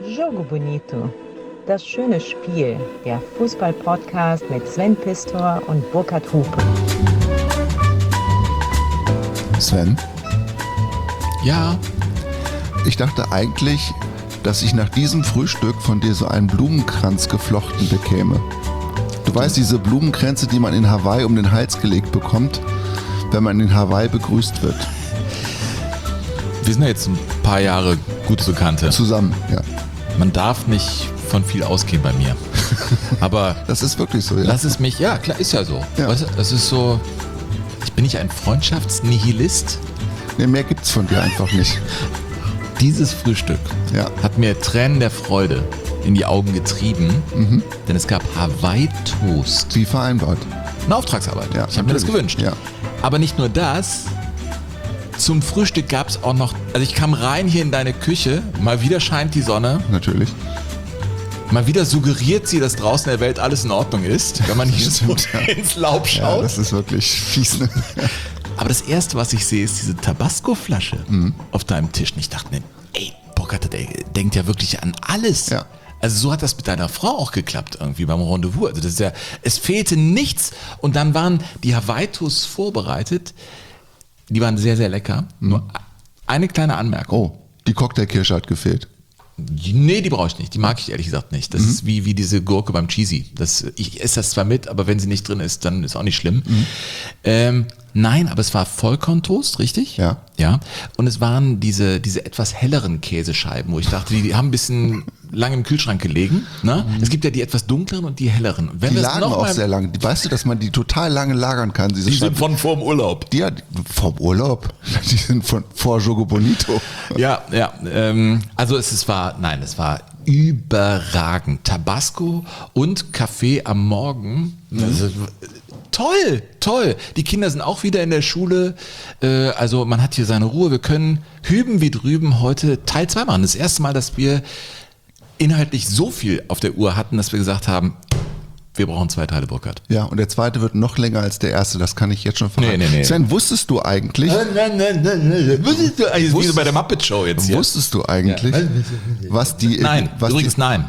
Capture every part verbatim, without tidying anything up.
Jogo Bonito, das schöne Spiel, der Fußball-Podcast mit Sven Pistor und Burkhard Hupe. Sven? Ja? Ich dachte eigentlich, dass ich nach diesem Frühstück von dir so einen Blumenkranz geflochten bekäme. Du weißt, diese Blumenkränze, die man in Hawaii um den Hals gelegt bekommt, wenn man in Hawaii begrüßt wird. Wir sind ja jetzt ein paar Jahre gute Bekannte. Zusammen, ja. Man darf nicht von viel ausgehen bei mir. Aber das ist wirklich so, ja. Lass es mich, ja klar, ist ja so. Ja. Weißt du, das ist so, ich bin nicht ein Freundschaftsnihilist. Nee, mehr gibt's von dir einfach nicht. Dieses Frühstück ja. hat mir Tränen der Freude in die Augen getrieben, mhm. denn es gab Hawaii-Toast. Wie vereinbart. Eine Auftragsarbeit. Ja, ich habe mir das gewünscht. Ja. Aber nicht nur das. Zum Frühstück gab es auch noch, also ich kam rein hier in deine Küche, mal wieder scheint die Sonne. Natürlich. Mal wieder suggeriert sie, dass draußen in der Welt alles in Ordnung ist, wenn man hier so ja. ins Laub schaut. Ja, das ist wirklich fies. Ne? Aber das Erste, was ich sehe, ist diese Tabasco-Flasche mhm. auf deinem Tisch. Und ich dachte mir, ey, Burkhard, der denkt ja wirklich an alles. Ja. Also so hat das mit deiner Frau auch geklappt, irgendwie beim Rendezvous. Also das ist ja, es fehlte nichts. Und dann waren die Hawaii-Toasts vorbereitet. Die waren sehr, sehr lecker. Mhm. Nur eine kleine Anmerkung. Oh, die Cocktailkirsche hat gefehlt. Nee, die brauche ich nicht. Die mag ich ehrlich gesagt nicht. Das mhm. ist wie, wie diese Gurke beim Cheesy. Das, ich esse das zwar mit, aber wenn sie nicht drin ist, dann ist auch nicht schlimm. Mhm. Ähm, nein, aber es war Vollkorntoast, richtig? Ja. Ja. Und es waren diese, diese etwas helleren Käsescheiben, wo ich dachte, die, die haben ein bisschen lange im Kühlschrank gelegen. Ne? Mhm. Es gibt ja die etwas dunkleren und die helleren. Wenn die lagen auch sehr lange. Weißt du, dass man die total lange lagern kann? Diese die sind von vorm Urlaub. Die, ja, vom Urlaub. Die sind von vor Jogo Bonito. Ja, ja. Ähm, also es, es war, nein, es war überragend. Tabasco und Kaffee am Morgen. Mhm. Also, toll, toll. Die Kinder sind auch wieder in der Schule. Äh, also man hat hier seine Ruhe. Wir können hüben wie drüben heute Teil zwei machen. Das erste Mal, dass wir inhaltlich so viel auf der Uhr hatten, dass wir gesagt haben, wir brauchen zwei Teile, Burkhard. Ja, und der zweite wird noch länger als der erste, das kann ich jetzt schon verraten. Nee, nee, nee. Sven, wusstest du eigentlich... Nein, nein, nein, nein. Wusstest du eigentlich, wie so bei der Muppet Show jetzt hier. Wusstest du eigentlich, ja. was die... Nein, was übrigens die, nein.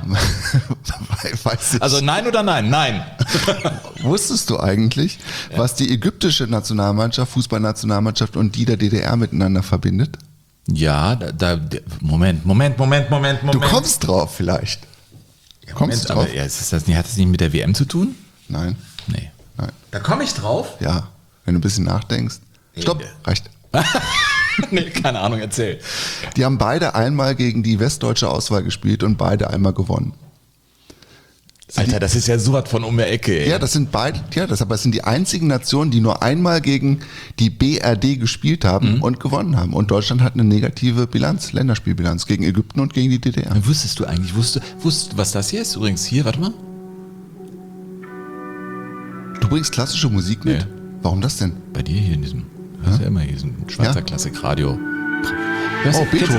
Weiß ich. Also nein oder nein? Nein. Wusstest du eigentlich, ja. was die ägyptische Nationalmannschaft, Fußballnationalmannschaft und die der D D R miteinander verbindet? Ja, da, da Moment, Moment, Moment, Moment, Moment. Du kommst drauf vielleicht. Ja, kommst Moment, drauf? Aber ist das nicht, hat das nicht mit der W M zu tun? Nein. Nee. Nein. Da komme ich drauf? Ja, wenn du ein bisschen nachdenkst. Stopp, nee. reicht. Nee, keine Ahnung, erzähl. Die haben beide einmal gegen die westdeutsche Auswahl gespielt und beide einmal gewonnen. Alter, das ist ja so was von um der Ecke, ey. Ja, das sind beide, ja, das, aber es sind die einzigen Nationen, die nur einmal gegen die B R D gespielt haben mhm. und gewonnen haben. Und Deutschland hat eine negative Bilanz, Länderspielbilanz gegen Ägypten und gegen die D D R. Wusstest du eigentlich, wusstest, wusstest du, was das hier ist? Übrigens hier, warte mal. Du bringst klassische Musik mit? Nee. Warum das denn? Bei dir hier in diesem, du hörst ja immer hier diesen Schweizer ja? Klassikradio. Oh, Beethoven.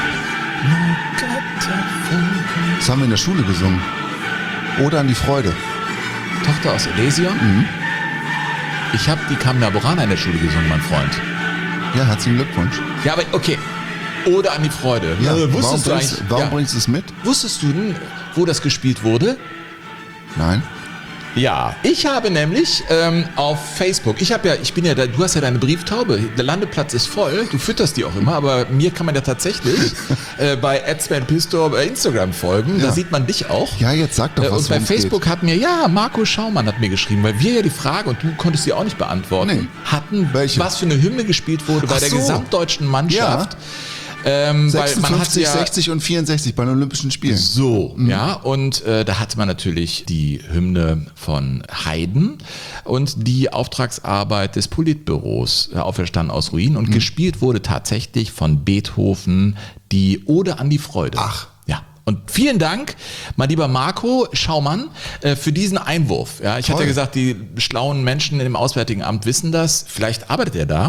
Das haben wir in der Schule gesungen. Oder an die Freude. Tochter aus Elesion? Mhm. Ich habe die Carmina Burana in der Schule gesungen, mein Freund. Ja, herzlichen Glückwunsch. Ja, aber okay. Oder an die Freude. Ja, also, wusstest warum du bringst, warum ja. bringst du es mit? Wusstest du denn, wo das gespielt wurde? Nein. Ja, ich habe nämlich ähm, auf Facebook, ich habe ja, ich bin ja, da, du hast ja deine Brieftaube, der Landeplatz ist voll, du fütterst die auch immer, aber mir kann man ja tatsächlich äh, bei at Sven Pistor bei Instagram folgen, ja. Da sieht man dich auch. Ja, jetzt sag doch was. Äh, und bei Facebook geht. Hat mir, ja, Marco Schaumann hat mir geschrieben, weil wir ja die Frage, und du konntest sie auch nicht beantworten, nee. hatten, Welche? was für eine Hymne gespielt wurde Ach bei der so. gesamtdeutschen Mannschaft. Ja. Ähm, sechsundfünfzig, weil man hat ja, sechzig und vierundsechzig bei den Olympischen Spielen. So, mhm. ja, und äh, da hatte man natürlich die Hymne von Haydn und die Auftragsarbeit des Politbüros, äh, Auferstanden aus Ruinen, und mhm. gespielt wurde tatsächlich von Beethoven die Ode an die Freude. Ach. Ja. Und vielen Dank, mein lieber Marco Schaumann, äh, für diesen Einwurf. Ja, ich Toll. hatte ja gesagt, die schlauen Menschen im Auswärtigen Amt wissen das. Vielleicht arbeitet er da.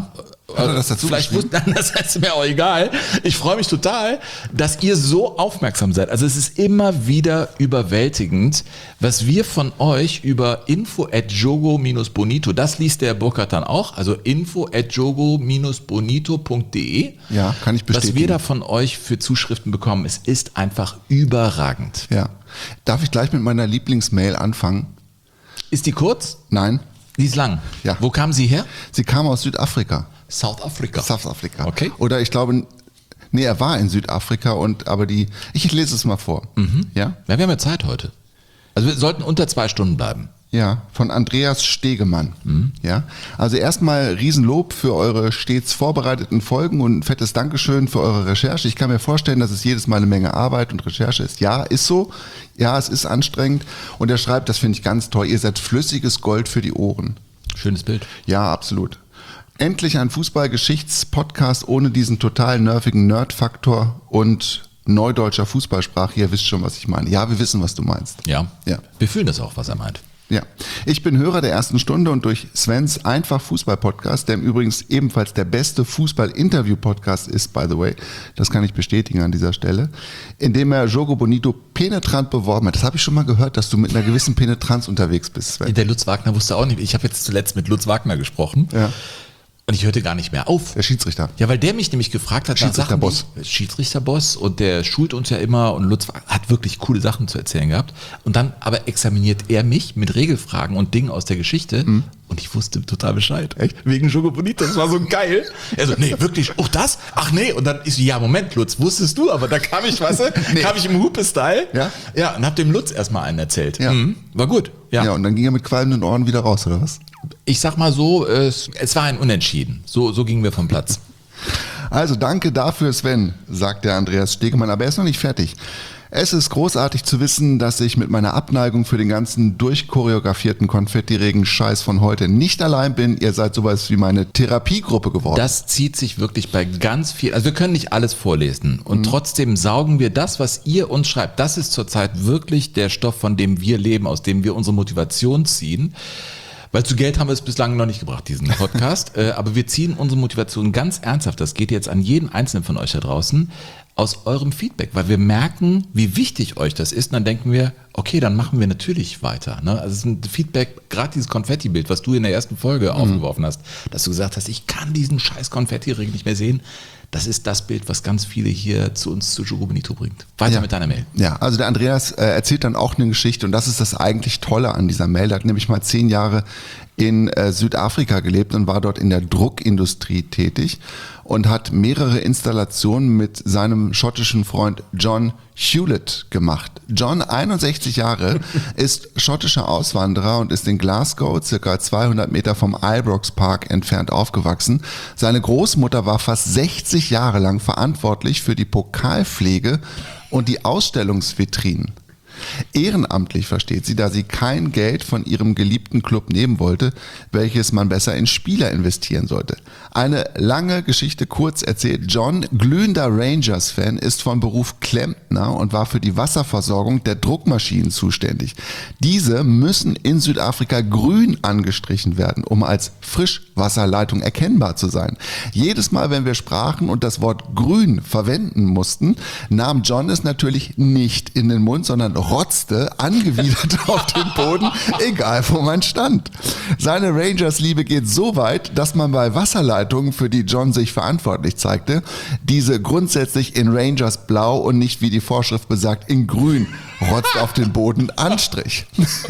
Hat er das dazu Vielleicht geschrieben? wussten, das ist mir auch egal. Ich freue mich total, dass ihr so aufmerksam seid. Also es ist immer wieder überwältigend, was wir von euch über info at jogo bonito, das liest der Burkhard dann auch, also info at jogo bonito punkt de. Ja, kann ich bestätigen. Was wir da von euch für Zuschriften bekommen, es ist einfach überragend. Ja. Darf ich gleich mit meiner Lieblingsmail anfangen? Ist die kurz? Nein. Die ist lang. Ja. Wo kam sie her? Sie kam aus Südafrika. South Africa. South Africa. Okay. Oder ich glaube, nee, er war in Südafrika und aber die, ich lese es mal vor. Mhm. Ja? Ja, wir haben ja Zeit heute. Also wir sollten unter zwei Stunden bleiben. Ja, von Andreas Stegemann. Mhm. Ja, also erstmal Riesenlob für eure stets vorbereiteten Folgen und ein fettes Dankeschön für eure Recherche. Ich kann mir vorstellen, dass es jedes Mal eine Menge Arbeit und Recherche ist. Ja, ist so. Ja, es ist anstrengend. Und er schreibt, das finde ich ganz toll, ihr seid flüssiges Gold für die Ohren. Schönes Bild. Ja, absolut. Endlich ein Fußball-Geschichts-Podcast ohne diesen total nervigen Nerd-Faktor und neudeutscher Fußballsprache. Ihr wisst schon, was ich meine. Ja, wir wissen, was du meinst. Ja. Ja. Wir fühlen das auch, was er meint. Ja, ich bin Hörer der ersten Stunde und durch Svens Einfach Fußball-Podcast, der im Übrigens ebenfalls der beste Fußball-Interview-Podcast ist, by the way, das kann ich bestätigen an dieser Stelle, indem er Jogo Bonito penetrant beworben hat. Das habe ich schon mal gehört, dass du mit einer gewissen Penetranz unterwegs bist, Sven. Der Lutz Wagner wusste auch nicht. Ich habe jetzt zuletzt mit Lutz Wagner gesprochen. Ja. Und ich hörte gar nicht mehr auf. Der Schiedsrichter. Ja, weil der mich nämlich gefragt hat nach Sachen, Schiedsrichterboss. die- Schiedsrichterboss, und der schult uns ja immer und Lutz hat wirklich coole Sachen zu erzählen gehabt. Und dann aber examiniert er mich mit Regelfragen und Dingen aus der Geschichte und ich wusste total Bescheid. Echt? Wegen Jogo Bonito, das war so geil. Er so, nee, wirklich, auch das? Ach nee. Und dann ist so, ja, Moment, Lutz, wusstest du, aber da kam ich, weißt du, Nee. kam ich im Hupe-Style. Ja. Ja, und hab dem Lutz erstmal einen erzählt. Ja. Mhm. War gut. Ja. Ja. und dann ging er mit qualmenden Ohren wieder raus, oder was? Ich sag mal so, es, es war ein Unentschieden. So, so gingen wir vom Platz. Also danke dafür, Sven, sagt der Andreas Stegemann, aber er ist noch nicht fertig. Es ist großartig zu wissen, dass ich mit meiner Abneigung für den ganzen durchchoreografierten Konfetti-Regen-Scheiß von heute nicht allein bin. Ihr seid sowas wie meine Therapiegruppe geworden. Das zieht sich wirklich bei ganz viel. Also wir können nicht alles vorlesen und trotzdem saugen wir das, was ihr uns schreibt. Das ist zurzeit wirklich der Stoff, von dem wir leben, aus dem wir unsere Motivation ziehen. Weil zu Geld haben wir es bislang noch nicht gebracht, diesen Podcast. äh, aber wir ziehen unsere Motivation ganz ernsthaft. Das geht jetzt an jeden Einzelnen von euch da draußen aus eurem Feedback, weil wir merken, wie wichtig euch das ist. Und dann denken wir, okay, dann machen wir natürlich weiter. Ne? Also es ist ein Feedback, gerade dieses Konfetti-Bild, was du in der ersten Folge mhm. aufgeworfen hast, dass du gesagt hast, ich kann diesen scheiß Konfetti-Ring nicht mehr sehen. Das ist das Bild, was ganz viele hier zu uns zu Jogo Bonito bringt. Weiter Ja. mit deiner Mail. Ja, also der Andreas äh, erzählt dann auch eine Geschichte und das ist das eigentlich Tolle an dieser Mail. Er hat nämlich mal zehn Jahre in äh, Südafrika gelebt und war dort in der Druckindustrie tätig und hat mehrere Installationen mit seinem schottischen Freund John Hewlett gemacht. John, einundsechzig Jahre, ist schottischer Auswanderer und ist in Glasgow, circa zweihundert Meter vom Ibrox Park entfernt, aufgewachsen. Seine Großmutter war fast sechzig Jahre lang verantwortlich für die Pokalpflege und die Ausstellungsvitrinen. Ehrenamtlich versteht sie, da sie kein Geld von ihrem geliebten Club nehmen wollte, welches man besser in Spieler investieren sollte. Eine lange Geschichte kurz erzählt. John, glühender Rangers-Fan, ist von Beruf Klempner und war für die Wasserversorgung der Druckmaschinen zuständig. Diese müssen in Südafrika grün angestrichen werden, um als Frischwasserleitung erkennbar zu sein. Jedes Mal, wenn wir sprachen und das Wort grün verwenden mussten, nahm John es natürlich nicht in den Mund, sondern rotzte angewidert auf den Boden, egal wo man stand. Seine Rangers-Liebe geht so weit, dass man bei Wasserleitungen, für die John sich verantwortlich zeigte, diese grundsätzlich in Rangers blau und nicht, wie die Vorschrift besagt, in grün rotzt auf den Boden anstrich.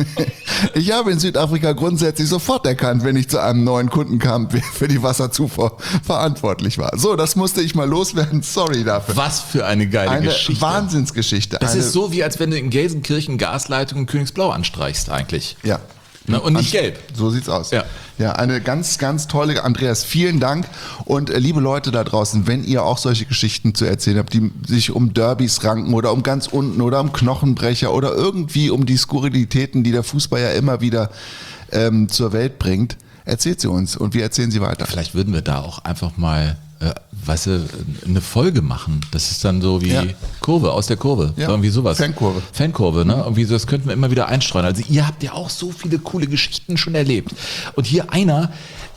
Ich habe in Südafrika grundsätzlich sofort erkannt, wenn ich zu einem neuen Kunden kam, wer für die Wasserzufuhr verantwortlich war. So, das musste ich mal loswerden. Sorry dafür. Was für eine geile Eine Geschichte. Wahnsinnsgeschichte. Das eine, ist so, wie als wenn du in Gelsenkirchen Gasleitung in Königsblau anstreichst eigentlich. Ja. Ne? Und nicht gelb. So sieht's aus. Ja. Ja, eine ganz, ganz tolle, Andreas, vielen Dank. Und äh, liebe Leute da draußen, wenn ihr auch solche Geschichten zu erzählen habt, die sich um Derbys ranken oder um ganz unten oder um Knochenbrecher oder irgendwie um die Skurrilitäten, die der Fußball ja immer wieder ähm, zur Welt bringt, erzählt sie uns und wir erzählen sie weiter. Vielleicht würden wir da auch einfach mal, äh, weißt du, eine Folge machen. Das ist dann so wie Ja. Kurve, aus der Kurve. Ja. Irgendwie sowas. Fankurve. Fankurve, ne? Irgendwie so, das könnten wir immer wieder einstreuen. Also ihr habt ja auch so viele coole Geschichten schon erlebt. Und hier einer,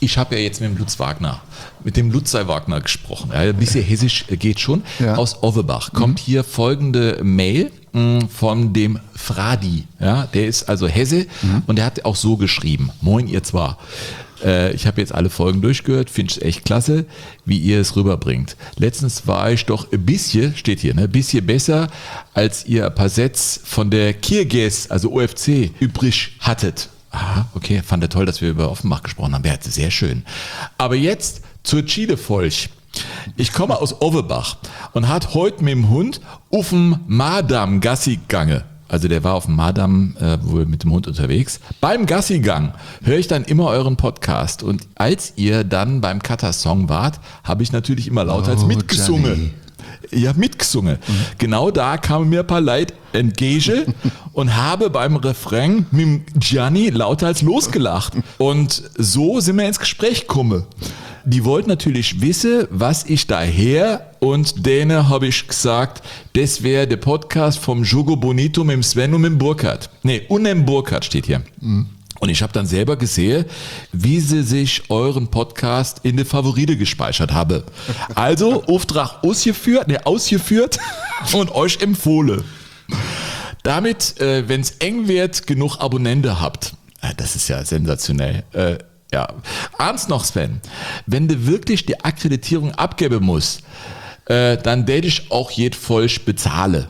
Ich habe ja jetzt mit dem Lutz Wagner, mit dem Lutzer Wagner gesprochen. Ja, ein bisschen hessisch geht schon. Ja. Aus Overbach kommt mhm. hier folgende Mail mh, von dem Fradi. Ja, der ist also Hesse mhm. und der hat auch so geschrieben. Moin ihr zwar. Äh, ich habe jetzt alle Folgen durchgehört, finde es echt klasse, wie ihr es rüberbringt. Letztens war ich doch ein bisschen, steht hier, ne, ein bisschen besser, als ihr ein paar Sätze von der Kirges, also O F C, übrig hattet. Aha, okay, fand er toll, dass wir über Offenbach gesprochen haben. Ja, sehr schön. Aber jetzt zur Chile-Folch. Ich komme aus Overbach und hat heute mit dem Hund auf dem Madam Gassi gegangen. Also der war auf dem Madam äh, wohl mit dem Hund unterwegs. Beim Gassigang höre ich dann immer euren Podcast. Und als ihr dann beim Cutter-Song wart, habe ich natürlich immer lauter als Oh, mitgesungen. Gianni. Ja, mitgesungen. Mhm. Genau da kamen mir ein paar Leute entgegen und habe beim Refrain mit dem Gianni lauter als losgelacht. Und so sind wir ins Gespräch gekommen. Die wollten natürlich wissen, was ich daher, und denen habe ich gesagt, das wäre der Podcast vom Jogo Bonito mit dem Sven und mit dem Burkhard. Nee, und dem Burkhard steht hier. Mhm. Und ich habe dann selber gesehen, wie sie sich euren Podcast in die Favorite gespeichert habe. Also Auftrag ausgeführt, ne, ausgeführt und euch empfohlen. Damit, äh, wenn es eng wird, genug Abonnenten habt. Äh, das ist ja sensationell. Äh, ja. Abends noch, Sven, wenn du wirklich die Akkreditierung abgeben musst, äh, dann werde ich auch jed Folge bezahle.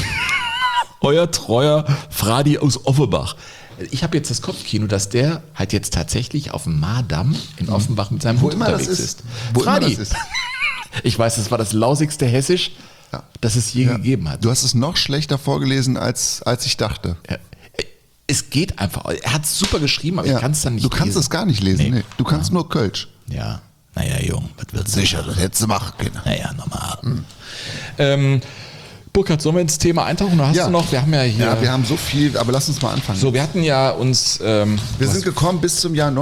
Euer treuer Fradi aus Offenbach. Ich habe jetzt das Kopfkino, dass der halt jetzt tatsächlich auf dem Madam in Offenbach mit seinem Wo Hund immer das unterwegs ist. ist. Wo Fradi. immer das ist. Ich weiß, das war das lausigste Hessisch, Ja. das es je Ja. gegeben hat. Du hast es noch schlechter vorgelesen, als, als ich dachte. Ja. Es geht einfach. Er hat es super geschrieben, aber Ja. ich kann es dann nicht Du kannst lesen. es gar nicht lesen. Nee. Nee. Du kannst nur Kölsch. Ja, naja, Jung, was wird's Sicher, das hättest du machen können. Naja, normal. Mhm. Ähm, Burkhard, sollen wir ins Thema eintauchen? Oder hast Ja. du noch? Wir haben ja hier. Ja, wir haben so viel, aber lass uns mal anfangen. so, wir hatten ja uns. Ähm, wir was- sind gekommen bis zum Jahr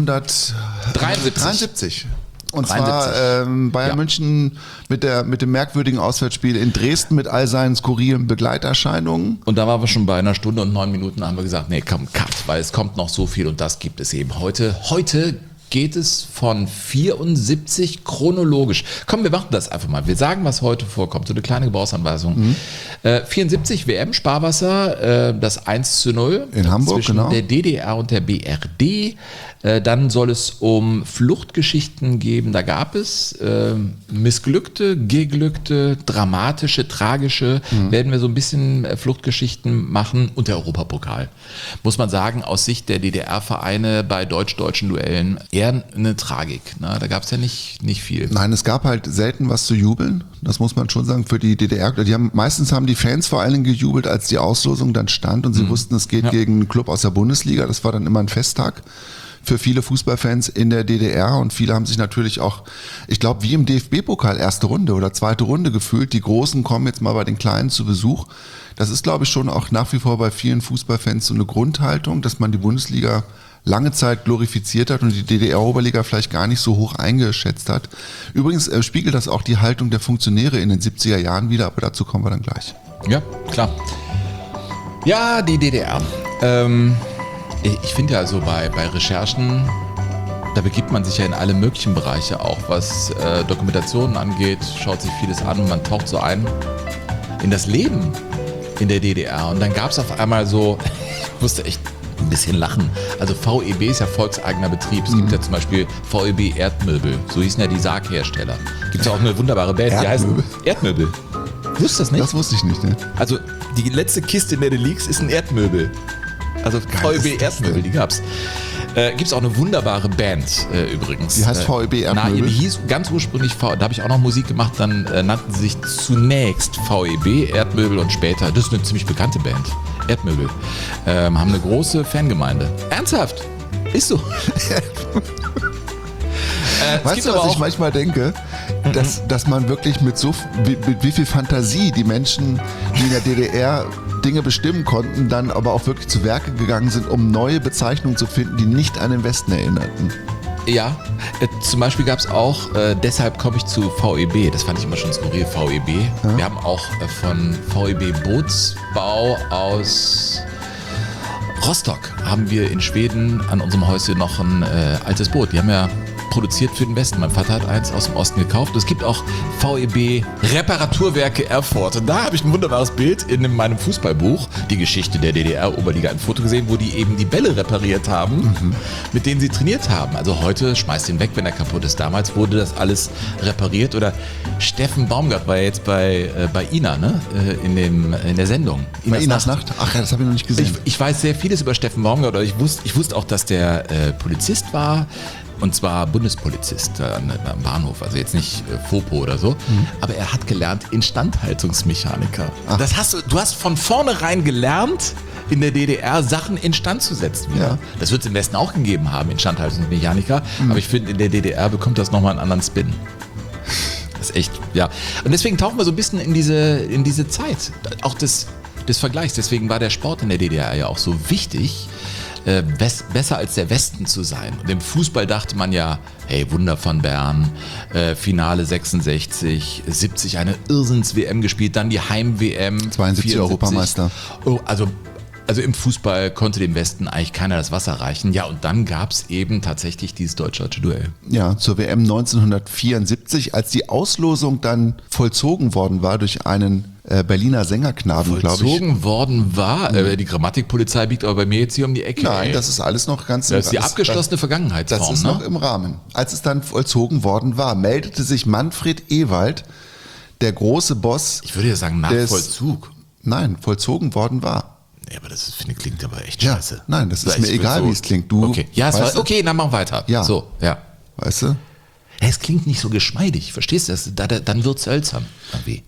neunzehnhundertdreiundsiebzig. Und dreiundsiebzig. zwar ähm, Bayern Ja. München mit, der, mit dem merkwürdigen Auswärtsspiel in Dresden mit all seinen skurrilen Begleiterscheinungen. Und da waren wir schon bei einer Stunde und neun Minuten, haben wir gesagt, nee, komm, cut, weil es kommt noch so viel und das gibt es eben heute. Heute geht es von vierundsiebzig chronologisch. Komm, wir machen das einfach mal. Wir sagen, was heute vorkommt. So eine kleine Gebrauchsanweisung. Mhm. Äh, vierundsiebzig W M Sparwasser, äh, das eins zu null In Hamburg, zwischen genau. der D D R und der B R D. Äh, dann soll es um Fluchtgeschichten geben. Da gab es äh, missglückte, geglückte, dramatische, tragische. Mhm. Werden wir so ein bisschen äh, Fluchtgeschichten machen. Und der Europapokal. Muss man sagen, aus Sicht der D D R-Vereine bei deutsch-deutschen Duellen eher eine Tragik. Ne? Da gab es ja nicht, nicht viel. Nein, es gab halt selten was zu jubeln. Das muss man schon sagen für die D D R. Die haben, meistens haben die Fans vor allen Dingen gejubelt, als die Auslosung dann stand und sie mhm. wussten, es geht Ja. gegen einen Club aus der Bundesliga. Das war dann immer ein Festtag für viele Fußballfans in der D D R und viele haben sich natürlich auch, ich glaube, wie im D F B-Pokal erste Runde oder zweite Runde gefühlt. Die Großen kommen jetzt mal bei den Kleinen zu Besuch. Das ist, glaube ich, schon auch nach wie vor bei vielen Fußballfans so eine Grundhaltung, dass man die Bundesliga lange Zeit glorifiziert hat und die D D R-Oberliga vielleicht gar nicht so hoch eingeschätzt hat. Übrigens äh, spiegelt das auch die Haltung der Funktionäre in den siebziger Jahren wieder, aber dazu kommen wir dann gleich. Ja, klar. Ja, die D D R. Ähm, ich ich finde ja so bei, bei Recherchen, da begibt man sich ja in alle möglichen Bereiche, auch was äh, Dokumentationen angeht, schaut sich vieles an und man taucht so ein in das Leben in der D D R. Und dann gab es auf einmal so, ich musste echt ein bisschen lachen. Also V E B ist ja volkseigener Betrieb. Es gibt ja zum Beispiel V E B Erdmöbel. So hießen ja die Sarghersteller. Gibt es ja auch eine wunderbare Band, die heißt Erdmöbel? Erdmöbel. Wusstest du das nicht? Das wusste ich nicht, ne? Also die letzte Kiste, in der du liegst, ist ein Erdmöbel. Also V E B ist das Erdmöbel, denn? die gab's. Äh, Gibt es auch eine wunderbare Band äh, übrigens. Die heißt Äh, V E B Erdmöbel? Na, die hieß ganz ursprünglich V, da habe ich auch noch Musik gemacht, dann äh, nannten sie sich zunächst V E B Erdmöbel und später, das ist eine ziemlich bekannte Band, Erdmöbel, ähm, haben eine große Fangemeinde. Ernsthaft? Ist so. äh, es Weißt gibt du, aber was ich auch, manchmal denke? Dass, dass man wirklich mit so wie, mit wie viel Fantasie die Menschen, die in der D D R Dinge bestimmen konnten, dann aber auch wirklich zu Werke gegangen sind, um neue Bezeichnungen zu finden, die nicht an den Westen erinnerten. ja, äh, zum Beispiel gab es auch, äh, deshalb komme ich zu V E B, das fand ich immer schon skurril, V E B. Ja. Wir haben auch äh, von V E B Bootsbau aus Rostock, haben wir in Schweden an unserem Häuschen noch ein äh, altes Boot. Die haben ja produziert für den Westen. Mein Vater hat eins aus dem Osten gekauft. Es gibt auch V E B Reparaturwerke Erfurt. Und da habe ich ein wunderbares Bild in meinem Fußballbuch, die Geschichte der D D R-Oberliga, ein Foto gesehen, wo die eben die Bälle repariert haben, mhm. mit denen sie trainiert haben. Also heute schmeißt ihn weg, wenn er kaputt ist. Damals wurde das alles repariert. Oder Steffen Baumgart war ja jetzt bei, äh, bei Ina, ne? Äh, in, dem, in der Sendung. Bei Inas Nacht? Ach ja, das habe ich noch nicht gesehen. Ich, ich weiß sehr vieles über Steffen Baumgart. Oder ich wusste, ich wusste auch, dass der äh, Polizist war. Und zwar Bundespolizist äh, am Bahnhof, also jetzt nicht äh, Fopo oder so, mhm. aber er hat gelernt Instandhaltungsmechaniker. Ach. Das hast du, du hast von vornherein gelernt, in der D D R Sachen instand zu setzen. Ja. Das wird es im Westen auch gegeben haben, Instandhaltungsmechaniker, mhm. aber ich finde, in der D D R bekommt das nochmal einen anderen Spin. Das ist echt, ja. Und deswegen tauchen wir so ein bisschen in diese, in diese Zeit, auch des, des Vergleichs. Deswegen war der Sport in der D D R ja auch so wichtig, Äh, besser als der Westen zu sein. Und im Fußball dachte man ja, hey, Wunder von Bern, äh, Finale sechsundsechzig, siebzig eine Irrsinns-W M gespielt, dann die Heim-W M. zweiundsiebzig vierundsiebzig Europameister. Oh, also, also im Fußball konnte dem Westen eigentlich keiner das Wasser reichen. Ja, und dann gab es eben tatsächlich dieses deutsch-deutsche Duell. Ja, zur W M neunzehnhundertvierundsiebzig, als die Auslosung dann vollzogen worden war durch einen äh, Berliner Sängerknaben, glaube ich. Vollzogen worden war? Mhm. Äh, die Grammatikpolizei biegt aber bei mir jetzt hier um die Ecke. Nein, ey. das ist alles noch ganz... Das ist die abgeschlossene Vergangenheitsform. Das ist ne? noch im Rahmen. Als es dann vollzogen worden war, meldete sich Manfred Ewald, der große Boss... Ich würde ja sagen, nach des, Vollzug. Nein, vollzogen worden war. Ja, aber das finde, klingt aber echt ja, scheiße. Nein, das ist das mir egal, so, wie es klingt. Du, okay, ja, es war, okay, dann machen wir weiter. Ja. So, ja. Weißt du? Es klingt nicht so geschmeidig, verstehst du das? Da, da, dann wird es hölzern. Irgendwie.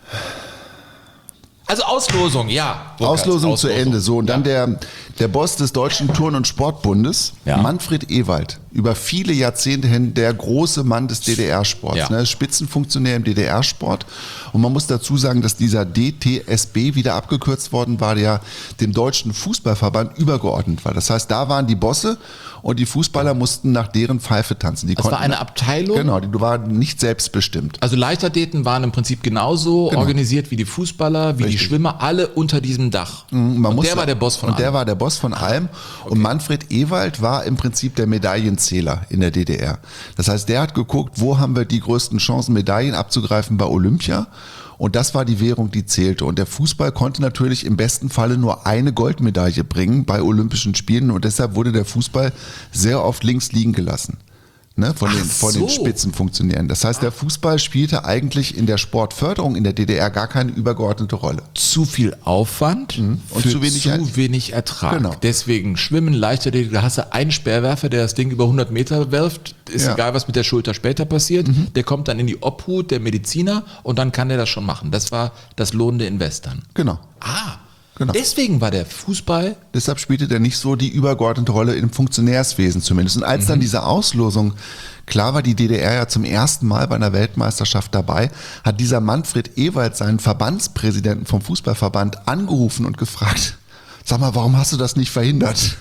Also Auslosung, ja. Auslosung, Auslosung zu Ende. So, und ja. dann der, der Boss des Deutschen Turn- und Sportbundes, ja. Manfred Ewald, über viele Jahrzehnte hin der große Mann des D D R-Sports, ja. ne, Spitzenfunktionär im D D R-Sport. Und man muss dazu sagen, dass dieser D T S B wieder abgekürzt worden war, der dem Deutschen Fußballverband übergeordnet war. Das heißt, da waren die Bosse und die Fußballer mussten nach deren Pfeife tanzen. Die das war eine Abteilung? Genau, die waren nicht selbstbestimmt. Also Leichtathleten waren im Prinzip genauso genau. organisiert wie die Fußballer, wie Richtig. die Schwimmer, alle unter diesem Dach. Mhm, man und muss der war der Boss von und allem. Und der war der Boss von allem. Okay. Und Manfred Ewald war im Prinzip der Medaillenzähler in der D D R. Das heißt, der hat geguckt, wo haben wir die größten Chancen, Medaillen abzugreifen bei Olympia. Und das war die Währung, die zählte. Und der Fußball konnte natürlich im besten Falle nur eine Goldmedaille bringen bei Olympischen Spielen. Und deshalb wurde der Fußball sehr oft links liegen gelassen. Ne, von, den, von so. den Spitzenfunktionären. Das heißt, der Fußball spielte eigentlich in der Sportförderung in der D D R gar keine übergeordnete Rolle. Zu viel Aufwand mhm. und für zu wenig, zu wenig Ertrag. Genau. Deswegen Schwimmen, Leichtathletik, da hast du einen Speerwerfer, der das Ding über hundert Meter wirft. Ist ja. egal, was mit der Schulter später passiert. Mhm. Der kommt dann in die Obhut der Mediziner und dann kann der das schon machen. Das war das lohnende Invest dann. Genau. Ah, Genau. Deswegen war der Fußball... Deshalb spielte der nicht so die übergeordnete Rolle im Funktionärswesen zumindest. Und als mhm. dann diese Auslosung klar war, die D D R ja zum ersten Mal bei einer Weltmeisterschaft dabei, hat dieser Manfred Ewald seinen Verbandspräsidenten vom Fußballverband angerufen und gefragt, sag mal, warum hast du das nicht verhindert?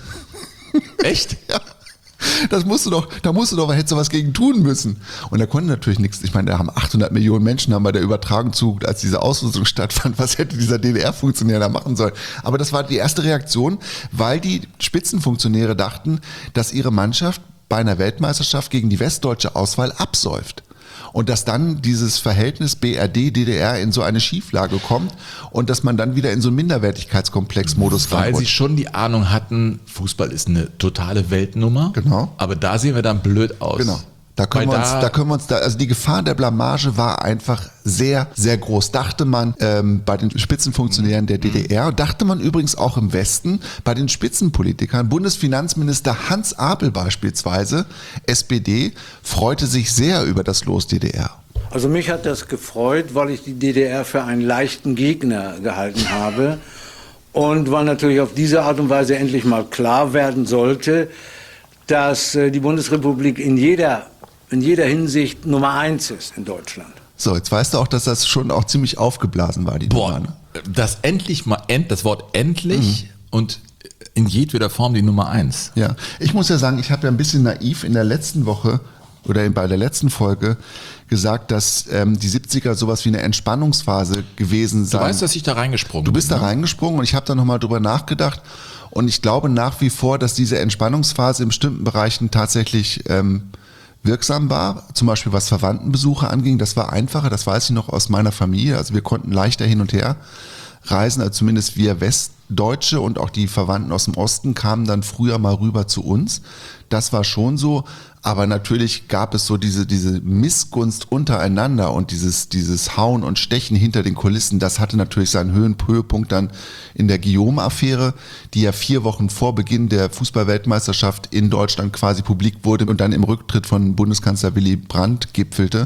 Echt? Ja. Das musst du doch, da musst du doch, hättest du was gegen tun müssen. Und er konnte natürlich nichts. Ich meine, da haben achthundert Millionen Menschen haben bei der Übertragung zugeguckt, als diese Auslosung stattfand. Was hätte dieser D D R-Funktionär da machen sollen? Aber das war die erste Reaktion, weil die Spitzenfunktionäre dachten, dass ihre Mannschaft bei einer Weltmeisterschaft gegen die westdeutsche Auswahl absäuft. Und dass dann dieses Verhältnis B R D D D R in so eine Schieflage kommt und dass man dann wieder in so einen Minderwertigkeitskomplex-Modus Weil reinrutscht. sie schon die Ahnung hatten, Fußball ist eine totale Weltnummer. Genau. Aber da sehen wir dann blöd aus. Genau. Da können, wir uns, da, da können wir uns, da, also die Gefahr der Blamage war einfach sehr, sehr groß. Dachte man ähm, bei den Spitzenfunktionären der D D R, dachte man übrigens auch im Westen bei den Spitzenpolitikern. Bundesfinanzminister Hans Apel beispielsweise, S P D, freute sich sehr über das Los D D R. Also mich hat das gefreut, weil ich die D D R für einen leichten Gegner gehalten habe und weil natürlich auf diese Art und Weise endlich mal klar werden sollte, dass die Bundesrepublik in jeder in jeder Hinsicht Nummer eins ist in Deutschland. So, jetzt weißt du auch, dass das schon auch ziemlich aufgeblasen war, die Boah, Nummer. Ne? Das endlich mal, end, das Wort endlich mhm. und in jedweder Form die Nummer eins. Ja, ich muss ja sagen, ich habe ja ein bisschen naiv in der letzten Woche oder bei der letzten Folge gesagt, dass ähm, die siebziger sowas wie eine Entspannungsphase gewesen seien. Du weißt, dass ich da reingesprungen bin. Du bist bin, da ne? reingesprungen und ich habe da nochmal drüber nachgedacht und ich glaube nach wie vor, dass diese Entspannungsphase in bestimmten Bereichen tatsächlich ähm, wirksam war, zum Beispiel was Verwandtenbesuche anging, das war einfacher, das weiß ich noch aus meiner Familie, also wir konnten leichter hin und her reisen, also zumindest wir Westdeutsche und auch die Verwandten aus dem Osten kamen dann früher mal rüber zu uns, das war schon so, aber natürlich gab es so diese, diese Missgunst untereinander und dieses, dieses Hauen und Stechen hinter den Kulissen, das hatte natürlich seinen Höhen- Höhepunkt dann in der Guillaume-Affäre, die ja vier Wochen vor Beginn der Fußball-Weltmeisterschaft in Deutschland quasi publik wurde und dann im Rücktritt von Bundeskanzler Willy Brandt gipfelte.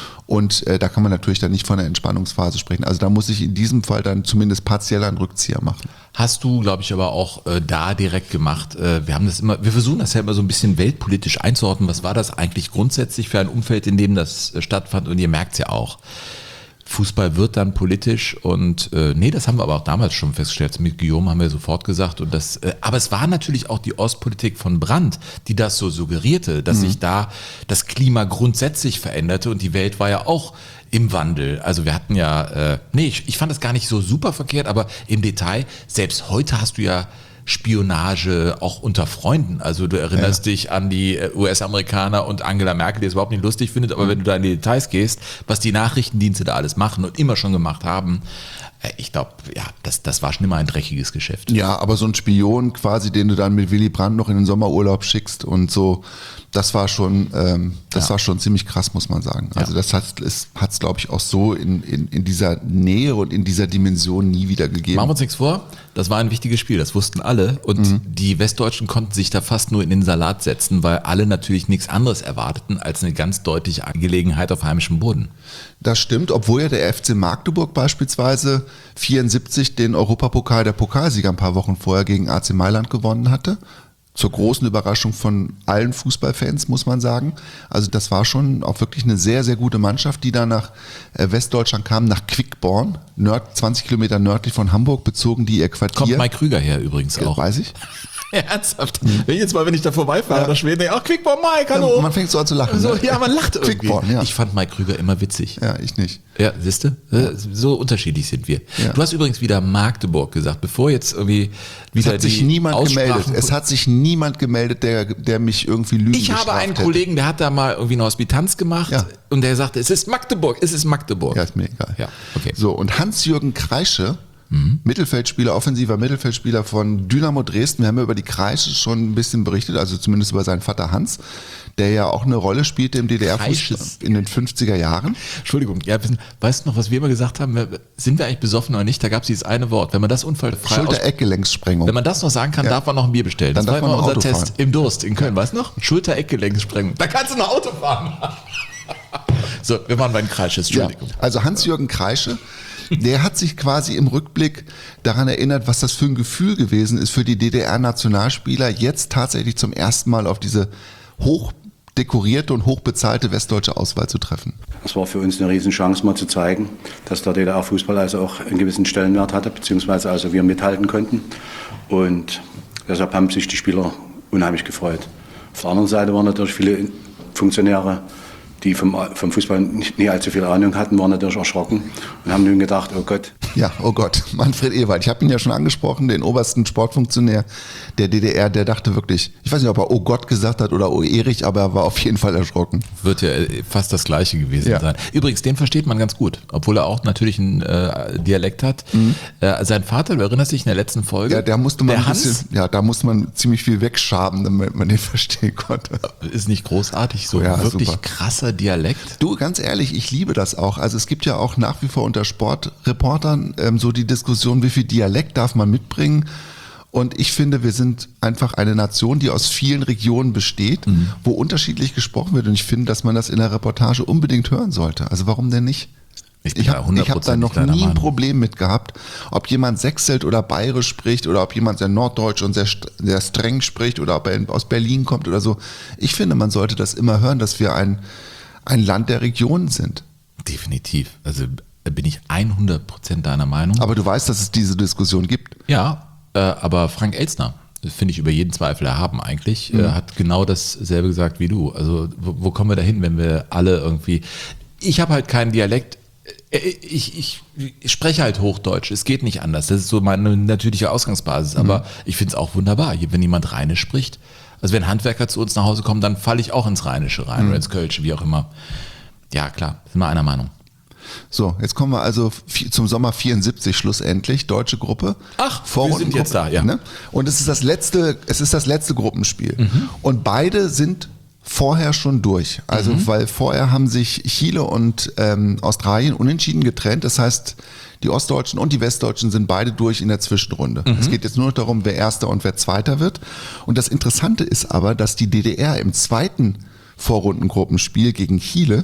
Und äh, da kann man natürlich dann nicht von einer Entspannungsphase sprechen. Also da muss ich in diesem Fall dann zumindest partiell einen Rückzieher machen. Hast du, glaube ich, aber auch äh, da direkt gemacht. Äh, wir haben das immer, wir versuchen das ja immer so ein bisschen weltpolitisch einzuordnen. Was war das eigentlich grundsätzlich für ein Umfeld, in dem das äh, stattfand? Und ihr merkt es ja auch. Fußball wird dann politisch und äh, nee, das haben wir aber auch damals schon festgestellt. Mit Guillaume haben wir sofort gesagt. Und das, äh, aber es war natürlich auch die Ostpolitik von Brandt, die das so suggerierte, dass mhm. sich da das Klima grundsätzlich veränderte und die Welt war ja auch im Wandel. Also wir hatten ja, äh, nee, ich, ich fand das gar nicht so super verkehrt, aber im Detail, selbst heute hast du ja Spionage auch unter Freunden. Also du erinnerst ja. dich an die U S-Amerikaner und Angela Merkel, die es überhaupt nicht lustig findet, aber mhm. wenn du da in die Details gehst, was die Nachrichtendienste da alles machen und immer schon gemacht haben, ich glaube, ja, das, das war schon immer ein dreckiges Geschäft. Ja, aber so ein Spion quasi, den du dann mit Willy Brandt noch in den Sommerurlaub schickst und so, das war schon, ähm, das ja. war schon ziemlich krass, muss man sagen. Also ja. das hat es, hat's, glaube ich, auch so in, in, in dieser Nähe und in dieser Dimension nie wieder gegeben. Machen wir uns nichts vor, das war ein wichtiges Spiel, das wussten alle und mhm. die Westdeutschen konnten sich da fast nur in den Salat setzen, weil alle natürlich nichts anderes erwarteten als eine ganz deutliche Angelegenheit auf heimischem Boden. Das stimmt, obwohl ja der F C Magdeburg beispielsweise vierundsiebzig den Europapokal der Pokalsieger ein paar Wochen vorher gegen A C Mailand gewonnen hatte. Zur großen Überraschung von allen Fußballfans, muss man sagen. Also das war schon auch wirklich eine sehr, sehr gute Mannschaft, die da nach Westdeutschland kam, nach Quickborn, nord, zwanzig Kilometer nördlich von Hamburg, bezogen die ihr Quartier. Kommt Mike Krüger her übrigens auch. Weiß ich. Ernsthaft? Mhm. Wenn ich jetzt mal, wenn ich da vorbeifahre, ja. nach Schweden, denke ich, ach, Quickborn, Mike, hallo. Ja, man fängt so an zu lachen. So, ne? Ja, man lacht irgendwie. Quickborn, ja. Ich fand Mike Krüger immer witzig. Ja, ich nicht. Ja, siehst du? Ja. So unterschiedlich sind wir. Ja. Du hast übrigens wieder Magdeburg gesagt, bevor jetzt irgendwie wieder es hat sich die niemand gemeldet. Es hat sich niemand gemeldet, der, der mich irgendwie lügen Ich habe einen hätte. Kollegen, der hat da mal irgendwie eine Hospitanz gemacht ja. und der sagte, es ist Magdeburg, es ist Magdeburg. Ja, ist mir egal. Ja, okay. So, und Hans-Jürgen Kreische, Mhm. Mittelfeldspieler, offensiver Mittelfeldspieler von Dynamo Dresden. Wir haben ja über die Kreische schon ein bisschen berichtet, also zumindest über seinen Vater Hans, der ja auch eine Rolle spielte im D D R-Fußball in den fünfziger Jahren. Entschuldigung, ja, weißt du noch, was wir immer gesagt haben? Sind wir eigentlich besoffen oder nicht? Da gab es dieses eine Wort. Wenn man das unfallfrei Schulter-Eckgelenkssprengung. Wenn man das noch sagen kann, ja. darf man noch ein Bier bestellen. Dann das darf war man immer unser Auto Test fahren. im Durst in Köln, ja. weißt du noch? Schulter-Eckgelenkssprengung. Da kannst du noch Auto fahren. So, wir waren bei den Kreisches, Entschuldigung. Ja, also Hans-Jürgen Kreische, der hat sich quasi im Rückblick daran erinnert, was das für ein Gefühl gewesen ist für die D D R-Nationalspieler, jetzt tatsächlich zum ersten Mal auf diese hochdekorierte und hochbezahlte westdeutsche Auswahl zu treffen. Das war für uns eine Riesenchance, mal zu zeigen, dass der D D R-Fußball also auch einen gewissen Stellenwert hatte, beziehungsweise also wir mithalten konnten. Und deshalb haben sich die Spieler unheimlich gefreut. Auf der anderen Seite waren natürlich viele Funktionäre, die vom, vom Fußball nicht, nicht allzu viel Ahnung hatten, waren natürlich erschrocken und haben nun gedacht, oh Gott. Ja, oh Gott, Manfred Ewald. Ich habe ihn ja schon angesprochen, den obersten Sportfunktionär der D D R, der dachte wirklich, ich weiß nicht, ob er oh Gott gesagt hat oder oh Erich, aber er war auf jeden Fall erschrocken. Wird ja fast das Gleiche gewesen ja. sein. Übrigens, den versteht man ganz gut, obwohl er auch natürlich einen äh, Dialekt hat. Mhm. Äh, sein Vater, du erinnerst dich in der letzten Folge? Ja, der musste man der ein bisschen, Hans, ja, da musste man ziemlich viel wegschaben, damit man den verstehen konnte. Ist nicht großartig, so ja, wirklich super. krasser Dialekt. Du, ganz ehrlich, ich liebe das auch. Also es gibt ja auch nach wie vor unter Sportreportern ähm, so die Diskussion, wie viel Dialekt darf man mitbringen. Und ich finde, wir sind einfach eine Nation, die aus vielen Regionen besteht, mhm. wo unterschiedlich gesprochen wird. Und ich finde, dass man das in der Reportage unbedingt hören sollte. Also warum denn nicht? Ich, ich habe hab da noch nie ein Problem mit gehabt, ob jemand Sächselt oder Bayerisch spricht oder ob jemand sehr norddeutsch und sehr, sehr streng spricht oder ob er aus Berlin kommt oder so. Ich finde, man sollte das immer hören, dass wir ein, ein Land der Regionen sind. Definitiv. Also bin ich hundert Prozent deiner Meinung. Aber du weißt, dass es diese Diskussion gibt. Ja, äh, aber Frank Elstner, finde ich über jeden Zweifel erhaben eigentlich, mhm. äh, hat genau dasselbe gesagt wie du. Also wo, wo kommen wir da hin, wenn wir alle irgendwie... Ich habe halt keinen Dialekt. Ich, ich, ich spreche halt Hochdeutsch, es geht nicht anders. Das ist so meine natürliche Ausgangsbasis. Aber mhm. ich finde es auch wunderbar, wenn jemand Rheinisch spricht. Also wenn Handwerker zu uns nach Hause kommen, dann falle ich auch ins Rheinische rein mhm. oder ins Kölsche, wie auch immer. Ja, klar, sind wir einer Meinung. So, jetzt kommen wir also zum Sommer vierundsiebzig schlussendlich, deutsche Gruppe. Ach, wir sind jetzt da, ja. Ne? Und es ist das letzte, es ist das letzte Gruppenspiel. Mhm. Und beide sind vorher schon durch. Also, mhm. weil vorher haben sich Chile und ähm, Australien unentschieden getrennt. Das heißt, die Ostdeutschen und die Westdeutschen sind beide durch in der Zwischenrunde. Mhm. Es geht jetzt nur noch darum, wer Erster und wer Zweiter wird. Und das Interessante ist aber, dass die D D R im zweiten Vorrundengruppenspiel gegen Chile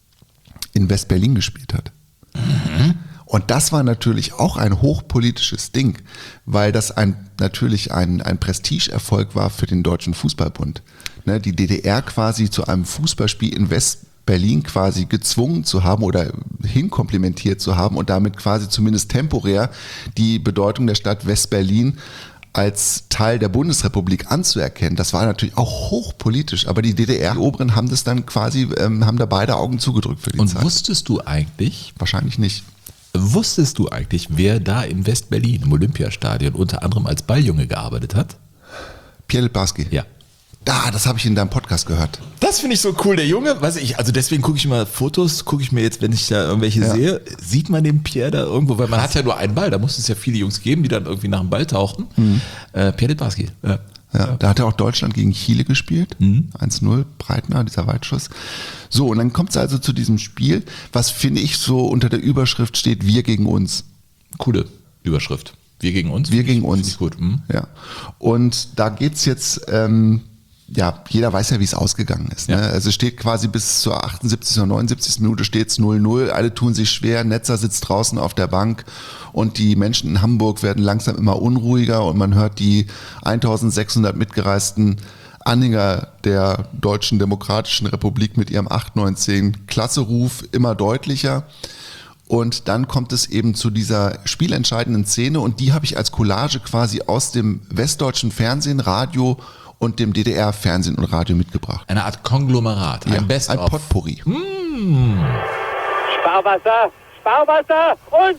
in West-Berlin gespielt hat. Mhm. Und das war natürlich auch ein hochpolitisches Ding, weil das ein, natürlich ein, ein Prestigeerfolg war für den Deutschen Fußballbund. Ne, die D D R quasi zu einem Fußballspiel in West-Berlin quasi gezwungen zu haben oder hinkomplimentiert zu haben und damit quasi zumindest temporär die Bedeutung der Stadt West-Berlin als Teil der Bundesrepublik anzuerkennen, das war natürlich auch hochpolitisch, aber die D D R, die Oberen haben das dann quasi, ähm, haben da beide Augen zugedrückt für die Und Zeit. Und wusstest du eigentlich? Wahrscheinlich nicht. Wusstest du eigentlich, wer da in West-Berlin im Olympiastadion unter anderem als Balljunge gearbeitet hat? Pierre Littbarski. Ja. Da, das habe ich in deinem Podcast gehört. Das finde ich so cool, der Junge. Weiß ich, also deswegen gucke ich mal Fotos, gucke ich mir jetzt, wenn ich da irgendwelche ja. sehe, sieht man den Pierre da irgendwo, weil man hat ja nur einen Ball, da muss es ja viele Jungs geben, die dann irgendwie nach dem Ball tauchten. Mhm. Äh, Pierre Littbarski. Ja. Ja, da hat er auch Deutschland gegen Chile gespielt. Mhm. eins null, Breitner, dieser Weitschuss. So, und dann kommt es also zu diesem Spiel, was finde ich so unter der Überschrift steht, wir gegen uns. Coole Überschrift. Wir gegen uns? Wir gegen uns. Ich gut. Mhm. Ja. Und da geht's jetzt, ähm, ja, jeder weiß ja, wie es ausgegangen ist. Ne? Ja. Also es steht quasi bis zur achtundsiebzigsten oder neunundsiebzigsten Minute steht's null null. Alle tun sich schwer. Netzer sitzt draußen auf der Bank und die Menschen in Hamburg werden langsam immer unruhiger und man hört die eintausendsechshundert mitgereisten Anhänger der Deutschen Demokratischen Republik mit ihrem acht neun zehn Klasseruf immer deutlicher. Und dann kommt es eben zu dieser spielentscheidenden Szene und die habe ich als Collage quasi aus dem westdeutschen Fernsehen, Radio und dem D D R-Fernsehen und Radio mitgebracht. Eine Art Konglomerat, ein ja, Best-of. Ein Potpourri. Mm. Sparwasser, Sparwasser und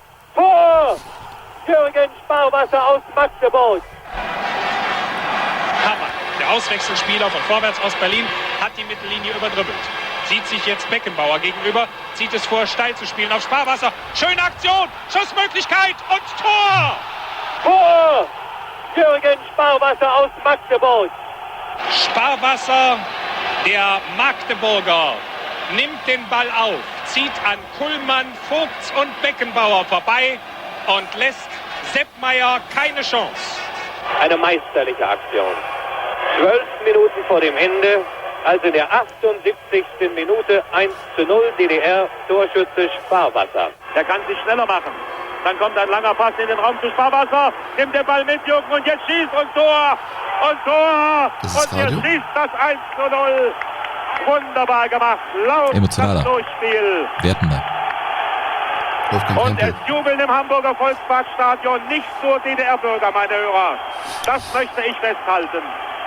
Tor! Jürgen Sparwasser aus Magdeburg. Hammer, der Auswechselspieler von Vorwärts aus Berlin, hat die Mittellinie überdribbelt. Sieht sich jetzt Beckenbauer gegenüber, zieht es vor, steil zu spielen auf Sparwasser. Schöne Aktion, Schussmöglichkeit und Tor! Tor! Jürgen Sparwasser aus Magdeburg. Sparwasser, der Magdeburger, nimmt den Ball auf, zieht an Kuhlmann, Vogts und Beckenbauer vorbei und lässt Seppmeier keine Chance. Eine meisterliche Aktion. Zwölf Minuten vor dem Ende, also in der achtundsiebzigsten Minute, eins zu null, D D R, Torschütze Sparwasser. Der kann sich schneller machen. Dann kommt ein langer Pass in den Raum zu Sparwasser, nimmt den Ball mit, Jürgen, und jetzt schießt und Tor! Und Tor! Und er schießt das eins zu null. Wunderbar gemacht. Laut emotionaler Durchspiel. Wertender. Und es jubeln im Hamburger Volksparkstadion nicht nur D D R-Bürger, meine Hörer. Das möchte ich festhalten.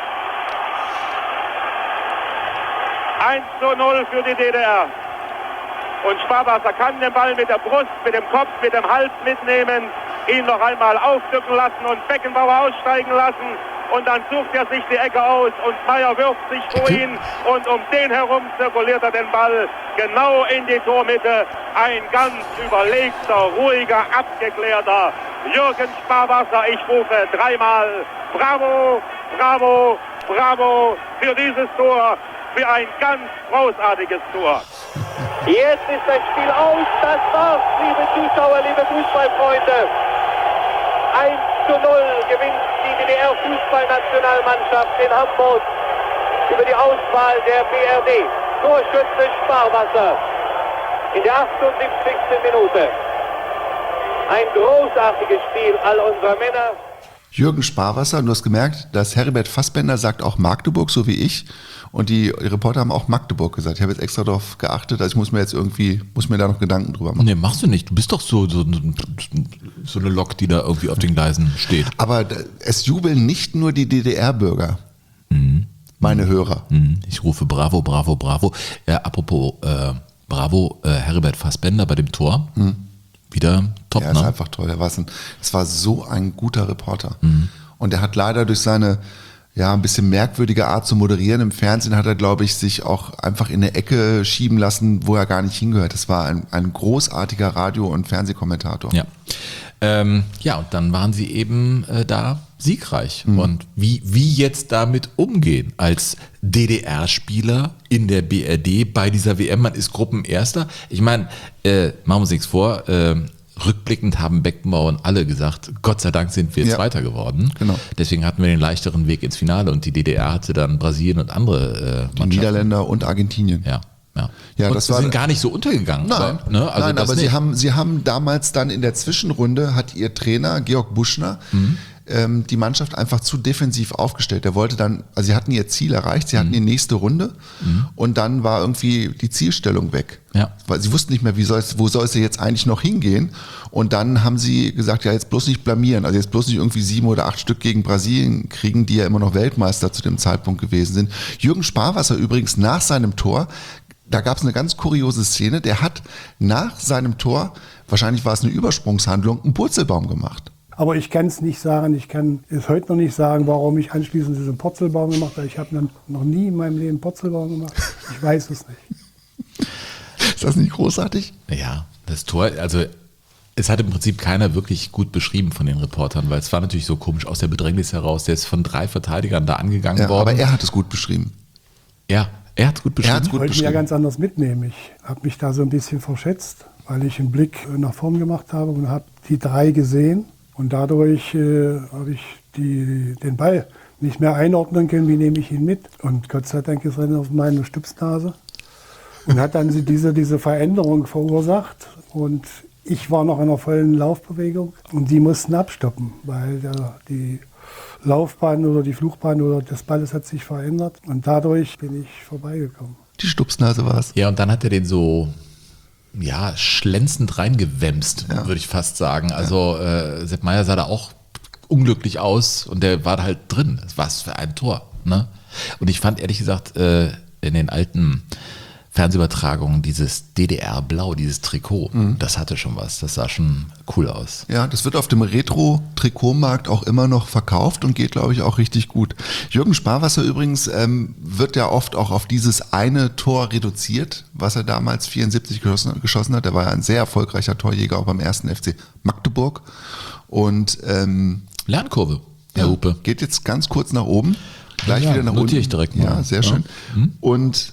eins zu null für die D D R. Und Sparwasser kann den Ball mit der Brust, mit dem Kopf, mit dem Hals mitnehmen, ihn noch einmal aufdrücken lassen und Beckenbauer aussteigen lassen. Und dann sucht er sich die Ecke aus und Meier wirft sich vor ihn und um den herum zirkuliert er den Ball genau in die Tormitte. Ein ganz überlegter, ruhiger, abgeklärter Jürgen Sparwasser. Ich rufe dreimal Bravo, Bravo, Bravo für dieses Tor, für ein ganz großartiges Tor. Jetzt ist das Spiel aus. Das war's, liebe Zuschauer, liebe Fußballfreunde. eins zu null gewinnt die D D R-Fußballnationalmannschaft in Hamburg über die Auswahl der B R D. Torschütze Sparwasser in der achtundsiebzigsten Minute. Ein großartiges Spiel all unserer Männer. Jürgen Sparwasser, du hast gemerkt, dass Heribert Fassbender sagt auch Magdeburg, so wie ich. Und die Reporter haben auch Magdeburg gesagt. Ich habe jetzt extra darauf geachtet, also ich muss mir jetzt irgendwie, muss mir da noch Gedanken drüber machen. Nee, machst du nicht. Du bist doch so, so, so eine Lok, die da irgendwie auf den Gleisen steht. Aber es jubeln nicht nur die D D R-Bürger, mhm. meine Hörer. Mhm. Ich rufe Bravo, Bravo, Bravo. Äh, apropos äh, Bravo, äh, Heribert Fassbender bei dem Tor. Mhm. Wieder top, ja, ne? ist einfach toll. Er war ein, es war so ein guter Reporter. Mhm. Und er hat leider durch seine ja, ein bisschen merkwürdige Art zu moderieren. Im Fernsehen hat er, glaube ich, sich auch einfach in eine Ecke schieben lassen, wo er gar nicht hingehört. Das war ein, ein großartiger Radio- und Fernsehkommentator. Ja. Ähm, ja, und dann waren sie eben äh, da siegreich. Mhm. Und wie, wie jetzt damit umgehen als D D R-Spieler in der B R D bei dieser W M, man ist Gruppenerster. Ich meine, äh, machen wir uns nichts vor, äh, rückblickend haben Beckenbauer und alle gesagt, Gott sei Dank sind wir ja. Zweiter geworden. Genau. Deswegen hatten wir den leichteren Weg ins Finale und die D D R hatte dann Brasilien und andere äh, Mannschaften. Die Niederländer und Argentinien. Ja. Ja, ja und das sie war, sind gar nicht so untergegangen. Nein, aber, ne? also nein, das aber nicht. sie haben, sie haben damals dann in der Zwischenrunde, hat ihr Trainer Georg Buschner mhm. ähm, die Mannschaft einfach zu defensiv aufgestellt. Er wollte dann, also sie hatten ihr Ziel erreicht, sie hatten mhm. die nächste Runde mhm. und dann war irgendwie die Zielstellung weg. Ja. Weil sie wussten nicht mehr, wie soll es, wo soll es jetzt eigentlich noch hingehen. Und dann haben sie gesagt, ja, jetzt bloß nicht blamieren, also jetzt bloß nicht irgendwie sieben oder acht Stück gegen Brasilien kriegen, die ja immer noch Weltmeister zu dem Zeitpunkt gewesen sind. Jürgen Sparwasser übrigens nach seinem Tor, da gab es eine ganz kuriose Szene, der hat nach seinem Tor, wahrscheinlich war es eine Übersprungshandlung, einen Purzelbaum gemacht. Aber ich kann es nicht sagen, ich kann es heute noch nicht sagen, warum ich anschließend diesen Purzelbaum gemacht habe. Ich habe noch nie in meinem Leben Purzelbaum gemacht. Ich weiß es nicht. Ist das nicht großartig? Ja, das Tor, also es hat im Prinzip keiner wirklich gut beschrieben von den Reportern, weil es war natürlich so komisch aus der Bedrängnis heraus. Der ist von drei Verteidigern da angegangen ja, worden. Aber er hat es gut beschrieben. Ja, er hat es gut beschrieben. Ich wollte mich ja ganz anders mitnehmen. Ich habe mich da so ein bisschen verschätzt, weil ich einen Blick nach vorn gemacht habe und habe die drei gesehen. Und dadurch äh, habe ich die, den Ball nicht mehr einordnen können, wie nehme ich ihn mit. Und Gott sei Dank ist er auf meine Stupsnase und hat dann diese, diese Veränderung verursacht. Und ich war noch in einer vollen Laufbewegung und die mussten abstoppen, weil der, die Laufbahn oder die Flugbahn oder das Balles hat sich verändert. Und dadurch bin ich vorbeigekommen. Die Stupsnase war es. Ja, und dann hat er den so... ja, schlänzend reingewämst, ja. würde ich fast sagen. Also äh, Sepp Maier sah da auch unglücklich aus und der war da halt drin. Was für ein Tor. Ne? Und ich fand ehrlich gesagt äh, in den alten Fernsehübertragungen dieses D D R-Blau, dieses Trikot, mhm. das hatte schon was. Das sah schon cool aus. Ja, das wird auf dem Retro-Trikotmarkt auch immer noch verkauft und geht, glaube ich, auch richtig gut. Jürgen Sparwasser übrigens ähm, wird ja oft auch auf dieses eine Tor reduziert, was er damals vierundsiebzig geschossen, geschossen hat. Er war ja ein sehr erfolgreicher Torjäger auch beim ersten F C Magdeburg. Und ähm, Lernkurve, Herr ja, Hupe. geht jetzt ganz kurz nach oben, gleich ja, wieder nach unten. Notiere ich direkt mal. Ja, sehr schön. Ja. Hm? Und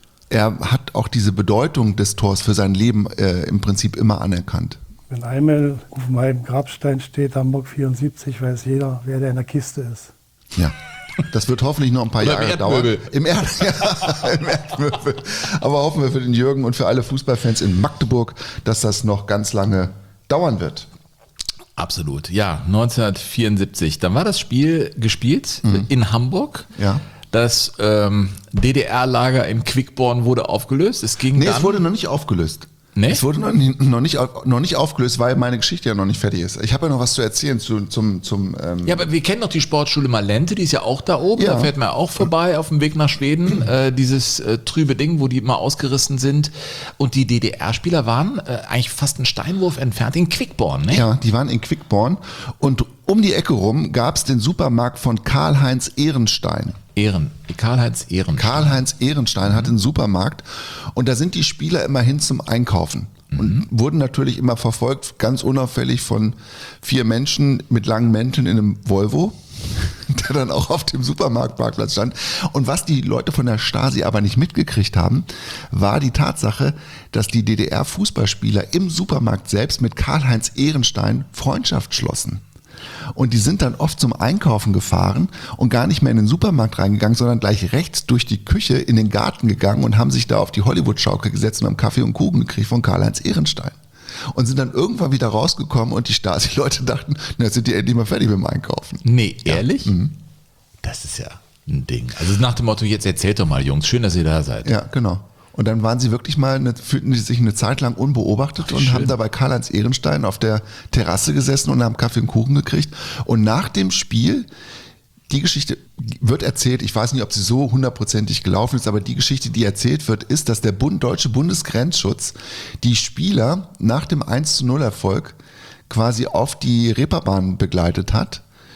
er hat auch diese Bedeutung des Tors für sein Leben äh, im Prinzip immer anerkannt. Wenn einmal auf meinem Grabstein steht, Hamburg vierundsiebzig, weiß jeder, wer der in der Kiste ist. Ja, das wird hoffentlich noch ein paar Oder Jahre im dauern. Erdmöbel. Im, Erd ja, im Erdmöbel. Aber hoffen wir für den Jürgen und für alle Fußballfans in Magdeburg, dass das noch ganz lange dauern wird. Absolut, ja, neunzehnhundertvierundsiebzig. Dann war das Spiel gespielt mhm. in Hamburg. Ja. Das ähm, D D R-Lager im Quickborn wurde aufgelöst. Es ging Nee, dann, es wurde noch nicht aufgelöst. Nee? Es wurde noch nicht, noch, nicht, noch nicht aufgelöst, weil meine Geschichte ja noch nicht fertig ist. Ich habe ja noch was zu erzählen zu, zum... zum ähm Ja, aber wir kennen doch die Sportschule Malente, die ist ja auch da oben. Ja. Da fährt man auch vorbei auf dem Weg nach Schweden. Äh, dieses äh, trübe Ding, wo die immer ausgerissen sind. Und die D D R-Spieler waren äh, eigentlich fast einen Steinwurf entfernt in Quickborn, ne? Ja, die waren in Quickborn. Und um die Ecke rum gab es den Supermarkt von Karl-Heinz Ehrenstein. Ehren, Karl-Heinz Ehrenstein. Karl-Heinz Ehrenstein hat einen Supermarkt und da sind die Spieler immer hin zum Einkaufen und mhm. wurden natürlich immer verfolgt, ganz unauffällig von vier Menschen mit langen Mänteln in einem Volvo, der dann auch auf dem Supermarktparkplatz stand. Und was die Leute von der Stasi aber nicht mitgekriegt haben, war die Tatsache, dass die D D R-Fußballspieler im Supermarkt selbst mit Karl-Heinz Ehrenstein Freundschaft schlossen. Und die sind dann oft zum Einkaufen gefahren und gar nicht mehr in den Supermarkt reingegangen, sondern gleich rechts durch die Küche in den Garten gegangen und haben sich da auf die Hollywood-Schaukel gesetzt und haben Kaffee und Kuchen gekriegt von Karl-Heinz Ehrenstein. Und sind dann irgendwann wieder rausgekommen und die Stasi-Leute dachten, na, jetzt sind die endlich mal fertig mit dem Einkaufen. Nee, ehrlich? Ja. Mhm. Das ist ja ein Ding. Also nach dem Motto, jetzt erzählt doch mal, Jungs, schön, dass ihr da seid. Ja, genau. Und dann waren sie wirklich mal, eine, fühlten sie sich eine Zeit lang unbeobachtet und schön. haben da bei Karl-Heinz Ehrenstein auf der Terrasse gesessen und haben Kaffee und Kuchen gekriegt. Und nach dem Spiel, die Geschichte wird erzählt, ich weiß nicht, ob sie so hundertprozentig gelaufen ist, aber die Geschichte, die erzählt wird, ist, dass der Bund, Deutsche Bundesgrenzschutz die Spieler nach dem eins zu null Erfolg quasi auf die Reeperbahn begleitet hat,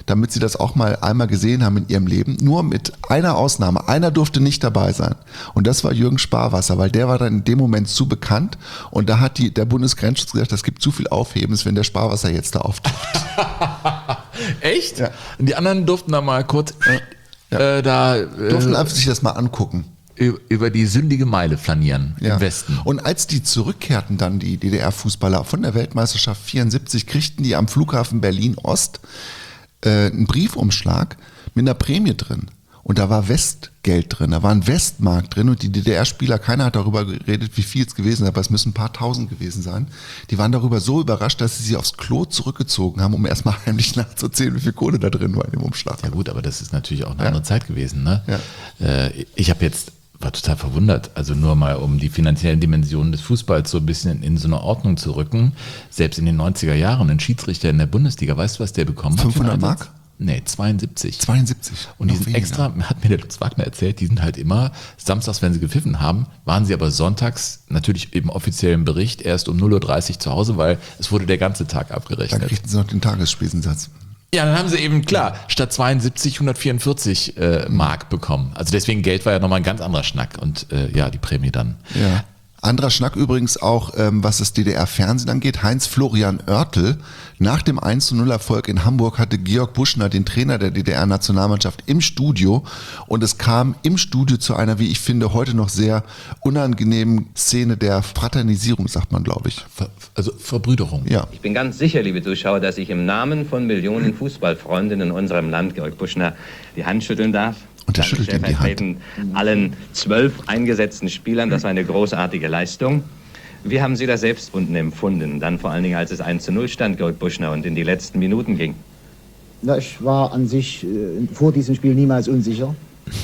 damit sie das auch mal einmal gesehen haben in ihrem Leben. Nur mit einer Ausnahme. Einer durfte nicht dabei sein. Und das war Jürgen Sparwasser, weil der war dann in dem Moment zu bekannt. Und da hat die, der Bundesgrenzschutz gesagt, das gibt zu viel Aufhebens, wenn der Sparwasser jetzt da auftaucht. Echt? Ja. Und die anderen durften da mal kurz ja. äh, da äh, durften einfach sich das mal angucken. Über die sündige Meile flanieren ja. im Westen. Und als die zurückkehrten, dann die D D R-Fußballer von der Weltmeisterschaft vierundsiebzig, kriegten die am Flughafen Berlin-Ost äh, einen Briefumschlag mit einer Prämie drin. Und da war Westgeld drin, da war ein Westmark drin und die D D R-Spieler, keiner hat darüber geredet, wie viel es gewesen ist, aber es müssen ein paar tausend gewesen sein. Die waren darüber so überrascht, dass sie sich aufs Klo zurückgezogen haben, um erstmal heimlich nachzuzählen, wie viel Kohle da drin war in dem Umschlag. Ja gut, aber das ist natürlich auch eine ja. andere Zeit gewesen. Ne? Ja. Äh, ich habe jetzt, war total verwundert, also nur mal um die finanziellen Dimensionen des Fußballs so ein bisschen in so eine Ordnung zu rücken. Selbst in den neunziger Jahren, ein Schiedsrichter in der Bundesliga, weißt du, was der bekommen hat? fünfhundert Mark? Nee, zweiundsiebzig. zweiundsiebzig. Und die sind extra, hat mir der Lutz Wagner erzählt, die sind halt immer, samstags, wenn sie gepfiffen haben, waren sie aber sonntags, natürlich im offiziellen Bericht, erst um null Uhr dreißig zu Hause, weil es wurde der ganze Tag abgerechnet. Dann kriegten sie noch den Tagesspesensatz. Ja, dann haben sie eben, klar, statt zweiundsiebzig hundertvierundvierzig äh, Mark bekommen. Also deswegen, Geld war ja nochmal ein ganz anderer Schnack und äh, ja, die Prämie dann. Ja. Anderer Schnack übrigens auch, ähm, was das D D R-Fernsehen angeht. Heinz-Florian Oertel, nach dem eins zu null Erfolg in Hamburg hatte Georg Buschner, den Trainer der D D R-Nationalmannschaft, im Studio und es kam im Studio zu einer, wie ich finde, heute noch sehr unangenehmen Szene der Fraternisierung, sagt man, glaube ich. Ver, also Verbrüderung. Ja. Ich bin ganz sicher, liebe Zuschauer, dass ich im Namen von Millionen Fußballfreunden in unserem Land Georg Buschner die Hand schütteln darf. Und er schüttelt ihm die Hand. Allen zwölf eingesetzten Spielern, das war eine großartige Leistung. Wie haben Sie das selbst unten empfunden? Dann vor allen Dingen, als es eins zu null stand, Georg Buschner, und in die letzten Minuten ging. Na, ich war an sich äh, vor diesem Spiel niemals unsicher.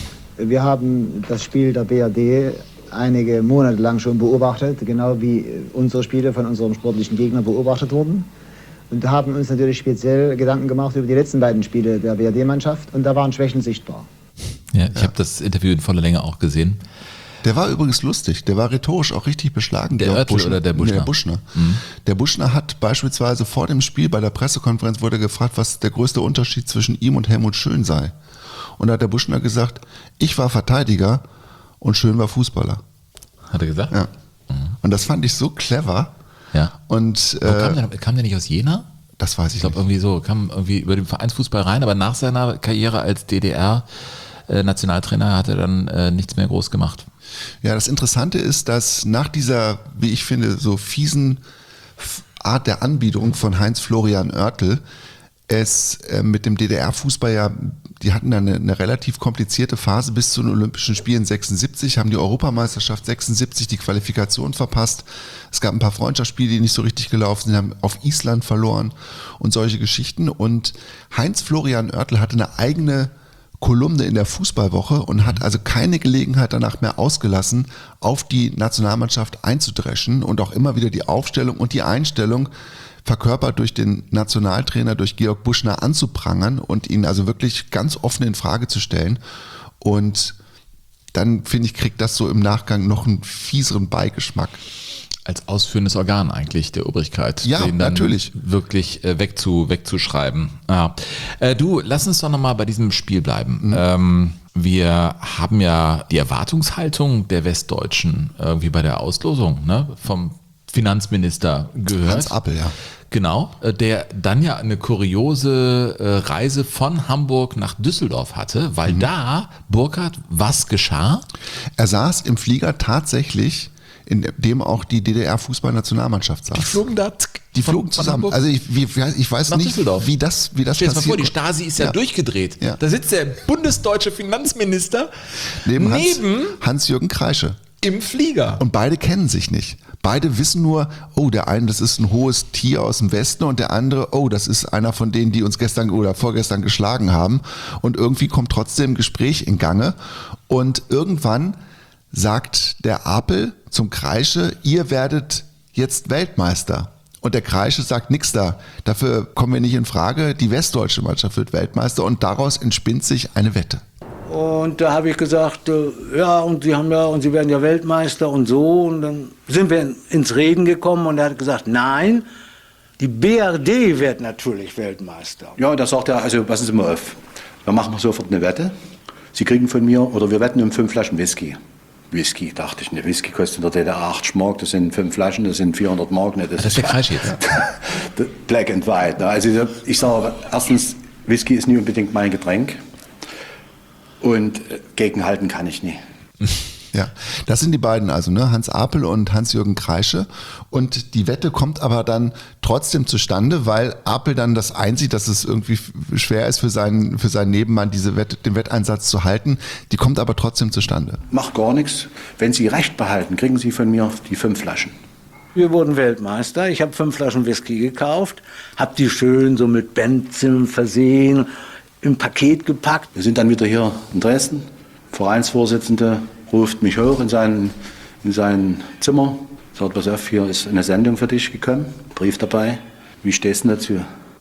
Wir haben das Spiel der B R D einige Monate lang schon beobachtet, genau wie unsere Spiele von unserem sportlichen Gegner beobachtet wurden. Und haben uns natürlich speziell Gedanken gemacht über die letzten beiden Spiele der B R D-Mannschaft. Und da waren Schwächen sichtbar. Ja, ich ja. habe das Interview in voller Länge auch gesehen. Der war übrigens lustig, der war rhetorisch auch richtig beschlagen. Der Oertel oder der Buschner? Der Buschner. Mhm. Der Buschner hat beispielsweise vor dem Spiel bei der Pressekonferenz wurde gefragt, was der größte Unterschied zwischen ihm und Helmut Schön sei. Und da hat der Buschner gesagt, ich war Verteidiger und Schön war Fußballer. Hat er gesagt? Ja. Mhm. Und das fand ich so clever. Ja. Und, äh, kam, der, kam der nicht aus Jena? Das weiß ich, ich glaub, nicht. Ich glaube, irgendwie so, kam irgendwie über den Vereinsfußball rein, aber nach seiner Karriere als D D R-Nationaltrainer hat er dann äh, nichts mehr groß gemacht. Ja, das Interessante ist, dass nach dieser, wie ich finde, so fiesen Art der Anbiederung von Heinz-Florian Oertel es äh, mit dem D D R-Fußball ja, die hatten dann eine, eine relativ komplizierte Phase bis zu den Olympischen Spielen sechsundsiebzig, haben die Europameisterschaft sechsundsiebzig die Qualifikation verpasst. Es gab ein paar Freundschaftsspiele, die nicht so richtig gelaufen sind, haben auf Island verloren und solche Geschichten. Und Heinz-Florian Oertel hatte eine eigene Kolumne in der Fußballwoche und hat also keine Gelegenheit danach mehr ausgelassen, auf die Nationalmannschaft einzudreschen und auch immer wieder die Aufstellung und die Einstellung verkörpert durch den Nationaltrainer, durch Georg Buschner anzuprangern und ihn also wirklich ganz offen in Frage zu stellen. Und dann, finde ich, kriegt das so im Nachgang noch einen fieseren Beigeschmack. Als ausführendes Organ eigentlich der Obrigkeit. Ja, den dann natürlich. Wirklich äh, wegzu, wegzuschreiben. Ja. Äh, du, lass uns doch nochmal bei diesem Spiel bleiben. Mhm. Ähm, wir haben ja die Erwartungshaltung der Westdeutschen irgendwie bei der Auslosung, ne, vom Finanzminister gehört. Hans Appel, ja. Genau, der dann ja eine kuriose äh, Reise von Hamburg nach Düsseldorf hatte, weil mhm. da, Burkhard, was geschah? Er saß im Flieger tatsächlich, in dem auch die D D R-Fußballnationalmannschaft saß. Die flogen da, die flogen zusammen. Also ich, wie, ich weiß nicht, Düsseldorf. wie das, wie das Stell dir mal passiert. vor, die Stasi ist ja, ja. durchgedreht. Ja. Da sitzt der bundesdeutsche Finanzminister neben, neben Hans, Hans-Jürgen Kreische im Flieger. Und beide kennen sich nicht. Beide wissen nur, oh, der eine, das ist ein hohes Tier aus dem Westen und der andere, oh, das ist einer von denen, die uns gestern oder vorgestern geschlagen haben. Und irgendwie kommt trotzdem ein Gespräch in Gange. Und irgendwann sagt der Apel zum Kreische, ihr werdet jetzt Weltmeister. Und der Kreische sagt, nix da, dafür kommen wir nicht in Frage, die westdeutsche Mannschaft wird Weltmeister und daraus entspinnt sich eine Wette. Und da habe ich gesagt, äh, ja, und sie haben ja, und sie werden ja Weltmeister und so. Und dann sind wir ins Reden gekommen und er hat gesagt, nein, Die B R D wird natürlich Weltmeister. Ja, da sagt er, also passen Sie mal auf, dann machen wir sofort eine Wette. Sie kriegen von mir, oder wir wetten um fünf Flaschen Whisky. Whisky, dachte ich, eine Whisky kostet in der D D R achtzig Mark, das sind fünf Flaschen, das sind vierhundert Mark. Ne, das, das ist der Kreisch jetzt. Black and White. Ne? Also ich sage, erstens, Whisky ist nie unbedingt mein Getränk und gegenhalten kann ich nie. Ja, das sind die beiden also, ne? Hans Apel und Hans-Jürgen Kreische. Und die Wette kommt aber dann trotzdem zustande, weil Apel dann das einsieht, dass es irgendwie schwer ist für seinen, für seinen Nebenmann, diese Wette, den Wetteinsatz zu halten. Die kommt aber trotzdem zustande. Macht gar nichts. Wenn Sie Recht behalten, kriegen Sie von mir die fünf Flaschen. Wir wurden Weltmeister. Ich habe fünf Flaschen Whisky gekauft, habe die schön so mit Benzin versehen, im Paket gepackt. Wir sind dann wieder hier in Dresden. Vereinsvorsitzende ruft mich hoch in sein, in sein Zimmer, sagt, pass auf, hier ist eine Sendung für dich gekommen, Brief dabei, wie stehst du dazu?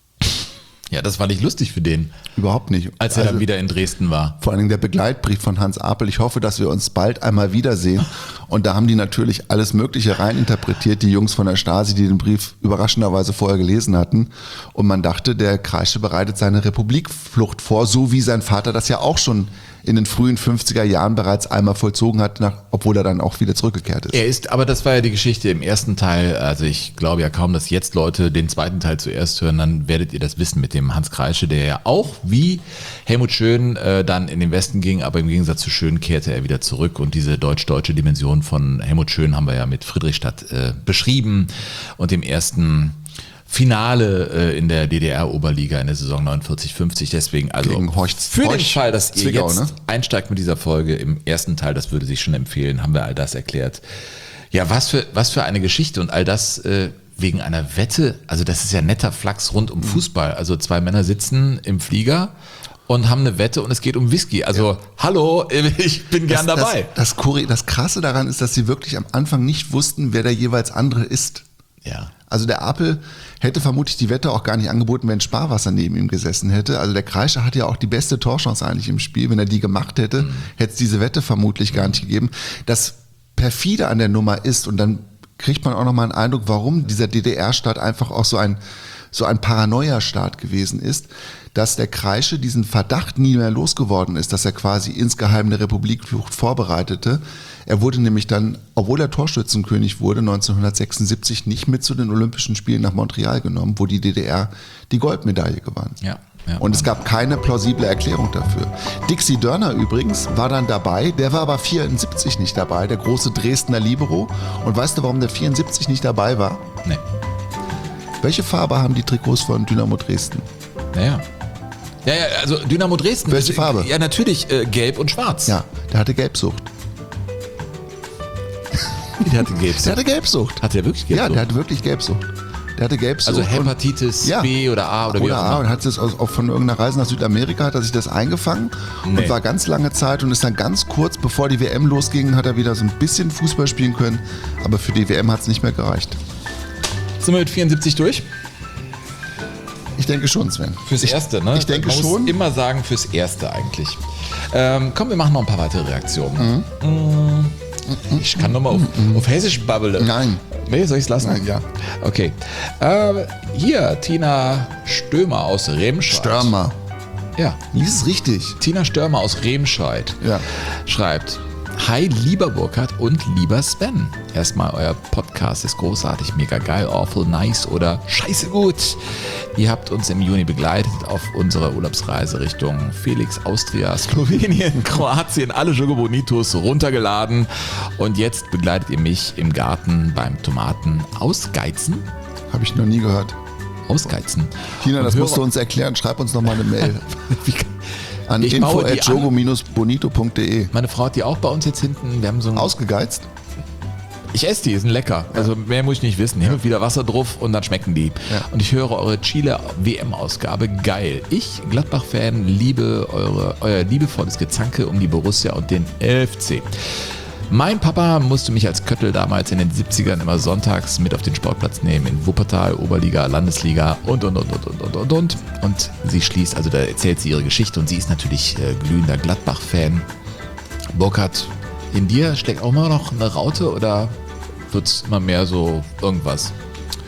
Ja, das war nicht lustig für den. Überhaupt nicht. Als er also, dann wieder in Dresden war. Vor allem der Begleitbrief von Hans Apel. Ich hoffe, dass wir uns bald einmal wiedersehen. Und da haben die natürlich alles Mögliche reininterpretiert, die Jungs von der Stasi, die den Brief überraschenderweise vorher gelesen hatten. Und man dachte, der Kreische bereitet seine Republikflucht vor, so wie sein Vater das ja auch schon in den frühen fünfziger Jahren bereits einmal vollzogen hat, nach, obwohl er dann auch wieder zurückgekehrt ist. Er ist, aber das war ja die Geschichte im ersten Teil, also ich glaube ja kaum, dass jetzt Leute den zweiten Teil zuerst hören, dann werdet ihr das wissen mit dem Hans Kreische, der ja auch wie Helmut Schön äh, dann in den Westen ging, aber im Gegensatz zu Schön kehrte er wieder zurück und diese deutsch-deutsche Dimension von Helmut Schön haben wir ja mit Friedrichstadt äh, beschrieben und dem ersten Finale äh, in der D D R-Oberliga in der Saison neunundvierzig fünfzig. Deswegen, also Horch, für Horch, den Fall, dass ihr Zwickau, jetzt ne? einsteigt mit dieser Folge im ersten Teil, das würde sich schon empfehlen, haben wir all das erklärt. Ja, was für, was für eine Geschichte und all das äh, wegen einer Wette. Also das ist ja netter Flachs rund um Fußball. Also zwei Männer sitzen im Flieger und haben eine Wette und es geht um Whisky. Also ja. Hallo, ich bin gern das, dabei. Das, das, das Krasse daran ist, dass sie wirklich am Anfang nicht wussten, wer der jeweils andere ist. Ja. Also der Apel hätte vermutlich die Wette auch gar nicht angeboten, wenn Sparwasser neben ihm gesessen hätte. Also der Kreische hat ja auch die beste Torchance eigentlich im Spiel. Wenn er die gemacht hätte, mhm. hätte es diese Wette vermutlich gar nicht gegeben. Das Perfide an der Nummer ist, und dann kriegt man auch nochmal einen Eindruck, warum dieser D D R-Staat einfach auch so ein, so ein Paranoia-Staat gewesen ist, dass der Kreische diesen Verdacht nie mehr losgeworden ist, dass er quasi insgeheim eine Republikflucht vorbereitete. Er wurde nämlich dann, obwohl er Torschützenkönig wurde, neunzehnhundertsechsundsiebzig nicht mit zu den Olympischen Spielen nach Montreal genommen, wo die D D R die Goldmedaille gewann. Ja, ja, und es gab keine plausible Erklärung dafür. Dixie Dörner übrigens war dann dabei, der war aber vierundsiebzig nicht dabei, der große Dresdner Libero. Und weißt du, warum der vierundsiebzig nicht dabei war? Nee. Welche Farbe haben die Trikots von Dynamo Dresden? Naja. Ja, ja, also Dynamo Dresden. Welche Farbe? Ja, natürlich äh, gelb und schwarz. Ja, der hatte Gelbsucht. Der hatte Gelbsucht. Der hatte Gelbsucht. Hat der wirklich Gelbsucht? Ja, der hatte wirklich Gelbsucht. Der hatte Gelbsucht. Also Hepatitis ja. B oder A oder, oder wie auch immer. A und hat es auch von irgendeiner Reise nach Südamerika hat er sich das eingefangen nee. und war ganz lange Zeit und ist dann ganz kurz, bevor die W M losging, hat er wieder so ein bisschen Fußball spielen können, aber für die W M hat es nicht mehr gereicht. Sind wir mit vierundsiebzig durch? Ich denke schon, Sven. Fürs Erste, ne? Ich denke Man schon. Muss immer sagen, fürs Erste eigentlich. Ähm, komm, wir machen noch ein paar weitere Reaktionen. Mhm. Ich kann nochmal auf, mhm. auf Hessisch babbeln. Nein. Nee, soll ich es lassen? Nein, ja. Okay. Äh, hier, Tina Stömer aus Remscheid. Stürmer. Ja. Lies es richtig. Tina Stürmer aus Remscheid ja. schreibt: Hi, lieber Burkhard und lieber Sven. Erstmal, euer Podcast ist großartig, mega geil, awful nice oder scheiße gut. Ihr habt uns im Juni begleitet auf unserer Urlaubsreise Richtung Felix, Austria, Slowenien, Kroatien, alle Jogo Bonitos runtergeladen. Und jetzt begleitet ihr mich im Garten beim Tomaten ausgeizen. Habe ich noch nie gehört. Ausgeizen. Tina, das musst du uns erklären. Schreib uns nochmal eine Mail. An info at jogo bonito punkt de. Meine Frau hat die auch bei uns jetzt hinten. Wir haben so ausgegeizt? Ich esse die, die sind lecker. Ja. Also mehr muss ich nicht wissen. Hin und wieder Wasser drauf und dann schmecken die. Ja. Und ich höre eure Chile-W M-Ausgabe. Geil. Ich, Gladbach-Fan, liebe eure, euer liebevolles Gezanke um die Borussia und den F C. Mein Papa musste mich als Köttel damals in den siebzigern immer sonntags mit auf den Sportplatz nehmen. In Wuppertal, Oberliga, Landesliga und, und, und, und, und, und, und. Und sie schließt, also da erzählt sie ihre Geschichte und sie ist natürlich äh, glühender Gladbach-Fan. Burkhard, in dir steckt auch immer noch eine Raute oder wird es immer mehr so irgendwas?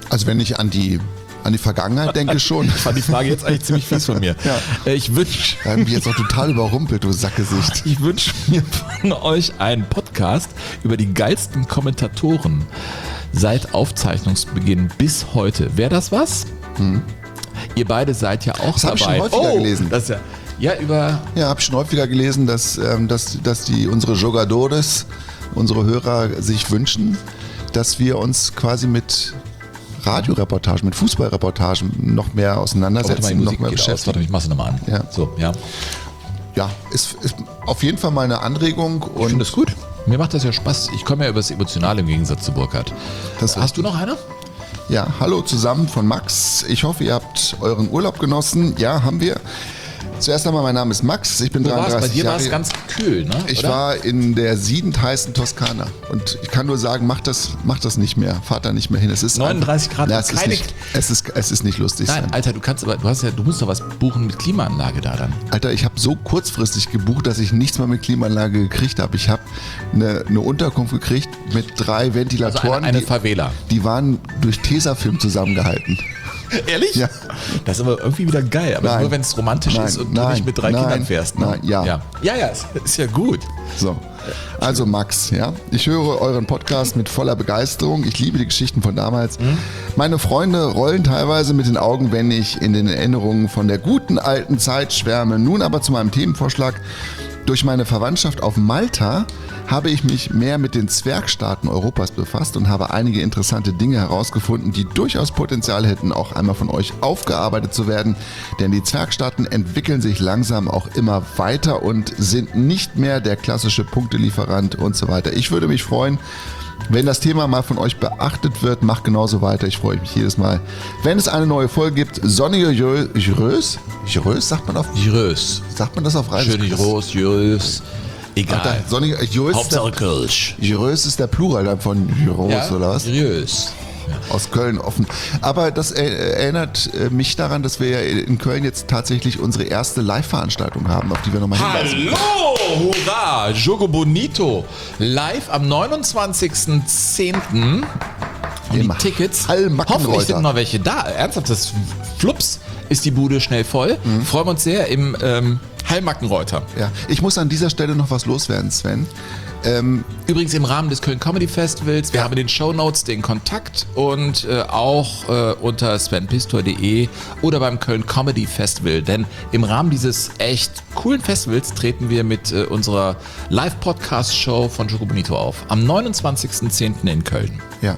Also wenn ich an die, an die Vergangenheit denke schon. Ich fand die Frage jetzt eigentlich ziemlich fies von mir. Ja. Äh, Ich wünsche Da haben wir jetzt auch total überrumpelt, du Sackgesicht. ich wünsch mir von euch einen Podcast über die geilsten Kommentatoren seit Aufzeichnungsbeginn bis heute. Wäre das was? Hm. Ihr beide seid ja auch Das habe dabei. ich schon häufiger oh, gelesen. Das ist ja, ja, über Ja, habe ich schon häufiger gelesen, dass, ähm, dass, dass die unsere Jogadores, unsere Hörer sich wünschen, dass wir uns quasi mit Radioreportagen, mit Fußballreportagen noch mehr Oh, warte mal, auseinandersetzen, die noch Musik mehr geht aus. beschäftigen. Warte, ich mach's nochmal an. Ja. So, ja. Ja, ist, ist auf jeden Fall mal eine Anregung. Ich finde Und das gut. Mir macht das ja Spaß. Ich komme ja über das Emotionale im Gegensatz zu Burkhard. Das Hast du noch eine? ja, hallo zusammen von Max. Ich hoffe, ihr habt euren Urlaub genossen. Ja, haben wir. Zuerst einmal, mein Name ist Max. Ich bin Du warst, bei dreiunddreißig dir war Jahre es ganz kühl, ne? Ich oder? war in der siedend heißen Toskana und ich kann nur sagen, macht das, macht das nicht mehr, fahrt da nicht mehr hin. Es ist neununddreißig einfach- Grad, Ja, es, ist keine- nicht, es, ist, es ist nicht lustig. Nein, Sven. Alter, du kannst aber, du hast ja, du musst doch was buchen mit Klimaanlage da dann. Alter, ich habe so kurzfristig gebucht, dass ich nichts mehr mit Klimaanlage gekriegt habe. Ich habe eine, eine Unterkunft gekriegt mit drei Also Ventilatoren, eine, eine die, Favela. die waren durch Tesafilm zusammengehalten. Ehrlich? Ja. Das ist aber irgendwie wieder geil, aber Nein. nur wenn es romantisch Nein, ist und nein, du nicht mit drei nein, Kindern fährst. Ne? nein, ja. ja. Ja, ja, ist, ist ja gut. So, also Max, ja, ich höre euren Podcast mit voller Begeisterung. Ich liebe die Geschichten von damals. Meine Freunde rollen teilweise mit den Augen, wenn ich in den Erinnerungen von der guten alten Zeit schwärme. Nun aber zu meinem Themenvorschlag. Durch meine Verwandtschaft auf Malta habe ich mich mehr mit den Zwergstaaten Europas befasst und habe einige interessante Dinge herausgefunden, die durchaus Potenzial hätten, auch einmal von euch aufgearbeitet zu werden. Denn die Zwergstaaten entwickeln sich langsam auch immer weiter und sind nicht mehr der klassische Punktelieferant und so weiter. Ich würde mich freuen, wenn das Thema mal von euch beachtet wird. Macht genauso weiter. Ich freue mich jedes Mal, wenn es eine neue Folge gibt. Sonnige Jörös. Jörös sagt man auf Jörös. Sagt man das auf Reise? Schön Jörös, Jörös. Egal. Alter, Sonnige Jörös. Hauptsache Kölsch. Jörös ist der Plural dann von Jörös, Ja, oder was? Jörös. Aus Köln offen. Aber das äh, erinnert äh, mich daran, dass wir ja in Köln jetzt tatsächlich unsere erste Live-Veranstaltung haben, auf die wir nochmal hinweisen. Hallo, hurra, Jogo Bonito. Live am neunundzwanzigsten zehnten Und die Im Tickets, Hallmackenreuter. hoffentlich sind noch welche da. Ernsthaft, das Flups ist die Bude schnell voll. Mhm. Freuen wir uns sehr im ähm, Hallmackenreuter. Ja. Ich muss an dieser Stelle noch was loswerden, Sven. Ähm, Übrigens im Rahmen des Köln Comedy Festivals. Wir haben in den Shownotes den Kontakt und äh, auch äh, unter sven pistor punkt de oder beim Köln Comedy Festival. Denn im Rahmen dieses echt coolen Festivals treten wir mit äh, unserer Live-Podcast-Show von Jogo Bonito auf. Am neunundzwanzigsten zehnten in Köln. ja.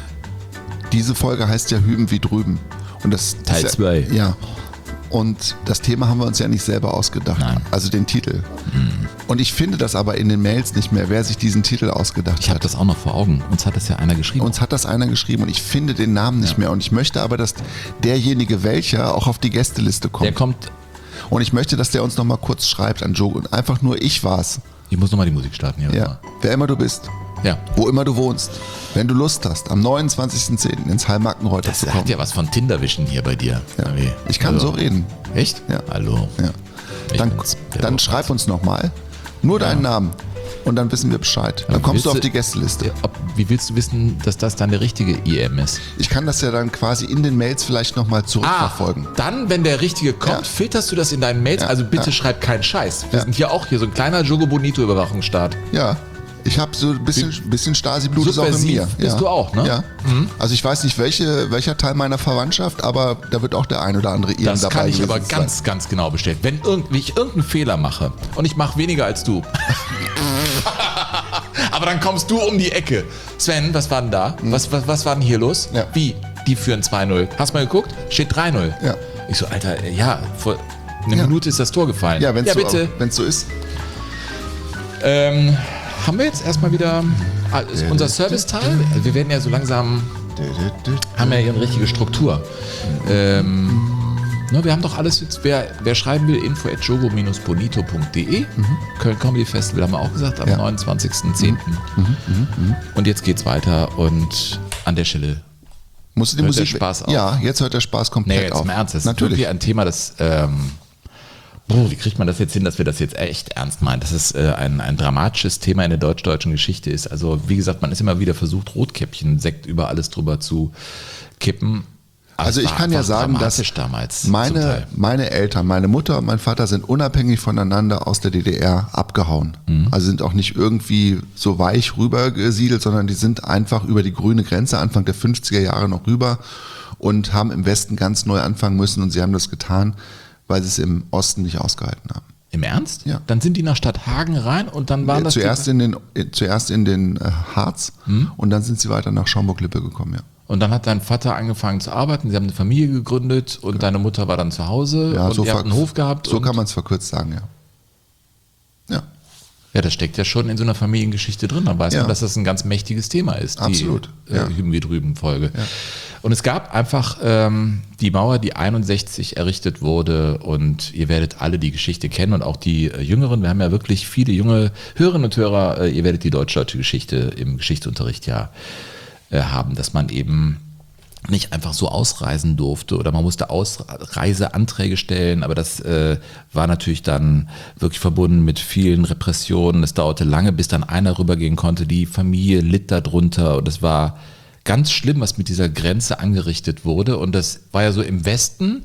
Diese Folge heißt ja Hüben wie drüben. Und das Teil das- zwei. Ja. Und das Thema haben wir uns ja nicht selber ausgedacht. Nein. Also den Titel. Und ich finde das aber in den Mails nicht mehr, wer sich diesen Titel ausgedacht Ich habe hat. das auch noch vor Augen. Uns hat das ja einer geschrieben. Uns hat das einer geschrieben und ich finde den Namen nicht mehr. Und ich möchte aber, dass derjenige, welcher auch auf die Gästeliste kommt. Der kommt. Und ich möchte, dass der uns nochmal kurz schreibt an Joe. Und einfach nur ich war's. Ich muss nochmal die Musik starten hier. Ja. Wer immer du bist. Ja. Wo immer du wohnst. Wenn du Lust hast, am neunundzwanzigsten zehnten ins Hallmackenreuter Das zu kommen. hat ja was von Tinderwischen hier bei dir. Ja. Irgendwie. Ich kann Also, so reden. Echt? Ja. Hallo. Ja. Ich Dann, bin's, der dann Burkhard. schreib uns nochmal. Nur deinen Namen. Und dann wissen wir Bescheid. Dann Aber kommst du willst auf die Gästeliste. Ja, ob, wie willst du wissen, dass das dann der richtige I M ist? Ich kann das ja dann quasi in den Mails vielleicht nochmal zurückverfolgen. dann, wenn der richtige kommt, Ja. filterst du das in deinen Mails. Ja, Also bitte ja. schreib keinen Scheiß. Wir Ja. sind hier auch hier so ein kleiner Jogo Bonito Überwachungsstaat. Ja. Ich habe so ein bisschen, bisschen Stasi-Blut ist auch in Subversiv mir. bist ja. du auch, ne? Ja. Also ich weiß nicht, welche, welcher Teil meiner Verwandtschaft, aber da wird auch der ein oder andere Iren Das dabei kann ich gewesen aber sein. ganz, ganz genau bestätigen. Wenn irgend, wenn ich irgendeinen Fehler mache und ich mache weniger als du, aber dann kommst du um die Ecke. Sven, was war denn da? Was, was, was war denn hier los? Ja. Wie? Die führen zwei null. Hast du mal geguckt? Steht drei null. Ja. Ich so, Alter, ja, vor einer Ja. Minute ist das Tor gefallen. Ja, wenn es ja, so, bitte. wenn's so ist. Ähm, haben wir jetzt erstmal wieder ah, ist unser Serviceteil? Wir werden ja so langsam, haben ja hier eine richtige Struktur. Ähm, ne, wir haben doch alles jetzt, wer, wer schreiben will, info at jogo dash bonito punkt de. Köln Comedy Festival haben wir auch gesagt, am Ja. neunundzwanzigsten zehnten Und jetzt geht's weiter und an der Stelle, Musst du die Hört der Musik Spaß auf? Ja, jetzt hört der Spaß komplett nee, jetzt auf. im Ernst, das ist Natürlich. wirklich ein Thema, das ähm, Oh, wie kriegt man das jetzt hin, dass wir das jetzt echt ernst meinen? Dass es äh, ein, ein dramatisches Thema in der deutsch-deutschen Geschichte ist. Also wie gesagt, man ist immer wieder versucht, Rotkäppchen, Sekt über alles drüber zu kippen. Aber also ich kann ja sagen, dass damals meine, meine Eltern, meine Mutter und mein Vater sind unabhängig voneinander aus der D D R abgehauen. Mhm. Also sind auch nicht irgendwie so weich rübergesiedelt, sondern die sind einfach über die grüne Grenze Anfang der fünfziger Jahre noch rüber und haben im Westen ganz neu anfangen müssen und sie haben das getan, weil sie es im Osten nicht ausgehalten haben. Im Ernst? Ja. Dann sind die nach Stadthagen rein und dann waren das zuerst in den zuerst in den äh, Harz mhm. und dann sind sie weiter nach Schaumburg-Lippe gekommen, ja. Und dann hat dein Vater angefangen zu arbeiten, sie haben eine Familie gegründet und ja. deine Mutter war dann zu Hause ja, und so ihr habt einen Hof gehabt. So kann man es verkürzt sagen, ja. Ja. Ja, das steckt ja schon in so einer Familiengeschichte drin. Dann weiß ja. man, dass das ein ganz mächtiges Thema ist. Absolut. Die äh, Hüben wie drüben Folge. Ja. Und es gab einfach ähm, die Mauer, die einundsechzig errichtet wurde und ihr werdet alle die Geschichte kennen und auch die äh, Jüngeren. Wir haben ja wirklich viele junge Hörerinnen und Hörer. Äh, ihr werdet die deutsch-deutsche Geschichte im Geschichtsunterricht ja äh, haben, dass man eben nicht einfach so ausreisen durfte oder man musste Ausreiseanträge stellen, aber das äh, war natürlich dann wirklich verbunden mit vielen Repressionen. Es dauerte lange, bis dann einer rübergehen konnte. Die Familie litt darunter und es war ganz schlimm, was mit dieser Grenze angerichtet wurde. Und das war ja so im Westen,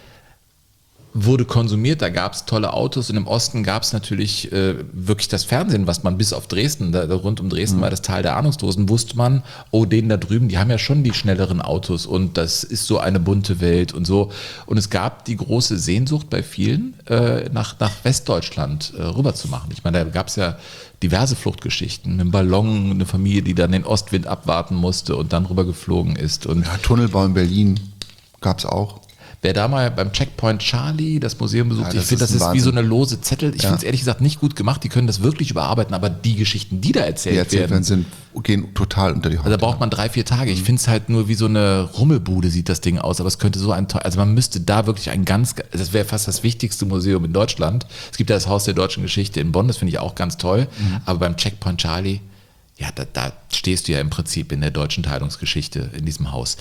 wurde konsumiert, da gab es tolle Autos und im Osten gab es natürlich äh, wirklich das Fernsehen, was man bis auf Dresden, da, rund um Dresden mhm. war das Tal der Ahnungslosen, wusste man, oh, denen da drüben, die haben ja schon die schnelleren Autos und das ist so eine bunte Welt und so. Und es gab die große Sehnsucht bei vielen, äh, nach, nach Westdeutschland äh, rüber zu machen. Ich meine, da gab es ja diverse Fluchtgeschichten, mit einem Ballon, eine Familie, die dann den Ostwind abwarten musste und dann rüber geflogen ist. Und ja, Tunnelbau in Berlin gab es auch. Wer da mal beim Checkpoint Charlie das Museum besucht, ja, ich finde, das ist, das ist wie so eine lose Zettel. Ich ja. finde es ehrlich gesagt nicht gut gemacht. Die können das wirklich überarbeiten, aber die Geschichten, die da erzählt, die erzählt werden, sind, gehen total unter die Haut. Also da braucht man drei, vier Tage. Ich finde es halt nur wie so eine Rummelbude sieht das Ding aus, aber es könnte so ein, also man müsste da wirklich ein ganz, das wäre fast das wichtigste Museum in Deutschland. Es gibt ja das Haus der deutschen Geschichte in Bonn, das finde ich auch ganz toll, mhm. aber beim Checkpoint Charlie, ja, da, da stehst du ja im Prinzip in der deutschen Teilungsgeschichte in diesem Haus.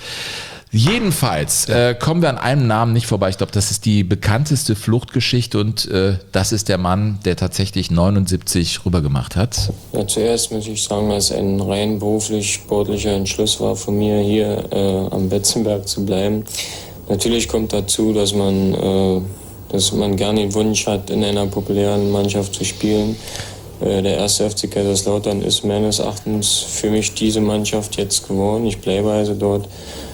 Jedenfalls äh, kommen wir an einem Namen nicht vorbei. Ich glaube, das ist die bekannteste Fluchtgeschichte und äh, das ist der Mann, der tatsächlich neunundsiebzig rübergemacht hat. Ja, zuerst muss ich sagen, dass ein rein beruflich-sportlicher Entschluss war von mir, hier äh, am Betzenberg zu bleiben. Natürlich kommt dazu, dass man, äh, dass man gerne den Wunsch hat, in einer populären Mannschaft zu spielen. Der erste F C Kaiserslautern ist meines Erachtens für mich diese Mannschaft jetzt geworden. Ich bleibe also dort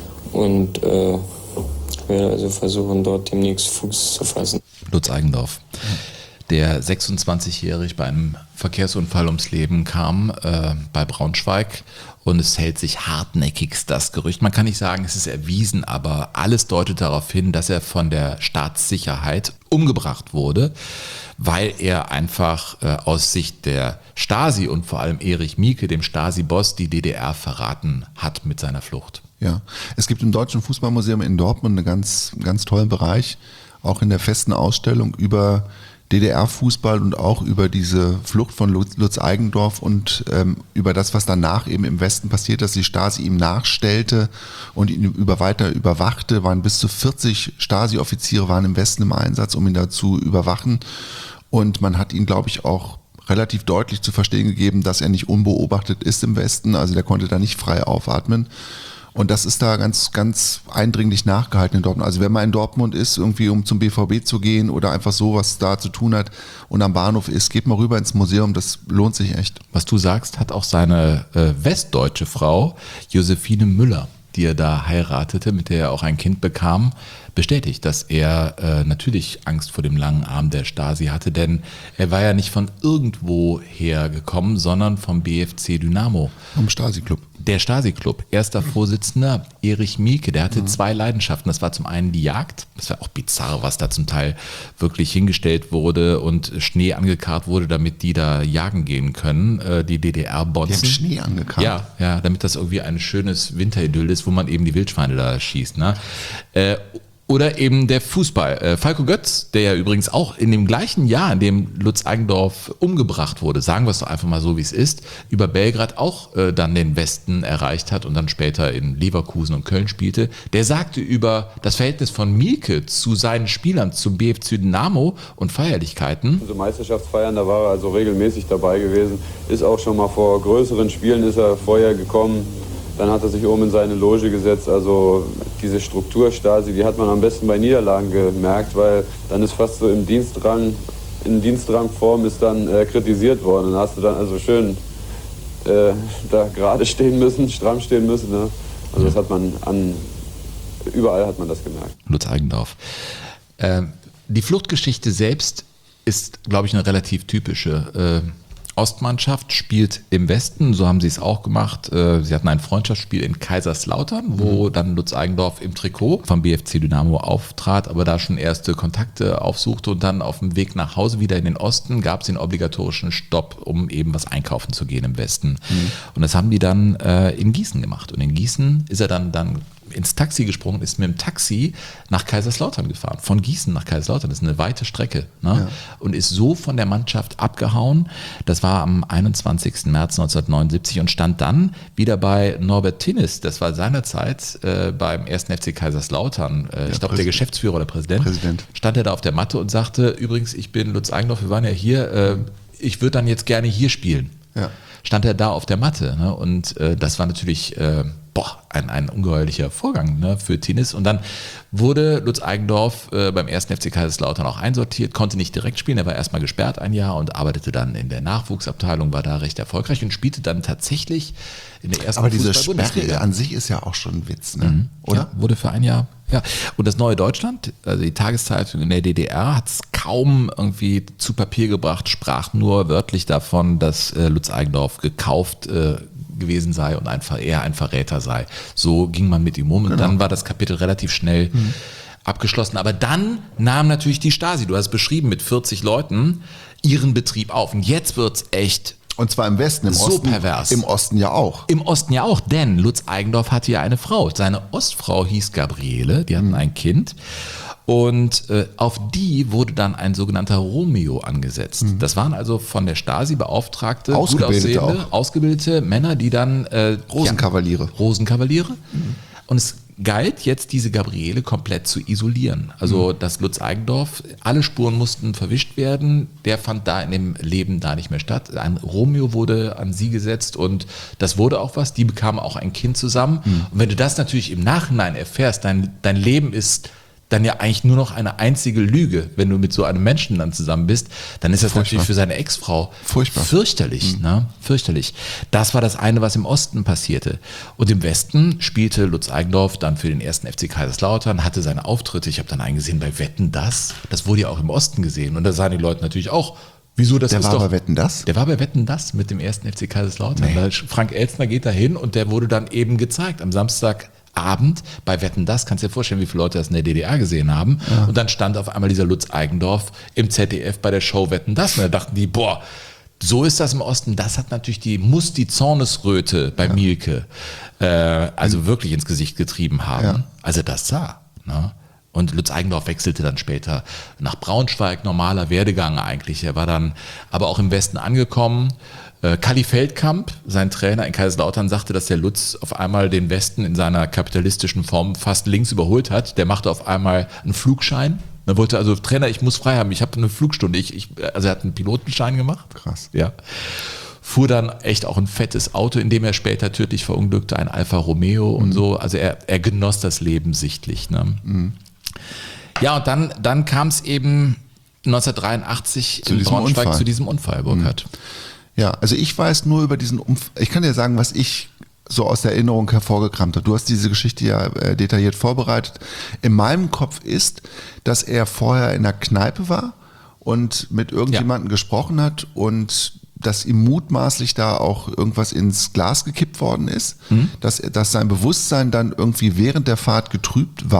und äh, werde also versuchen, dort demnächst Fuß zu fassen. Lutz Eigendorf, der sechsundzwanzigjährig bei einem Verkehrsunfall ums Leben kam äh, bei Braunschweig und es hält sich hartnäckigst das Gerücht. Man kann nicht sagen, es ist erwiesen, aber alles deutet darauf hin, dass er von der Staatssicherheit umgebracht wurde, weil er einfach äh, aus Sicht der Stasi und vor allem Erich Mielke, dem Stasi-Boss, die D D R verraten hat mit seiner Flucht. Ja, es gibt im Deutschen Fußballmuseum in Dortmund einen ganz, ganz tollen Bereich, auch in der festen Ausstellung über D D R-Fußball und auch über diese Flucht von Lutz, Lutz Eigendorf und ähm, über das, was danach eben im Westen passiert, dass die Stasi ihm nachstellte und ihn über weiter überwachte. Waren bis zu vierzig Stasi-Offiziere waren im Westen im Einsatz, um ihn da zu überwachen. Und man hat ihn, glaube ich, auch relativ deutlich zu verstehen gegeben, dass er nicht unbeobachtet ist im Westen. Also der konnte da nicht frei aufatmen. Und das ist da ganz, ganz eindringlich nachgehalten in Dortmund. Also wenn man in Dortmund ist, irgendwie um zum B V B zu gehen oder einfach so was da zu tun hat und am Bahnhof ist, geht mal rüber ins Museum, das lohnt sich echt. Was du sagst, hat auch seine äh, westdeutsche Frau Josephine Müller, die er da heiratete, mit der er auch ein Kind bekam, bestätigt, dass er äh, natürlich Angst vor dem langen Arm der Stasi hatte, denn er war ja nicht von irgendwo hergekommen, sondern vom B F C Dynamo. Vom Stasi-Club. Der Stasi-Club, erster Vorsitzender Erich Mielke, der hatte mhm. zwei Leidenschaften. Das war zum einen die Jagd, das war auch bizarr, was da zum Teil wirklich hingestellt wurde und Schnee angekarrt wurde, damit die da jagen gehen können, äh, die D D R-Bonzen. Die haben Schnee angekarrt? Ja, ja, damit das irgendwie ein schönes Winteridyll ist, wo man eben die Wildschweine da schießt. Ne? Äh, Oder eben der Fußball. Äh, Falco Götz, der ja übrigens auch in dem gleichen Jahr, in dem Lutz Eigendorf umgebracht wurde, sagen wir es doch einfach mal so, wie es ist, über Belgrad auch äh, dann den Westen erreicht hat und dann später in Leverkusen und Köln spielte, der sagte über das Verhältnis von Mielke zu seinen Spielern, zum B F C Dynamo und Feierlichkeiten. Also Meisterschaftsfeiern, da war er also regelmäßig dabei gewesen, ist auch schon mal vor größeren Spielen ist er vorher gekommen. Dann hat er sich oben in seine Loge gesetzt. Also diese Struktur Stasi, die hat man am besten bei Niederlagen gemerkt, weil dann ist fast so im Dienstrang, in Dienstrangform ist dann äh, kritisiert worden. Dann hast du dann also schön äh, da gerade stehen müssen, stramm stehen müssen. Ne? Also das hat man an, überall hat man das gemerkt. Lutz Eigendorf. Ähm, die Fluchtgeschichte selbst ist, glaube ich, eine relativ typische. Äh, Ostmannschaft spielt im Westen, so haben sie es auch gemacht. Sie hatten ein Freundschaftsspiel in Kaiserslautern, wo dann Lutz Eigendorf im Trikot vom B F C Dynamo auftrat, aber da schon erste Kontakte aufsuchte und dann auf dem Weg nach Hause wieder in den Osten gab es den obligatorischen Stopp, um eben was einkaufen zu gehen im Westen. Mhm. Und das haben die dann äh, in Gießen gemacht. Und in Gießen ist er dann, dann ins Taxi gesprungen, ist mit dem Taxi nach Kaiserslautern gefahren. Von Gießen nach Kaiserslautern, das ist eine weite Strecke. Ne? Ja. Und ist so von der Mannschaft abgehauen. Das war am einundzwanzigsten März neunzehnhundertneunundsiebzig und stand dann wieder bei Norbert Tinnis. Das war seinerzeit äh, beim ersten F C Kaiserslautern. Äh, ja, ich glaube, der Geschäftsführer oder Präsident, Präsident. Stand er da auf der Matte und sagte, übrigens, ich bin Lutz Eigendorf, wir waren ja hier, äh, ich würde dann jetzt gerne hier spielen. Ja. Stand er da auf der Matte. Ne? Und äh, das war natürlich äh, boah, ein, ein ungeheuerlicher Vorgang, ne, für Tinnis. Und dann wurde Lutz Eigendorf äh, beim ersten F C Kaiserslautern auch einsortiert, konnte nicht direkt spielen, er war erstmal gesperrt ein Jahr und arbeitete dann in der Nachwuchsabteilung, war da recht erfolgreich und spielte dann tatsächlich in der ersten Aber diese Fußball-Bundesliga. Sperre an sich ist ja auch schon ein Witz, ne? Mhm. Oder? Ja, wurde für ein Jahr. Ja. Und das Neue Deutschland, also die Tageszeitung in der D D R, hat es kaum irgendwie zu Papier gebracht, sprach nur wörtlich davon, dass äh, Lutz Eigendorf gekauft äh, gewesen sei und einfach eher ein Verräter sei. So ging man mit ihm um und genau. Dann war das Kapitel relativ schnell mhm. abgeschlossen. Aber dann nahm natürlich die Stasi, du hast es beschrieben, mit vierzig Leuten ihren Betrieb auf. Und jetzt wird's echt und zwar im Westen, im so Osten. Pervers. Im Osten ja auch. Im Osten ja auch, denn Lutz Eigendorf hatte ja eine Frau. Seine Ostfrau hieß Gabriele, die hatten mhm. ein Kind. Und äh, auf die wurde dann ein sogenannter Romeo angesetzt. Mhm. Das waren also von der Stasi beauftragte, ausgebildete, gut aussehende, ausgebildete Männer, die dann äh, Rosenkavaliere. Ja, Rosenkavaliere. Mhm. Und es galt jetzt, diese Gabriele komplett zu isolieren. Also mhm. das Lutz Eigendorf, alle Spuren mussten verwischt werden. Der fand da in dem Leben da nicht mehr statt. Ein Romeo wurde an sie gesetzt und das wurde auch was. Die bekamen auch ein Kind zusammen. Mhm. Und wenn du das natürlich im Nachhinein erfährst, dein, dein Leben ist dann ja eigentlich nur noch eine einzige Lüge, wenn du mit so einem Menschen dann zusammen bist, dann ist das Furchtbar. Natürlich für seine Ex-Frau Furchtbar. fürchterlich, mhm. ne? Fürchterlich. Das war das eine, was im Osten passierte. Und im Westen spielte Lutz Eigendorf dann für den ersten F C Kaiserslautern, hatte seine Auftritte, ich habe dann einen gesehen bei Wetten, das, das wurde ja auch im Osten gesehen und da sahen die Leute natürlich auch, wieso, das der ist war doch, bei Wetten, das? Der war bei Wetten, das mit dem ersten F C Kaiserslautern. Nee. Frank Elstner geht da hin und der wurde dann eben gezeigt am Samstag Abend bei Wetten, das, kannst du dir vorstellen, wie viele Leute das in der D D R gesehen haben. Ja. Und dann stand auf einmal dieser Lutz Eigendorf im Z D F bei der Show Wetten, das. Und da dachten die, boah, so ist das im Osten. Das hat natürlich die, muss die Zornesröte bei ja. Mielke äh, also mhm. wirklich ins Gesicht getrieben haben. Ja. Also das sah. Ne? Und Lutz Eigendorf wechselte dann später nach Braunschweig, normaler Werdegang eigentlich. Er war dann aber auch im Westen angekommen. Kalli Feldkamp, sein Trainer in Kaiserslautern, sagte, dass der Lutz auf einmal den Westen in seiner kapitalistischen Form fast links überholt hat. Der machte auf einmal einen Flugschein. Dann wollte also, Trainer, ich muss frei haben, ich habe eine Flugstunde. Ich, ich, also er hat einen Pilotenschein gemacht. Krass. Ja. Fuhr dann echt auch ein fettes Auto, in dem er später tödlich verunglückte, ein Alfa Romeo mhm. und so. Also er, er genoss das Leben sichtlich. Ne? Mhm. Ja, und dann, dann kam es eben neunzehnhundertdreiundachtzig zu in Braunschweig Unfall. zu diesem Unfall, Burkhard. Mhm. Ja, also ich weiß nur über diesen Unfall, ich kann dir sagen, was ich so aus der Erinnerung hervorgekramt habe. Du hast diese Geschichte ja äh, detailliert vorbereitet. In meinem Kopf ist, dass er vorher in der Kneipe war und mit irgendjemandem ja. gesprochen hat und dass ihm mutmaßlich da auch irgendwas ins Glas gekippt worden ist, mhm. dass, dass sein Bewusstsein dann irgendwie während der Fahrt getrübt war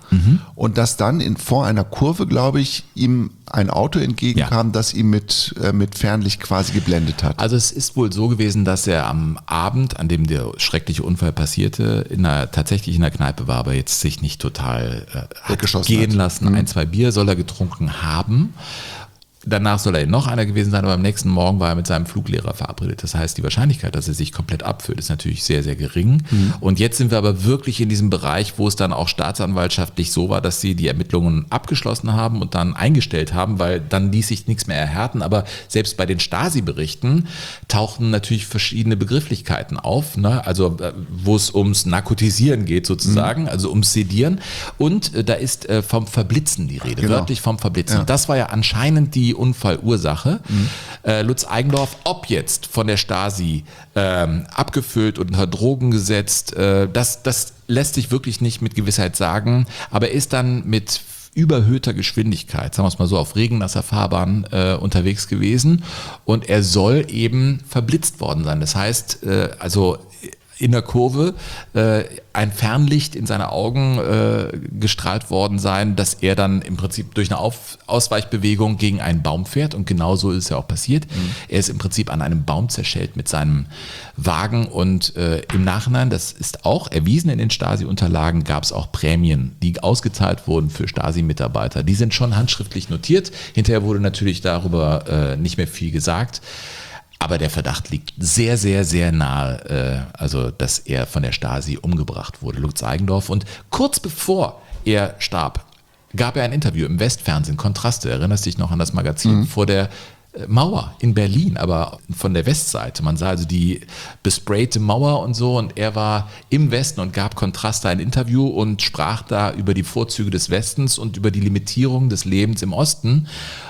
mhm. und dass dann in, vor einer Kurve, glaube ich, ihm ein Auto entgegenkam, ja. das ihn mit, äh, mit Fernlicht quasi geblendet hat. Also es ist wohl so gewesen, dass er am Abend, an dem der schreckliche Unfall passierte, in einer, tatsächlich in der Kneipe war, aber jetzt sich nicht total äh, hat gehen hat. lassen. Mhm. Ein, zwei Bier soll er getrunken haben. Danach soll er noch einer gewesen sein, aber am nächsten Morgen war er mit seinem Fluglehrer verabredet. Das heißt, die Wahrscheinlichkeit, dass er sich komplett abführt, ist natürlich sehr, sehr gering. Mhm. Und jetzt sind wir aber wirklich in diesem Bereich, wo es dann auch staatsanwaltschaftlich so war, dass sie die Ermittlungen abgeschlossen haben und dann eingestellt haben, weil dann ließ sich nichts mehr erhärten. Aber selbst bei den Stasi-Berichten tauchten natürlich verschiedene Begrifflichkeiten auf, ne? Also wo es ums Narkotisieren geht sozusagen, mhm. also ums Sedieren. Und äh, da ist äh, vom Verblitzen die Rede, genau. wörtlich vom Verblitzen. Ja. Das war ja anscheinend die Unfallursache. Mhm. Äh, Lutz Eigendorf, ob jetzt von der Stasi ähm, abgefüllt und unter Drogen gesetzt, äh, das, das lässt sich wirklich nicht mit Gewissheit sagen, aber er ist dann mit überhöhter Geschwindigkeit, sagen wir es mal so, auf regennasser Fahrbahn äh, unterwegs gewesen und er soll eben verblitzt worden sein. Das heißt, äh, also in der Kurve äh, ein Fernlicht in seine Augen äh, gestrahlt worden sein, dass er dann im Prinzip durch eine Auf- Ausweichbewegung gegen einen Baum fährt und genau so ist es ja auch passiert. Mhm. Er ist im Prinzip an einem Baum zerschellt mit seinem Wagen und äh, im Nachhinein, das ist auch erwiesen in den Stasi-Unterlagen, gab es auch Prämien, die ausgezahlt wurden für Stasi-Mitarbeiter. Die sind schon handschriftlich notiert. Hinterher wurde natürlich darüber äh, nicht mehr viel gesagt. Aber der Verdacht liegt sehr, sehr, sehr nahe, äh, also dass er von der Stasi umgebracht wurde, Lutz Eigendorf. Und kurz bevor er starb, gab er ein Interview im Westfernsehen, Kontraste, erinnerst dich noch an das Magazin, mhm. vor der äh, Mauer in Berlin, aber von der Westseite. Man sah also die besprayte Mauer und so und er war im Westen und gab Kontraste ein Interview und sprach da über die Vorzüge des Westens und über die Limitierung des Lebens im Osten.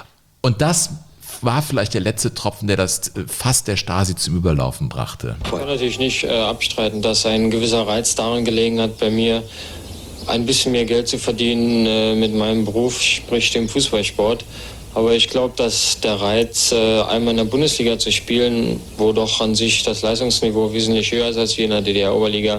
Und das war vielleicht der letzte Tropfen, der das Fass der Stasi zum Überlaufen brachte. Ich kann natürlich nicht äh, abstreiten, dass ein gewisser Reiz darin gelegen hat, bei mir ein bisschen mehr Geld zu verdienen äh, mit meinem Beruf, sprich dem Fußballsport. Aber ich glaube, dass der Reiz, äh, einmal in der Bundesliga zu spielen, wo doch an sich das Leistungsniveau wesentlich höher ist als wie in der D D R-Oberliga,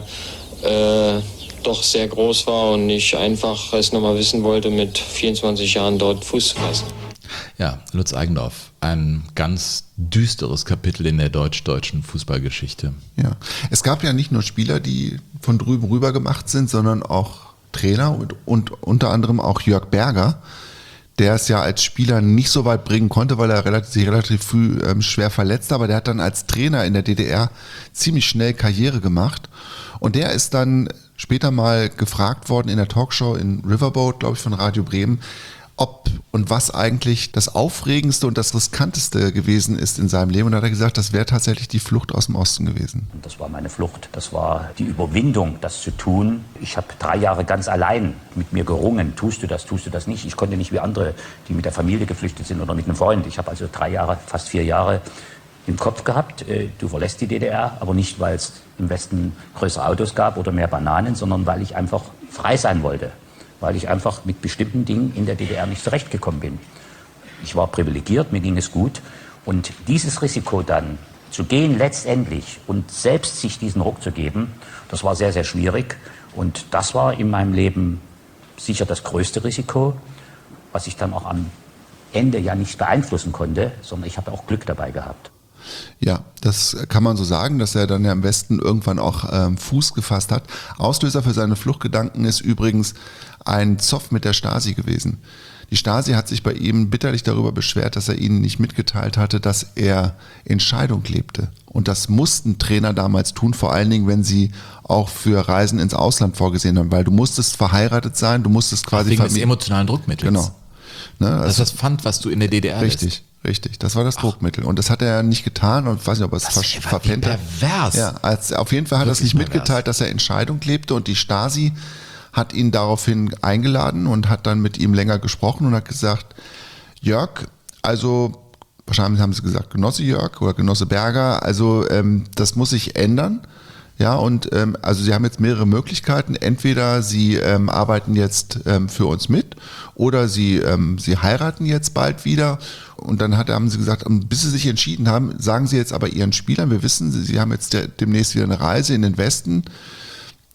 äh, doch sehr groß war und ich einfach es nochmal wissen wollte, mit vierundzwanzig Jahren dort Fuß zu fassen. Ja, Lutz Eigendorf, ein ganz düsteres Kapitel in der deutsch-deutschen Fußballgeschichte. Ja, es gab ja nicht nur Spieler, die von drüben rüber gemacht sind, sondern auch Trainer und, und unter anderem auch Jörg Berger, der es ja als Spieler nicht so weit bringen konnte, weil er relativ, sich relativ früh ähm, schwer verletzt, aber der hat dann als Trainer in der D D R ziemlich schnell Karriere gemacht und der ist dann später mal gefragt worden in der Talkshow in Riverboat, glaube ich, von Radio Bremen, ob und was eigentlich das Aufregendste und das Riskanteste gewesen ist in seinem Leben. Und da hat er gesagt, das wäre tatsächlich die Flucht aus dem Osten gewesen. Das war meine Flucht. Das war die Überwindung, das zu tun. Ich habe drei Jahre ganz allein mit mir gerungen. Tust du das, tust du das nicht? Ich konnte nicht wie andere, die mit der Familie geflüchtet sind oder mit einem Freund. Ich habe also drei Jahre, fast vier Jahre im Kopf gehabt, du verlässt die D D R, aber nicht, weil es im Westen größere Autos gab oder mehr Bananen, sondern weil ich einfach frei sein wollte. Weil ich einfach mit bestimmten Dingen in der D D R nicht zurechtgekommen bin. Ich war privilegiert, mir ging es gut. Und dieses Risiko dann zu gehen letztendlich und selbst sich diesen Ruck zu geben, das war sehr, sehr schwierig. Und das war in meinem Leben sicher das größte Risiko, was ich dann auch am Ende ja nicht beeinflussen konnte, sondern ich habe auch Glück dabei gehabt. Ja, das kann man so sagen, dass er dann ja im Westen irgendwann auch ähm, Fuß gefasst hat. Auslöser für seine Fluchtgedanken ist übrigens ein Zoff mit der Stasi gewesen. Die Stasi hat sich bei ihm bitterlich darüber beschwert, dass er ihnen nicht mitgeteilt hatte, dass er in Scheidung lebte. Und das mussten Trainer damals tun, vor allen Dingen, wenn sie auch für Reisen ins Ausland vorgesehen haben, weil du musstest verheiratet sein, du musstest quasi... Wegen des emotionalen Druckmittels. Genau. Ne, also das ist das Pfand, was du in der D D R Richtig. Lässt. Richtig, das war das Ach. Druckmittel. Und das hat er nicht getan und ich weiß nicht, ob er es ver- verpennt hat. Pervers. Ja, als, auf jeden Fall hat er es nicht pervers. mitgeteilt, dass er in Scheidung lebte und die Stasi hat ihn daraufhin eingeladen und hat dann mit ihm länger gesprochen und hat gesagt, Jörg, also wahrscheinlich haben sie gesagt, Genosse Jörg oder Genosse Berger, also ähm, das muss sich ändern. Ja, und ähm, also sie haben jetzt mehrere Möglichkeiten. Entweder sie ähm, arbeiten jetzt ähm, für uns mit oder sie, ähm, sie heiraten jetzt bald wieder. Und dann hat, haben sie gesagt, bis sie sich entschieden haben, sagen sie jetzt aber ihren Spielern, wir wissen, sie, sie haben jetzt der, demnächst wieder eine Reise in den Westen.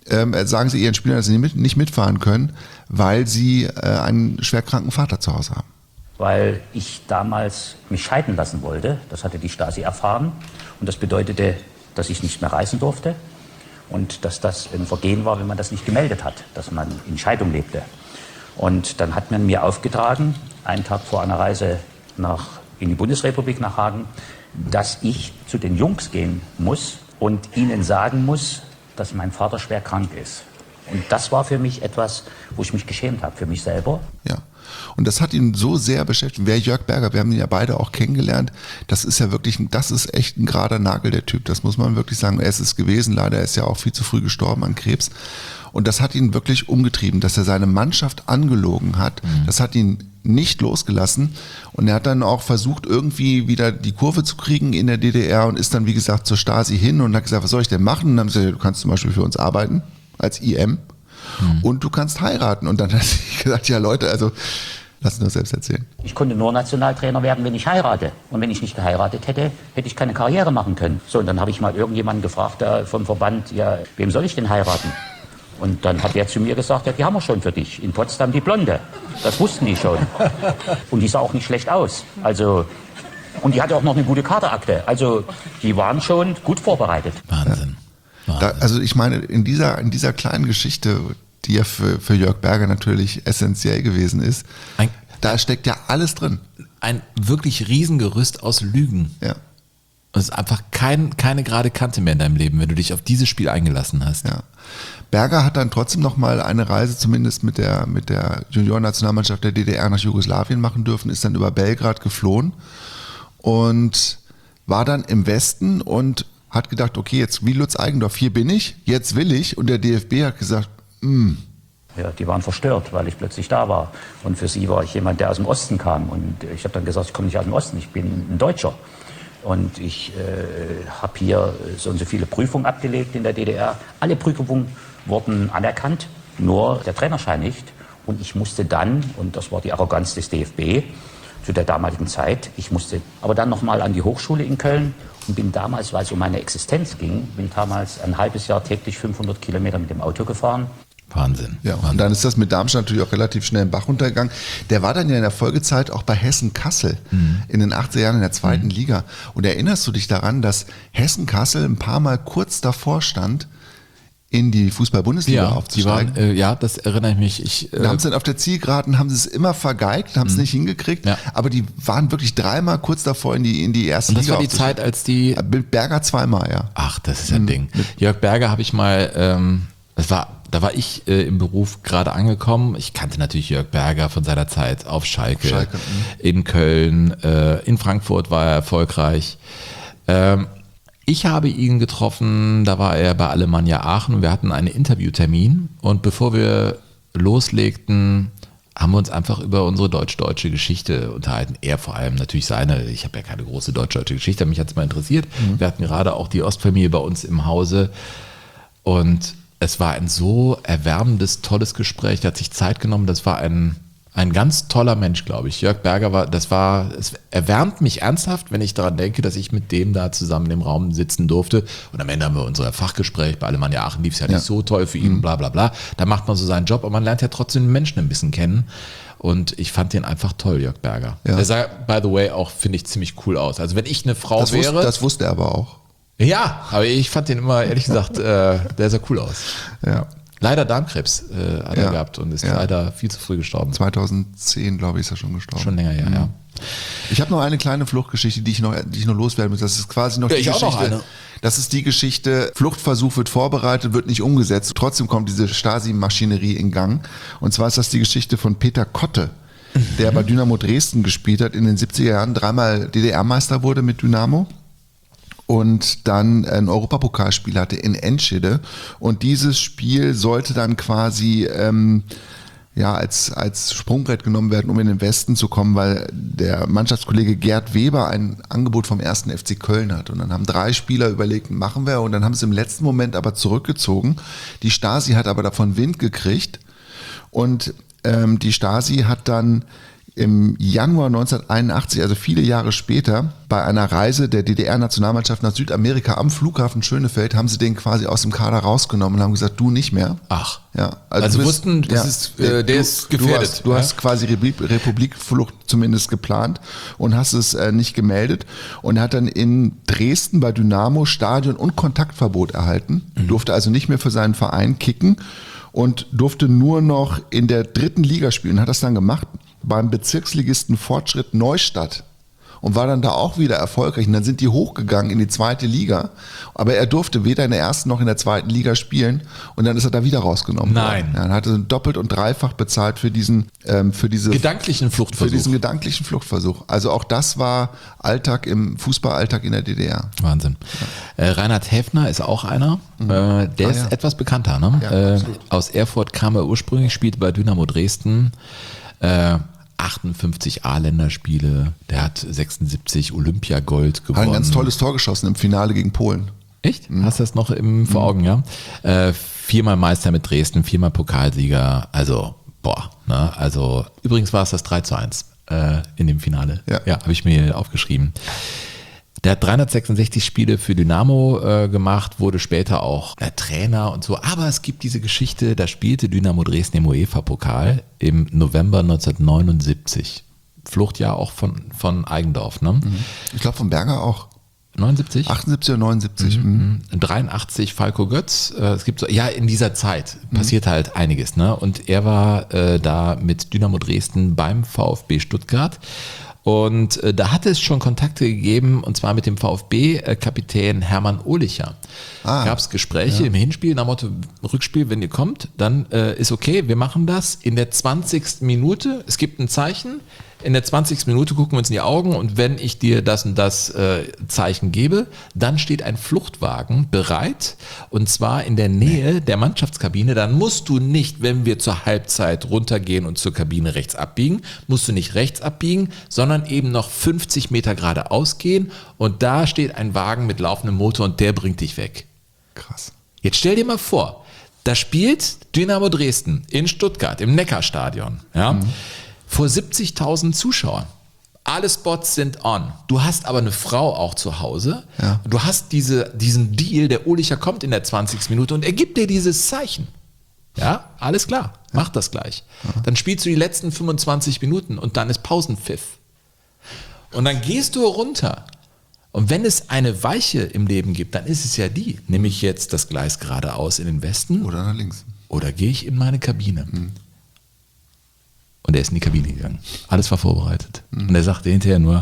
ähm, sagen sie ihren Spielern, dass sie nicht, nicht mitfahren können, weil sie äh, einen schwerkranken Vater zu Hause haben. Weil ich damals mich scheiden lassen wollte. Das hatte die Stasi erfahren. Und das bedeutete, dass ich nicht mehr reisen durfte. Und dass das ein Vergehen war, wenn man das nicht gemeldet hat, dass man in Scheidung lebte. Und dann hat man mir aufgetragen, einen Tag vor einer Reise nach, in die Bundesrepublik nach Hagen, dass ich zu den Jungs gehen muss und ihnen sagen muss, dass mein Vater schwer krank ist. Und das war für mich etwas, wo ich mich geschämt habe, für mich selber. Ja. Und das hat ihn so sehr beschäftigt. Wer Jörg Berger, wir haben ihn ja beide auch kennengelernt, das ist ja wirklich, das ist echt ein gerader Nagel, der Typ. Das muss man wirklich sagen. Er ist es gewesen, leider ist ja auch viel zu früh gestorben an Krebs. Und das hat ihn wirklich umgetrieben, dass er seine Mannschaft angelogen hat. Mhm. Das hat ihn nicht losgelassen. Und er hat dann auch versucht, irgendwie wieder die Kurve zu kriegen in der D D R und ist dann, wie gesagt, zur Stasi hin und hat gesagt, was soll ich denn machen? Und dann haben sie gesagt, du kannst zum Beispiel für uns arbeiten als I M. Hm. Und du kannst heiraten. Und dann hat sie gesagt, ja Leute, also lass uns das selbst erzählen. Ich konnte nur Nationaltrainer werden, wenn ich heirate. Und wenn ich nicht geheiratet hätte, hätte ich keine Karriere machen können. So, und dann habe ich mal irgendjemanden gefragt äh, vom Verband, ja, wem soll ich denn heiraten? Und dann hat der zu mir gesagt, ja, die haben wir schon für dich. In Potsdam die Blonde. Das wussten die schon. Und die sah auch nicht schlecht aus. Also, und die hatte auch noch eine gute Kaderakte. Also, die waren schon gut vorbereitet. Wahnsinn. Ja. Da, also ich meine, in dieser, in dieser kleinen Geschichte, die ja für, für Jörg Berger natürlich essentiell gewesen ist, ein, da steckt ja alles drin. Ein wirklich Riesengerüst aus Lügen. Ja. Es ist einfach kein, keine gerade Kante mehr in deinem Leben, wenn du dich auf dieses Spiel eingelassen hast. Ja. Berger hat dann trotzdem noch mal eine Reise zumindest mit der, mit der Junioren-Nationalmannschaft der D D R nach Jugoslawien machen dürfen, ist dann über Belgrad geflohen und war dann im Westen und hat gedacht, okay, jetzt wie Lutz Eigendorf, hier bin ich, jetzt will ich. Und der D F B hat gesagt, mh. Ja, die waren verstört, weil ich plötzlich da war. Und für sie war ich jemand, der aus dem Osten kam. Und ich habe dann gesagt, ich komme nicht aus dem Osten, ich bin ein Deutscher. Und ich äh, habe hier so und so viele Prüfungen abgelegt in der D D R. Alle Prüfungen wurden anerkannt, nur der Trainerschein nicht. Und ich musste dann, und das war die Arroganz des D F B zu der damaligen Zeit, ich musste aber dann nochmal an die Hochschule in Köln und bin damals, weil es um meine Existenz ging, bin damals ein halbes Jahr täglich fünfhundert Kilometer mit dem Auto gefahren. Wahnsinn. Ja, und dann ist das mit Darmstadt natürlich auch relativ schnell im Bach runtergegangen. Der war dann ja in der Folgezeit auch bei Hessen-Kassel mhm. in den achtziger Jahren in der zweiten mhm. Liga. Und erinnerst du dich daran, dass Hessen-Kassel ein paar Mal kurz davor stand, in die Fußball-Bundesliga ja, aufzusteigen? Die waren, äh, ja, das erinnere ich mich. Ich, äh, da haben sie dann auf der Zielgeraden, haben sie es immer vergeigt, haben es mhm. nicht hingekriegt, ja. aber die waren wirklich dreimal kurz davor in die, in die erste Und das Liga. Das war die Zeit, als die... Berger zweimal, ja. Ach, das ist ein mhm. Ding. Jörg Berger habe ich mal, ähm, das war, da war ich äh, im Beruf gerade angekommen. Ich kannte natürlich Jörg Berger von seiner Zeit auf Schalke, Schalke in Köln, äh, in Frankfurt war er erfolgreich. Ähm, Ich habe ihn getroffen, da war er bei Alemannia Aachen und wir hatten einen Interviewtermin und bevor wir loslegten, haben wir uns einfach über unsere deutsch-deutsche Geschichte unterhalten. Er vor allem, natürlich seine, ich habe ja keine große deutsch-deutsche Geschichte, mich hat es mal interessiert. Mhm. Wir hatten gerade auch die Ostfamilie bei uns im Hause und es war ein so erwärmendes, tolles Gespräch, der hat sich Zeit genommen, das war ein... Ein ganz toller Mensch, glaube ich. Jörg Berger war, das war, es erwärmt mich ernsthaft, wenn ich daran denke, dass ich mit dem da zusammen im Raum sitzen durfte. Und am Ende haben wir unser Fachgespräch, bei Alemannia Aachen lief es ja, ja nicht so toll für ihn, bla bla bla. Da macht man so seinen Job, aber man lernt ja trotzdem den Menschen ein bisschen kennen. Und ich fand den einfach toll, Jörg Berger. Ja. Der sah, by the way, auch, finde ich, ziemlich cool aus. Also wenn ich eine Frau das wäre... Wusste, das wusste er aber auch. Ja, aber ich fand den immer, ehrlich gesagt, äh, der sah cool aus. Ja. Leider Darmkrebs äh, hat ja. er gehabt und ist ja. leider viel zu früh gestorben. zweitausendzehn, glaube ich, ist er schon gestorben. Schon länger, ja, mhm. ja. Ich habe noch eine kleine Fluchtgeschichte, die ich noch, die ich noch loswerden muss. Das ist quasi noch ja, die ich Geschichte. Auch noch eine. Das ist die Geschichte, Fluchtversuch wird vorbereitet, wird nicht umgesetzt. Trotzdem kommt diese Stasi-Maschinerie in Gang. Und zwar ist das die Geschichte von Peter Kotte, mhm. der bei Dynamo Dresden gespielt hat, in den siebziger Jahren dreimal D D R-Meister wurde mit Dynamo. Und dann ein Europapokalspiel hatte in Enschede. Und dieses Spiel sollte dann quasi ähm, ja, als, als Sprungbrett genommen werden, um in den Westen zu kommen, weil der Mannschaftskollege Gerd Weber ein Angebot vom ersten F C Köln hat. Und dann haben drei Spieler überlegt, machen wir. Und dann haben sie im letzten Moment aber zurückgezogen. Die Stasi hat aber davon Wind gekriegt. Und ähm, die Stasi hat dann im Januar neunzehnhunderteinundachtzig, also viele Jahre später, bei einer Reise der D D R-Nationalmannschaft nach Südamerika am Flughafen Schönefeld, haben sie den quasi aus dem Kader rausgenommen und haben gesagt, du nicht mehr. Ach. Ja, also, also du bist, wussten, das ja, ist, äh, der du, ist gefährdet. Du hast, du ja? hast quasi Republikflucht zumindest geplant und hast es äh, nicht gemeldet und hat dann in Dresden bei Dynamo Stadion- und Kontaktverbot erhalten, mhm. durfte also nicht mehr für seinen Verein kicken und durfte nur noch in der dritten Liga spielen, hat das dann gemacht beim Bezirksligisten Fortschritt Neustadt. Und war dann da auch wieder erfolgreich. Und dann sind die hochgegangen in die zweite Liga. Aber er durfte weder in der ersten noch in der zweiten Liga spielen. Und dann ist er da wieder rausgenommen Nein. worden. Ja, dann hat er doppelt und dreifach bezahlt für diesen, ähm, für diese, gedanklichen Fluchtversuch. Für diesen gedanklichen Fluchtversuch. Also auch das war Alltag im Fußballalltag in der D D R. Wahnsinn. Ja. Äh, Reinhard Häfner ist auch einer. Mhm. Äh, der ah, ist ja. etwas bekannter. Ne? Ja, äh, aus Erfurt kam er ursprünglich, spielte bei Dynamo Dresden. Äh, achtundfünfzig A-Länderspiele, der hat sechsundsiebzig Olympiagold gewonnen. Hat ein ganz tolles Tor geschossen im Finale gegen Polen. Echt? Mhm. Hast du das noch im, vor Augen, ja? Äh, viermal Meister mit Dresden, viermal Pokalsieger, also boah, ne? Also übrigens war es das drei zu eins äh, in dem Finale. Ja, ja, habe ich mir aufgeschrieben. Der hat dreihundertsechsundsechzig Spiele für Dynamo äh, gemacht, wurde später auch äh, Trainer und so. Aber es gibt diese Geschichte, da spielte Dynamo Dresden im UEFA-Pokal im November neunzehnhundertneunundsiebzig. Fluchtjahr auch von, von Eigendorf, ne? Ich glaube von Berger auch. neunundsiebzig? achtundsiebzig oder neunundsiebzig. Mhm. Mhm. dreiundachtzig Falco Götz. Äh, es gibt so, ja, in dieser Zeit passiert mhm. halt einiges, ne? Und er war äh, da mit Dynamo Dresden beim VfB Stuttgart. Und äh, da hatte es schon Kontakte gegeben, und zwar mit dem VfB-Kapitän Hermann Ohlicher. Ah, gab es Gespräche ja. im Hinspiel, nach Motto, Rückspiel, wenn ihr kommt, dann äh, ist okay, wir machen das. In der zwanzigsten Minute, es gibt ein Zeichen, in der zwanzigsten Minute gucken wir uns in die Augen und wenn ich dir das und das äh, Zeichen gebe, dann steht ein Fluchtwagen bereit und zwar in der Nähe der Mannschaftskabine. Dann musst du nicht, wenn wir zur Halbzeit runtergehen und zur Kabine rechts abbiegen, musst du nicht rechts abbiegen, sondern eben noch fünfzig Meter geradeaus gehen und da steht ein Wagen mit laufendem Motor und der bringt dich weg. Krass. Jetzt stell dir mal vor, da spielt Dynamo Dresden in Stuttgart im Neckarstadion, ja, mhm. vor siebzigtausend Zuschauern. Alle Spots sind on. Du hast aber eine Frau auch zu Hause. Ja. Du hast diese, diesen Deal, der Ohlicher kommt in der zwanzigsten Minute und er gibt dir dieses Zeichen. Ja, alles klar, mach das gleich. Ja. Dann spielst du die letzten fünfundzwanzig Minuten und dann ist Pausenpfiff. Und dann gehst du runter. Und wenn es eine Weiche im Leben gibt, dann ist es ja die. Nehme ich jetzt das Gleis geradeaus in den Westen? Oder nach links. Oder gehe ich in meine Kabine? Mhm. Und er ist in die Kabine gegangen. Alles war vorbereitet. Mhm. Und er sagte hinterher nur,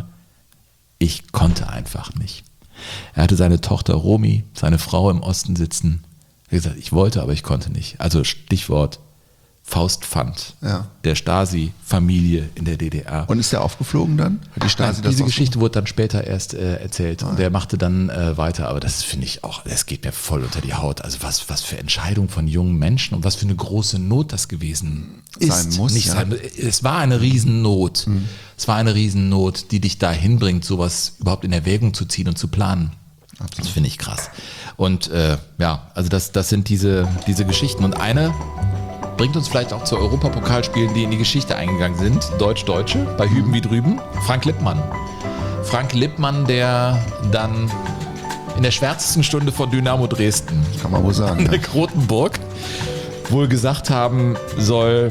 ich konnte einfach nicht. Er hatte seine Tochter Romy, seine Frau im Osten sitzen. Er hat gesagt, ich wollte, aber ich konnte nicht. Also Stichwort Faustpfand ja. der Stasi-Familie in der D D R. Und ist der aufgeflogen dann? Hat die Stasi Nein, das diese Geschichte wurde dann später erst äh, erzählt ah, und der machte dann äh, weiter, aber das finde ich auch, das geht mir voll unter die Haut. Also was, was für Entscheidungen von jungen Menschen und was für eine große Not das gewesen ist. Sein muss, Nicht ja. sein, es war eine Riesennot. Mhm. Es war eine Riesennot, die dich dahin bringt, sowas überhaupt in Erwägung zu ziehen und zu planen. Absolut. Das finde ich krass. Und äh, ja, also das, das sind diese, diese Geschichten. Und eine bringt uns vielleicht auch zu Europapokalspielen, die in die Geschichte eingegangen sind. Deutsch-Deutsche, bei Hüben wie drüben. Frank Lippmann. Frank Lippmann, der dann in der schwärzesten Stunde von Dynamo Dresden, kann man wohl sagen, an der Grotenburg, wohl gesagt haben soll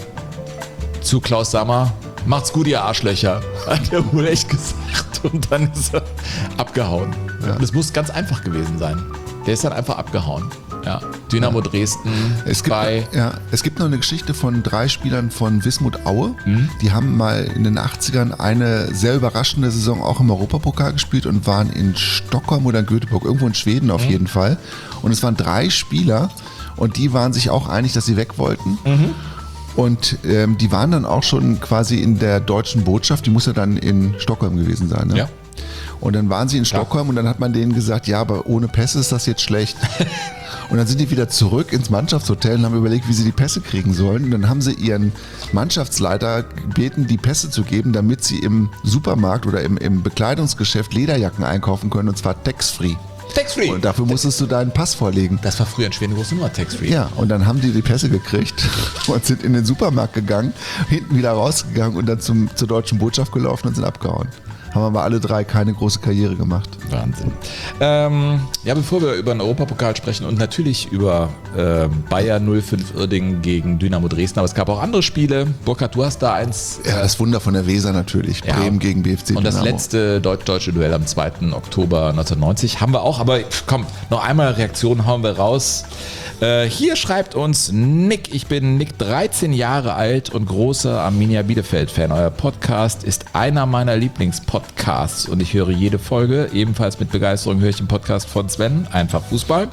zu Klaus Sammer, macht's gut, ihr Arschlöcher. Hat er wohl echt gesagt. Und dann ist er abgehauen. Ja. Das muss ganz einfach gewesen sein. Der ist dann einfach abgehauen. Ja, Dynamo ja. Dresden. Es gibt, bei ja, es gibt noch eine Geschichte von drei Spielern von Wismut Aue. Mhm. Die haben mal in den achtzigern eine sehr überraschende Saison auch im Europapokal gespielt und waren in Stockholm oder in Göteborg, irgendwo in Schweden auf mhm. jeden Fall. Und es waren drei Spieler und die waren sich auch einig, dass sie weg wollten. Mhm. Und ähm, die waren dann auch schon quasi in der deutschen Botschaft, die muss ja dann in Stockholm gewesen sein. Ne? Ja. Und dann waren sie in Stockholm ja. und dann hat man denen gesagt, ja, aber ohne Pässe ist das jetzt schlecht. Und dann sind die wieder zurück ins Mannschaftshotel und haben überlegt, wie sie die Pässe kriegen sollen. Und dann haben sie ihren Mannschaftsleiter gebeten, die Pässe zu geben, damit sie im Supermarkt oder im, im Bekleidungsgeschäft Lederjacken einkaufen können, und zwar tax-free. Tax-free. Und dafür musstest du deinen Pass vorlegen. Das war früher in Schweden eine große Nummer, Tax-free. Ja, und dann haben die die Pässe gekriegt und sind in den Supermarkt gegangen, hinten wieder rausgegangen und dann zum, zur deutschen Botschaft gelaufen und sind abgehauen. Haben aber alle drei keine große Karriere gemacht. Wahnsinn. Ähm, ja, bevor wir über den Europapokal sprechen und natürlich über äh, Bayer null fünf Uerdingen gegen Dynamo Dresden, aber es gab auch andere Spiele. Burkhard, du hast da eins. Ja, das Wunder von der Weser natürlich. Ja. Bremen gegen B F C Und Dynamo. das letzte deutsch-deutsche Duell am zweiten Oktober neunzehnhundertneunzig haben wir auch. Aber komm, noch einmal Reaktion hauen wir raus. Äh, hier schreibt uns Nick, ich bin Nick, dreizehn Jahre alt und großer Arminia Bielefeld-Fan. Euer Podcast ist einer meiner Lieblingspodcasts und ich höre jede Folge. Ebenfalls mit Begeisterung höre ich den Podcast von Sven, Einfach Fußball.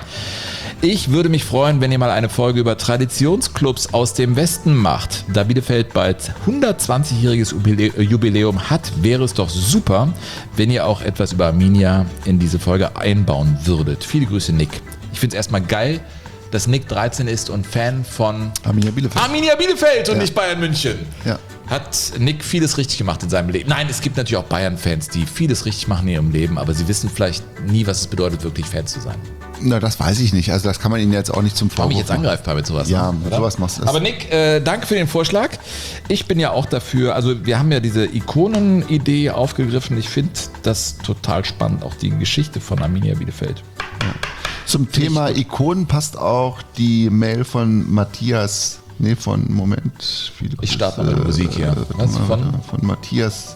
Ich würde mich freuen, wenn ihr mal eine Folge über Traditionsclubs aus dem Westen macht. Da Bielefeld bald hundertzwanzigjähriges Jubiläum hat, wäre es doch super, wenn ihr auch etwas über Arminia in diese Folge einbauen würdet. Viele Grüße, Nick. Ich finde es erstmal geil, dass Nick dreizehn ist und Fan von Arminia Bielefeld, Arminia Bielefeld und ja. nicht Bayern München. Ja. Hat Nick vieles richtig gemacht in seinem Leben. Nein, es gibt natürlich auch Bayern-Fans, die vieles richtig machen in ihrem Leben, aber sie wissen vielleicht nie, was es bedeutet, wirklich Fan zu sein. Na, das weiß ich nicht. Also das kann man ihnen jetzt auch nicht zum Vorwurf Warum ich jetzt angreifbar mit sowas? Ja, ne? mit sowas machst du das. Aber Nick, äh, danke für den Vorschlag. Ich bin ja auch dafür, also wir haben ja diese Ikonen-Idee aufgegriffen. Ich finde das total spannend, auch die Geschichte von Arminia Bielefeld. Ja. Zum Thema Ikonen passt auch die Mail von Matthias, nee, von, Moment. Viele ich starte mal mit Musik hier. Was, von? Von Matthias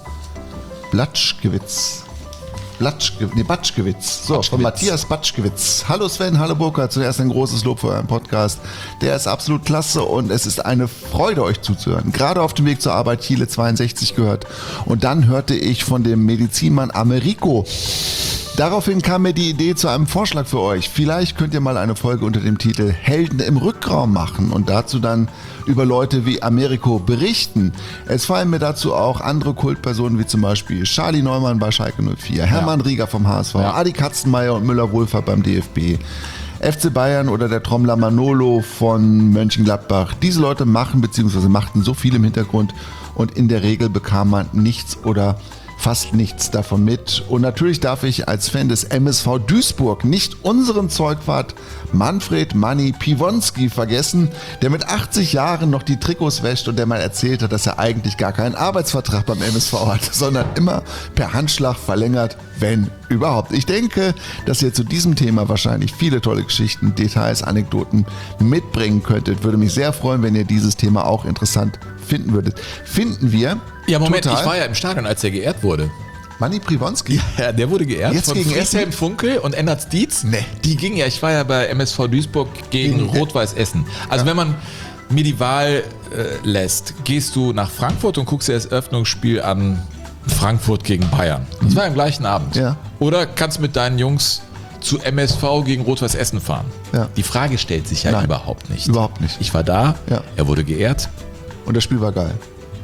Blatschkewitz. Blatschke, nee, Batschkewitz. So, Batschkewitz. Von Matthias Batschkewitz. Hallo Sven, hallo Burkhard. Zuerst ein großes Lob für euren Podcast. Der ist absolut klasse und es ist eine Freude, euch zuzuhören. Gerade auf dem Weg zur Arbeit Chile zweiundsechzig gehört. Und dann hörte ich von dem Medizinmann Americo. Daraufhin kam mir die Idee zu einem Vorschlag für euch. Vielleicht könnt ihr mal eine Folge unter dem Titel Helden im Rückraum machen und dazu dann über Leute wie Americo berichten. Es fallen mir dazu auch andere Kultpersonen wie zum Beispiel Charlie Neumann bei Schalke null vier, Hermann ja. Rieger vom H S V, ja. Adi Katzenmeier und Müller-Wohlfahrt beim D F B, F C Bayern oder der Trommler Manolo von Mönchengladbach. Diese Leute machen bzw. machten so viel im Hintergrund und in der Regel bekam man nichts oder fast nichts davon mit. Und natürlich darf ich als Fan des M S V Duisburg nicht unseren Zeugwart Manfred Manni Piwonski vergessen, der mit achtzig Jahren noch die Trikots wäscht und der mal erzählt hat, dass er eigentlich gar keinen Arbeitsvertrag beim M S V hat, sondern immer per Handschlag verlängert, wenn überhaupt. Ich denke, dass ihr zu diesem Thema wahrscheinlich viele tolle Geschichten, Details, Anekdoten mitbringen könntet. Würde mich sehr freuen, wenn ihr dieses Thema auch interessant finden würdet. Finden wir Ja, Moment, total. Ich war ja im Stadion, als er geehrt wurde. Manni Piwonski? Ja, der wurde geehrt Jetzt von gegen Friedhelm Essen? Funkel und Ennard Dietz. Nee. Die gingen ja, ich war ja bei M S V Duisburg gegen Gegen- Rot-Weiß Essen. Also Ja. wenn man mir die Wahl äh, lässt, gehst du nach Frankfurt und guckst dir das Eröffnungsspiel an, Frankfurt gegen Bayern. Das war am gleichen Abend. Ja. Oder kannst mit deinen Jungs zu M S V gegen Rot-Weiß Essen fahren. Ja. Die Frage stellt sich ja Nein. überhaupt nicht. Überhaupt nicht. Ich war da, Ja. er wurde geehrt. Und das Spiel war geil.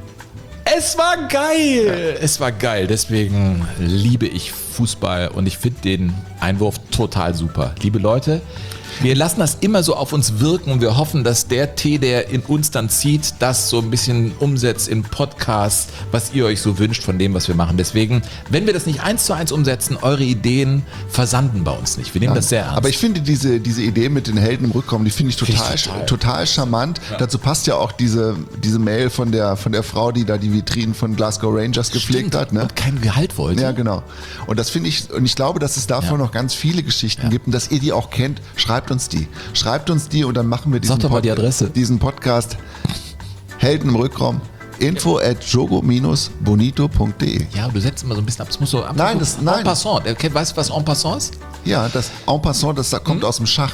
Es war geil! Es war geil, deswegen liebe ich Fußball und ich finde den Einwurf total super. Liebe Leute, wir lassen das immer so auf uns wirken und wir hoffen, dass der Tee, der in uns dann zieht, das so ein bisschen umsetzt in Podcasts, was ihr euch so wünscht von dem, was wir machen. Deswegen, wenn wir das nicht eins zu eins umsetzen, eure Ideen versanden bei uns nicht. Wir nehmen Nein. das sehr ernst. Aber ich finde diese, diese Idee mit den Helden im Rückraum, die finde ich Finde ich total, total. total charmant. Ja. Dazu passt ja auch diese, diese Mail von der, von der Frau, die da die Vitrinen von Glasgow Rangers gepflegt Stimmt. hat. Ne? Und kein Gehalt wollte. Ja, genau. Und das finde ich, und ich glaube, dass es davon Ja. noch ganz viele Geschichten Ja. gibt und dass ihr die auch kennt. Schreibt uns die. Schreibt uns die und dann machen wir diesen, Sag doch mal die Adresse. diesen Podcast Helden im Rückraum. Info at jogo dash bonito punkt de. Ja, du setzt immer so ein bisschen ab. Das muss so ab. Nein, das- nein. En passant. Okay, weißt du, was en passant ist? Ja, das En passant, das da kommt aus dem Schach.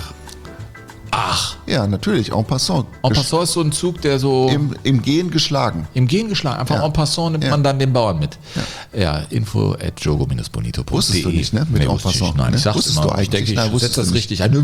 Ach, Ja, natürlich, En passant. en passant ist so ein Zug, der so Im, Im Gehen geschlagen. im Gehen geschlagen. Einfach Ja. en passant nimmt Ja. man dann den Bauern mit. Ja, info at jogo dash bonito punkt de. Wusstest du nicht, ne? Mit Nee, en wusste ich passant, nicht. Nein, ne? ich sag's Wusstest immer. du Ich denke, eigentlich? ich Nein, setze wusstest das du richtig ein.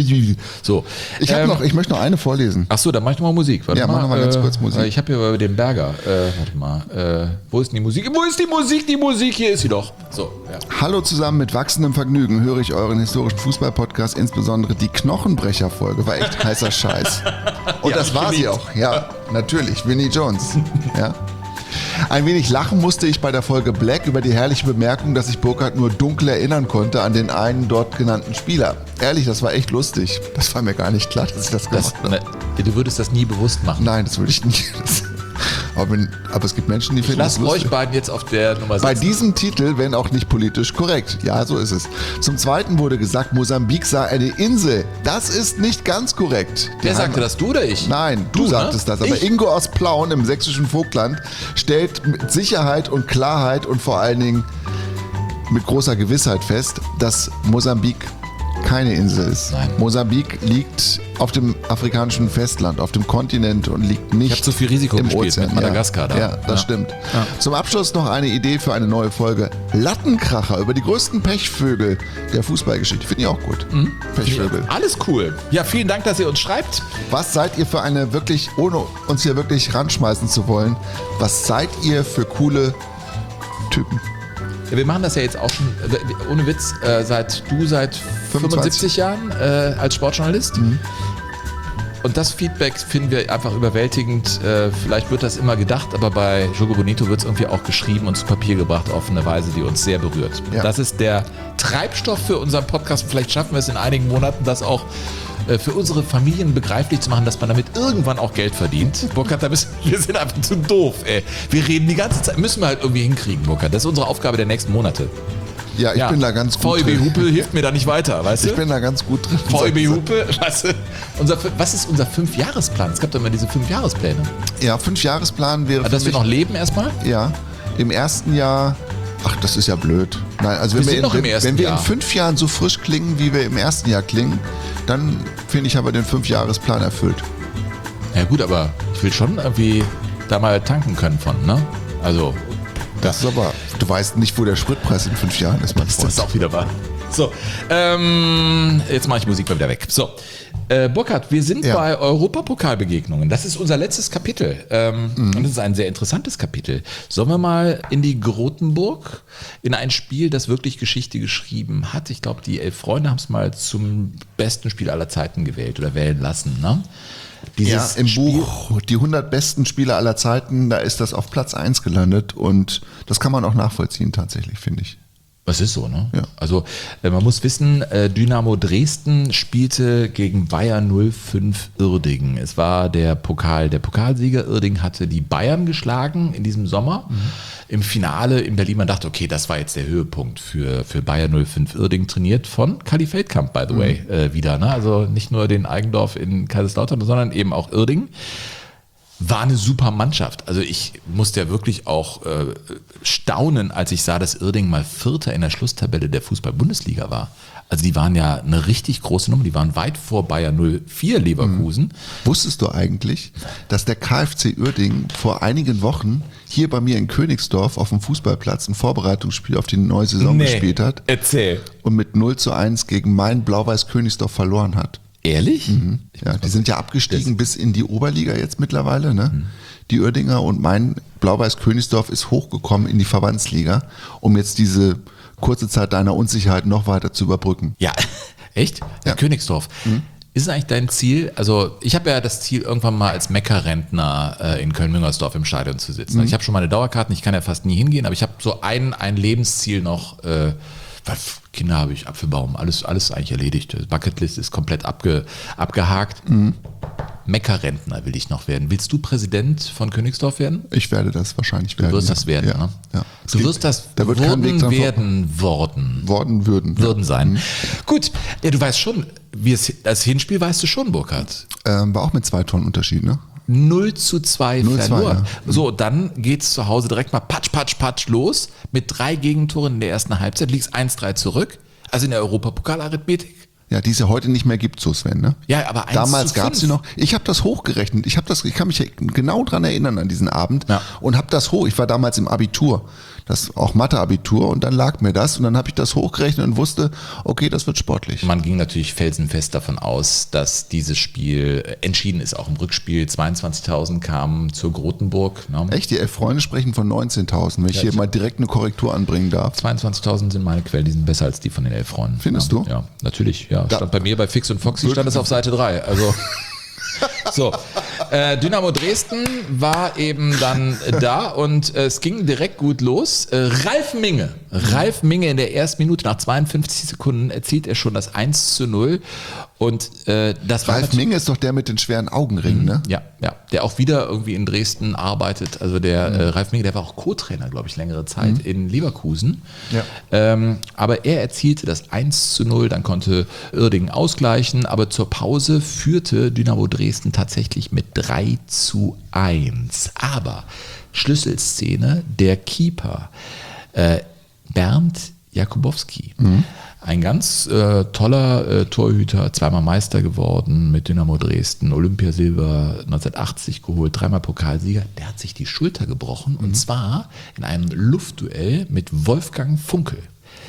So. Ich, hab Ähm, noch, ich möchte noch eine vorlesen. Ach so, dann mach ich noch mal Musik. Warte Ja, mach mal, noch mal ganz äh, kurz Musik. Ich habe hier über den Berger. Äh, warte mal. Äh, wo ist denn die Musik? Wo ist die Musik? Die Musik, hier ist sie doch. So, ja. Hallo zusammen, mit wachsendem Vergnügen höre ich euren historischen Fußball-Podcast, insbesondere die Knochenbrecher-Folge, war echt heißer Scheiß. Und Ja, das war sie geliebt. auch, ja, natürlich, Vinnie Jones. Ja. Ein wenig lachen musste ich bei der Folge Black über die herrliche Bemerkung, dass sich Burkhard nur dunkel erinnern konnte an den einen dort genannten Spieler. Ehrlich, das war echt lustig. Das war mir gar nicht klar, dass ich das gemacht habe. Ne, du würdest das nie bewusst machen. Nein, das würde ich nicht. Aber, wenn, aber es gibt Menschen, die Ich finden das lasse lustig. euch beiden jetzt auf der Nummer sitzen. Bei diesem Titel, wenn auch nicht politisch korrekt. Ja, so ist es. Zum Zweiten wurde gesagt, Mosambik sei eine Insel. Das ist nicht ganz korrekt. Die Wer sagte Heimat- das, du oder ich? Nein, du, Du, sagtest ne? das. Aber Ich? Ingo aus Plauen im sächsischen Vogtland stellt mit Sicherheit und Klarheit und vor allen Dingen mit großer Gewissheit fest, dass Mosambik keine Insel ist. Nein. Mosambik liegt auf dem afrikanischen Festland, auf dem Kontinent und liegt nicht Ich hab zu viel Risiko im gespielt Ozean. mit Madagaskar da. Ja, ja, das Ja. stimmt. Zum Abschluss noch eine Idee für eine neue Folge. Lattenkracher über die größten Pechvögel der Fußballgeschichte. Finde ich auch gut. Pechvögel. Alles cool. Ja, vielen Dank, dass ihr uns schreibt. Was seid ihr für eine wirklich, ohne uns hier wirklich ranschmeißen zu wollen, was seid ihr für coole Typen? Ja, wir machen das ja jetzt auch schon, äh, ohne Witz, äh, seit du seit fünfundsiebzig Jahren äh, als Sportjournalist. Mhm. Und das Feedback finden wir einfach überwältigend. Äh, vielleicht wird das immer gedacht, aber bei Jogo Bonito wird es irgendwie auch geschrieben und zu Papier gebracht auf eine Weise, die uns sehr berührt. Ja. Das ist der Treibstoff für unseren Podcast. Vielleicht schaffen wir es in einigen Monaten, das auch äh, für unsere Familien begreiflich zu machen, dass man damit irgendwann auch Geld verdient. Burkhard, da müssen, wir sind einfach zu doof, ey. Wir reden die ganze Zeit, müssen wir halt irgendwie hinkriegen, Burkhard. Das ist unsere Aufgabe der nächsten Monate. Ja, ich bin da ganz gut V E B drin. Hupe hilft mir da nicht weiter, weißt du? Ich bin da ganz gut drin. V E B Hupe, weißt du? Unser, was ist unser Fünfjahresplan? Es gab doch immer diese Fünfjahrespläne. Ja, Fünfjahresplan wäre. Also, dass für wir mich- noch leben erstmal? Ja, im ersten Jahr. Ach, das ist ja blöd. Nein, also Wir wenn sind wir, noch in, im wenn, ersten wenn wir Jahr. in fünf Jahren so frisch klingen, wie wir im ersten Jahr klingen, dann finde ich, haben wir den Fünfjahresplan erfüllt. Ja gut, aber ich will schon irgendwie da mal tanken können von, ne? Also, Das ist aber, du weißt nicht, wo der Spritpreis in fünf Jahren ist, mein das Freund. ist auch wieder wahr. So, ähm, jetzt mache ich Musik mal wieder weg. So, äh, Burkhard, wir sind Ja. bei Europapokalbegegnungen. Das ist unser letztes Kapitel. Ähm, Mhm. Und das ist ein sehr interessantes Kapitel. Sollen wir mal in die Grotenburg, in ein Spiel, das wirklich Geschichte geschrieben hat? Ich glaube, die Elf Freunde haben es mal zum besten Spiel aller Zeiten gewählt oder wählen lassen, ne? Ja, Dieses im Spiel- Buch Die hundert besten Spieler aller Zeiten, da ist das auf Platz eins gelandet und das kann man auch nachvollziehen tatsächlich, finde ich. Das ist so, ne? Ja. Also äh, man muss wissen, äh, Dynamo Dresden spielte gegen Bayer null fünf Uerdingen. Es war der Pokal, der Pokalsieger Uerdingen hatte die Bayern geschlagen in diesem Sommer. Mhm. Im Finale in Berlin, man dachte, okay, das war jetzt der Höhepunkt für, für Bayer null fünf Uerdingen, trainiert von Kali Feldkamp, by the Mhm. way, äh, wieder. Ne? Also nicht nur den Eigendorf in Kaiserslautern, sondern eben auch Uerdingen. War eine super Mannschaft. Also ich musste ja wirklich auch äh, staunen, als ich sah, dass Uerdingen mal Vierter in der Schlusstabelle der Fußball-Bundesliga war. Also die waren ja eine richtig große Nummer. Die waren weit vor Bayer null vier Leverkusen. Wusstest du eigentlich, dass der KfC Uerdingen vor einigen Wochen hier bei mir in Königsdorf auf dem Fußballplatz ein Vorbereitungsspiel auf die neue Saison Nee. gespielt hat Erzähl. und mit null zu eins gegen mein Blau-Weiß Königsdorf verloren hat? Ehrlich? Mhm. Ja, die sind ja abgestiegen bis in die Oberliga jetzt mittlerweile, ne? Mhm. Die Uerdinger, und mein Blau-Weiß Königsdorf ist hochgekommen in die Verbandsliga, um jetzt diese kurze Zeit deiner Unsicherheit noch weiter zu überbrücken. Ja, echt? Ja. Königsdorf. Ist es eigentlich dein Ziel? Also ich habe ja das Ziel, irgendwann mal als Meckerrentner äh, in Köln-Müngersdorf im Stadion zu sitzen. Mhm. Ich habe schon meine Dauerkarten, ich kann ja fast nie hingehen, aber ich habe so ein, ein Lebensziel noch. Äh, weil Kinder habe ich, Apfelbaum, alles, alles eigentlich erledigt. Die Bucketlist ist komplett abge, abgehakt. Mhm. Meckerrentner will ich noch werden. Willst du Präsident von Königsdorf werden? Ich werde das wahrscheinlich Du werden. wirst ja. das werden, ja. ne? Ja. Es Du gibt- wirst das da wird kein Weg wurden, dran vor- werden, worden. Worden würden. ja. Würden sein. Mhm. Gut, ja, du weißt schon, wie es, das Hinspiel weißt du schon, Burkhard. Ähm, war auch mit zwei Tonnen Unterschied, ne? null zu zwei null zu zwei, verloren. ja. So, dann geht's zu Hause direkt mal patsch, patsch, patsch los mit drei Gegentoren in der ersten Halbzeit, liegst eins drei zurück, also in der Europapokalarithmetik. Ja, die es ja heute nicht mehr gibt, so Sven, ne? Ja, aber eins Damals zu gab es sie fünf. noch. Ich habe das hochgerechnet. Ich habe das, ich kann mich genau dran erinnern an diesen Abend Ja. und habe das hoch. Ich war damals im Abitur, das auch Mathe-Abitur, und dann lag mir das und dann habe ich das hochgerechnet und wusste, okay, das wird sportlich. Man ging natürlich felsenfest davon aus, dass dieses Spiel äh, entschieden ist, auch im Rückspiel. zweiundzwanzigtausend kamen zur Grotenburg. Ne? Echt, die elf Freunde sprechen von neunzehntausend, wenn ich Ja, hier ich- mal direkt eine Korrektur anbringen darf. zweiundzwanzigtausend sind meine Quellen, die sind besser als die von den elf Freunden. Findest ja, du? Ja, natürlich. Ja, Da- stand bei mir bei Fix und Foxy Würde- stand es auf Seite drei. Also So, äh, Dynamo Dresden war eben dann da und äh, es ging direkt gut los. Äh, Ralf Minge, Ralf Minge in der ersten Minute, nach zweiundfünfzig Sekunden erzielt er schon das eins zu null. Und äh, das war Ralf Minge ist doch der mit den schweren Augenringen, ne? Ja, ja, der auch wieder irgendwie in Dresden arbeitet. Also der mhm. äh, Ralf Minge, der war auch Co-Trainer, glaube ich, längere Zeit mhm. in Leverkusen. Ja. Ähm, aber er erzielte das eins zu null, dann konnte Uerdingen ausgleichen, aber zur Pause führte Dynamo Dresden tatsächlich mit drei zu eins. Aber Schlüsselszene, der Keeper äh, Bernd Jakubowski. Mhm. Ein ganz äh, toller äh, Torhüter, zweimal Meister geworden mit Dynamo Dresden, Olympiasilber neunzehnhundertachtzig geholt, dreimal Pokalsieger. Der hat sich die Schulter gebrochen mhm. und zwar in einem Luftduell mit Wolfgang Funkel,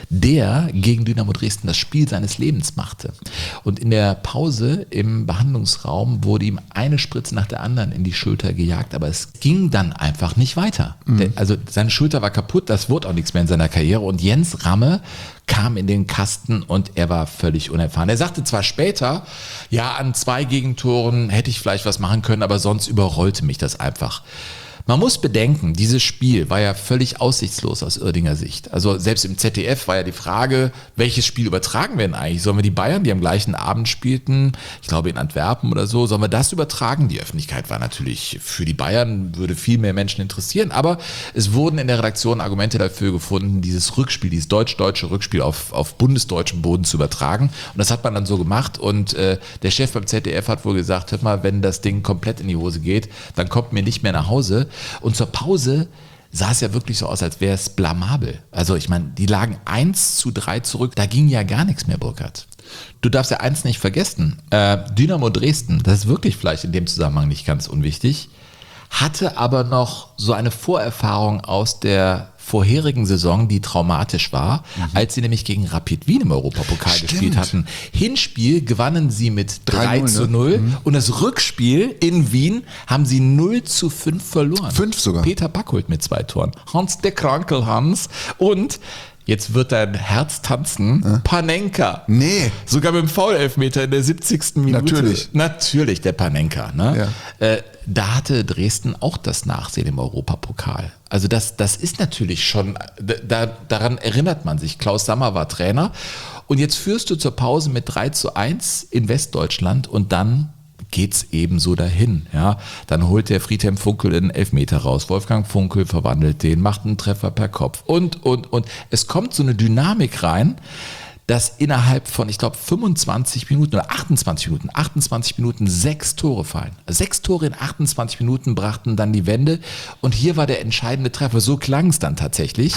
der gegen Dynamo Dresden das Spiel seines Lebens machte. Und in der Pause im Behandlungsraum wurde ihm eine Spritze nach der anderen in die Schulter gejagt, aber es ging dann einfach nicht weiter. Mhm. Der, also seine Schulter war kaputt, das wurde auch nichts mehr in seiner Karriere und Jens Ramme kam in den Kasten und er war völlig unerfahren. Er sagte zwar später, ja, an zwei Gegentoren hätte ich vielleicht was machen können, aber sonst überrollte mich das einfach. Man muss bedenken, dieses Spiel war ja völlig aussichtslos aus Uerdinger Sicht. Also selbst im Z D F war ja die Frage, welches Spiel übertragen wir denn eigentlich? Sollen wir die Bayern, die am gleichen Abend spielten, ich glaube in Antwerpen oder so, sollen wir das übertragen? Die Öffentlichkeit war natürlich für die Bayern, würde viel mehr Menschen interessieren, aber es wurden in der Redaktion Argumente dafür gefunden, dieses Rückspiel, dieses deutsch-deutsche Rückspiel auf, auf bundesdeutschem Boden zu übertragen. Und das hat man dann so gemacht und äh, der Chef beim Z D F hat wohl gesagt, hört mal, wenn das Ding komplett in die Hose geht, dann kommt mir nicht mehr nach Hause. Und zur Pause sah es ja wirklich so aus, als wäre es blamabel. Also ich meine, die lagen eins zu drei zurück, da ging ja gar nichts mehr, Burkhard. Du darfst ja eins nicht vergessen, äh, Dynamo Dresden, das ist wirklich vielleicht in dem Zusammenhang nicht ganz unwichtig, hatte aber noch so eine Vorerfahrung aus der vorherigen Saison, die traumatisch war, mhm. als sie nämlich gegen Rapid Wien im Europapokal Stimmt. gespielt hatten. Hinspiel gewannen sie mit drei zu null ne? und das Rückspiel in Wien haben sie null zu fünf verloren. Fünf sogar. Peter Backholt mit zwei Toren. Hans der Krankel Hans und jetzt wird dein Herz tanzen. Äh? Panenka. Nee. Sogar mit dem Foul-Elfmeter in der siebzigsten Minute. Natürlich. Natürlich, der Panenka. Ne? Ja. Äh, da hatte Dresden auch das Nachsehen im Europapokal. Also das, das ist natürlich schon, da, daran erinnert man sich. Klaus Sammer war Trainer. Und jetzt führst du zur Pause mit drei zu eins in Westdeutschland und dann geht's eben so dahin. Ja, dann holt der Friedhelm Funkel den Elfmeter raus. Wolfgang Funkel verwandelt den, macht einen Treffer per Kopf und, und, und. Es kommt so eine Dynamik rein, dass innerhalb von, ich glaube, fünfundzwanzig Minuten oder achtundzwanzig Minuten, achtundzwanzig Minuten sechs Tore fallen. Sechs Tore in achtundzwanzig Minuten brachten dann die Wende und hier war der entscheidende Treffer. So klang es dann tatsächlich.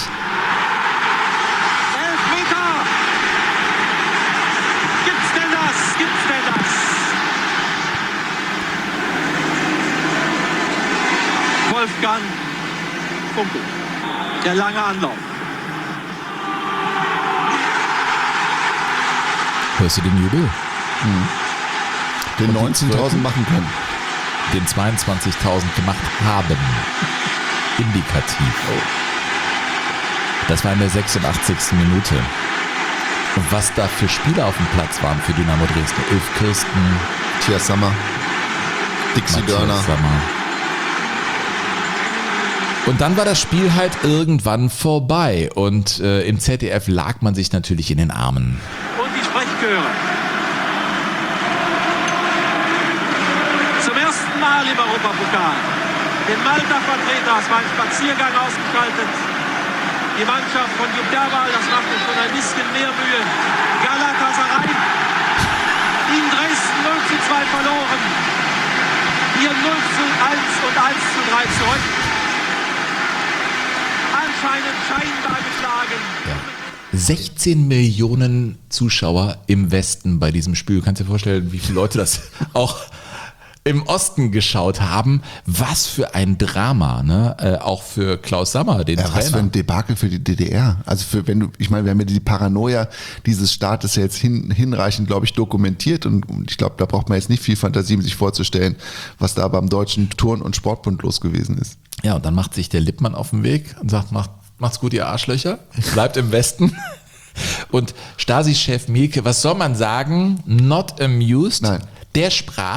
Wolfgang Funkel, der lange Anlauf. Hörst du den Jubel? Mhm. Den neunzehntausend machen können. Den zweiundzwanzigtausend gemacht haben. Indikativ. Oh. Das war in der sechsundachtzigsten Minute. Und was da für Spieler auf dem Platz waren für Dynamo Dresden. Ulf Kirsten, Matthias Sammer, Dixie Dörner. Sammer. Und dann war das Spiel halt irgendwann vorbei und äh, im Z D F lag man sich natürlich in den Armen. Und die Sprechchöre. Zum ersten Mal im Europapokal. Den Malta Vertreter, es war ein Spaziergang ausgestaltet. Die Mannschaft von Jupp Derwal, das macht uns schon ein bisschen mehr Mühe. Galatasaray in Dresden null zu zwei verloren. Hier null zu eins und eins zu drei zurück. Anscheinend scheinbar geschlagen. Ja. sechzehn Millionen Zuschauer im Westen bei diesem Spiel. Du kannst dir vorstellen, wie viele Leute das auch im Osten geschaut haben. Was für ein Drama, ne? Äh, auch für Klaus Sammer, den ja, Trainer. Was für ein Debakel für die D D R. Also für, wenn du, ich meine, wir haben ja die Paranoia dieses Staates ja jetzt hin, hinreichend, glaube ich, dokumentiert und ich glaube, da braucht man jetzt nicht viel Fantasie, um sich vorzustellen, was da beim Deutschen Turn- und Sportbund los gewesen ist. Ja, und dann macht sich der Lippmann auf den Weg und sagt, macht, macht's gut, ihr Arschlöcher, bleibt im Westen. Und Stasi-Chef Mielke, was soll man sagen? Not amused. Nein. Der sprach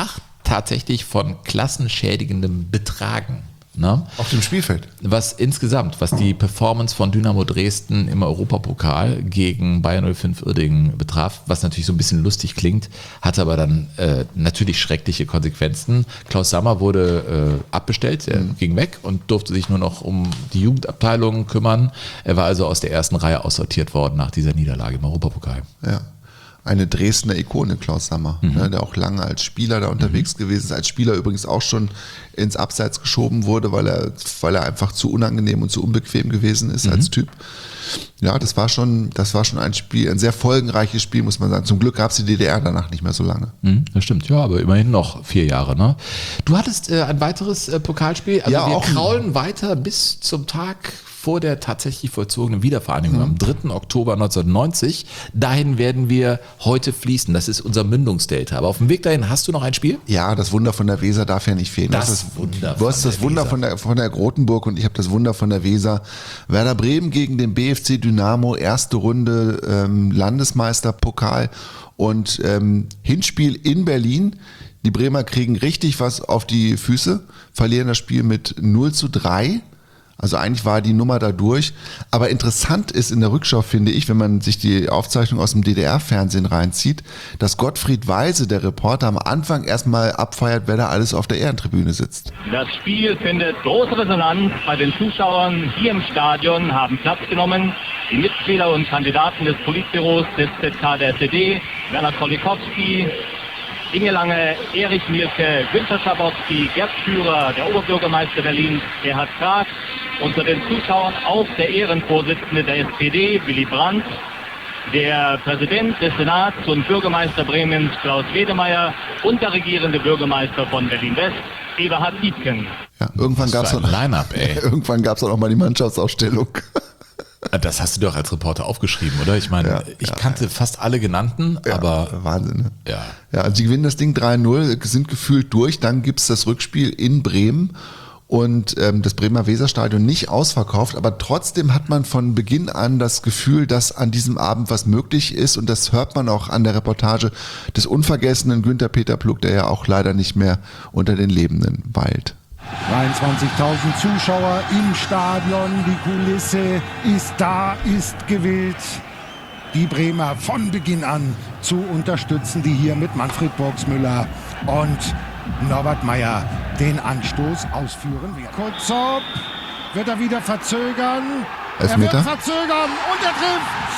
tatsächlich von klassenschädigendem Betragen. Ne? Auf dem Spielfeld. Was insgesamt, was die Performance von Dynamo Dresden im Europapokal gegen Bayer null fünf Uerdingen betraf, was natürlich so ein bisschen lustig klingt, hatte aber dann äh, natürlich schreckliche Konsequenzen. Klaus Sammer wurde äh, abbestellt, er mhm. ging weg und durfte sich nur noch um die Jugendabteilung kümmern. Er war also aus der ersten Reihe aussortiert worden nach dieser Niederlage im Europapokal. Ja. Eine Dresdner Ikone, Klaus Sammer, mhm. ne, der auch lange als Spieler da unterwegs mhm. gewesen ist, als Spieler übrigens auch schon ins Abseits geschoben wurde, weil er, weil er einfach zu unangenehm und zu unbequem gewesen ist mhm. als Typ. Ja, das war schon, das war schon ein Spiel, ein sehr folgenreiches Spiel, muss man sagen. Zum Glück gab es die D D R danach nicht mehr so lange. Mhm, das stimmt, ja, aber immerhin noch vier Jahre. Ne? Du hattest äh, ein weiteres äh, Pokalspiel, also ja, wir auch kraulen weiter bis zum Tag vor der tatsächlich vollzogenen Wiedervereinigung mhm. am dritten Oktober neunzehnhundertneunzig. Dahin werden wir heute fließen. Das ist unser Mündungsdelta. Aber auf dem Weg dahin hast du noch ein Spiel? Ja, das Wunder von der Weser darf ja nicht fehlen. Das, das Wunder. Du hast das Wunder von der, von der Grotenburg und ich habe das Wunder von der Weser. Werder Bremen gegen den B F C Dynamo, erste Runde ähm, Landesmeisterpokal und ähm, Hinspiel in Berlin. Die Bremer kriegen richtig was auf die Füße, verlieren das Spiel mit null zu drei. Also eigentlich war die Nummer da durch. Aber interessant ist in der Rückschau, finde ich, wenn man sich die Aufzeichnung aus dem D D R-Fernsehen reinzieht, dass Gottfried Weise, der Reporter, am Anfang erstmal abfeiert, wer da alles auf der Ehrentribüne sitzt. Das Spiel findet große Resonanz bei den Zuschauern hier im Stadion, haben Platz genommen die Mitglieder und Kandidaten des Politbüros des Z K der S E D, Werner Kolikowski, Inge Lange, Erich Mielke, Günter Schabowski, Gerd Führer, der Oberbürgermeister Berlins, Gerhard Krag. Unter den Zuschauern auch der Ehrenvorsitzende der S P D, Willy Brandt, der Präsident des Senats und Bürgermeister Bremens, Klaus Wedemeyer, und der regierende Bürgermeister von Berlin-West, Eberhard Dietgen. Ja, irgendwann gab es auch, irgendwann gab's auch noch mal die Mannschaftsausstellung. Das hast du doch als Reporter aufgeschrieben, oder? Ich meine, ja, ich ja, kannte ja. fast alle genannten, ja, aber... Wahnsinn, ne? Ja. Ja, also sie gewinnen das Ding drei null, sind gefühlt durch, dann gibt's das Rückspiel in Bremen und ähm, das Bremer Weserstadion nicht ausverkauft, aber trotzdem hat man von Beginn an das Gefühl, dass an diesem Abend was möglich ist und das hört man auch an der Reportage des unvergessenen Günther Peter Pluck, der ja auch leider nicht mehr unter den Lebenden weilt. dreiundzwanzigtausend Zuschauer im Stadion, die Kulisse ist da, ist gewillt, die Bremer von Beginn an zu unterstützen, die hier mit Manfred Burgsmüller und Norbert Meyer den Anstoß ausführen. Kurzop wird er wieder verzögern. Elfmeter. Er wird verzögern und er trifft.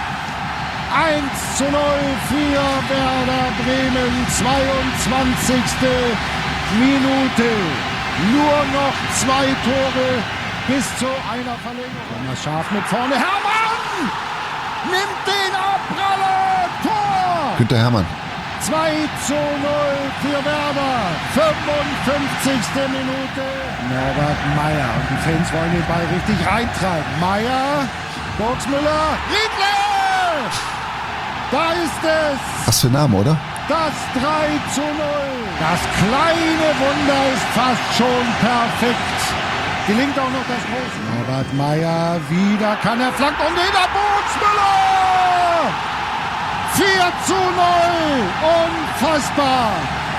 eins zu null für Werder Bremen, zweiundzwanzigste Minute. Nur noch zwei Tore bis zu einer Verlängerung. Thomas Schaaf mit vorne. Hermann nimmt den Abpraller. Tor. Günther Hermann. zwei zu null für Werder. fünfundfünfzigste Minute. Norbert Meyer. Und die Fans wollen den Ball richtig reintreiben. Meyer, Burgsmüller, Riedle. Da ist es. Was für ein Name, oder? Das drei zu null. Das kleine Wunder ist fast schon perfekt. Gelingt auch noch das große. Norbert Meyer, wieder kann er flanken und wieder Burgsmüller. vier zu null. Unfassbar.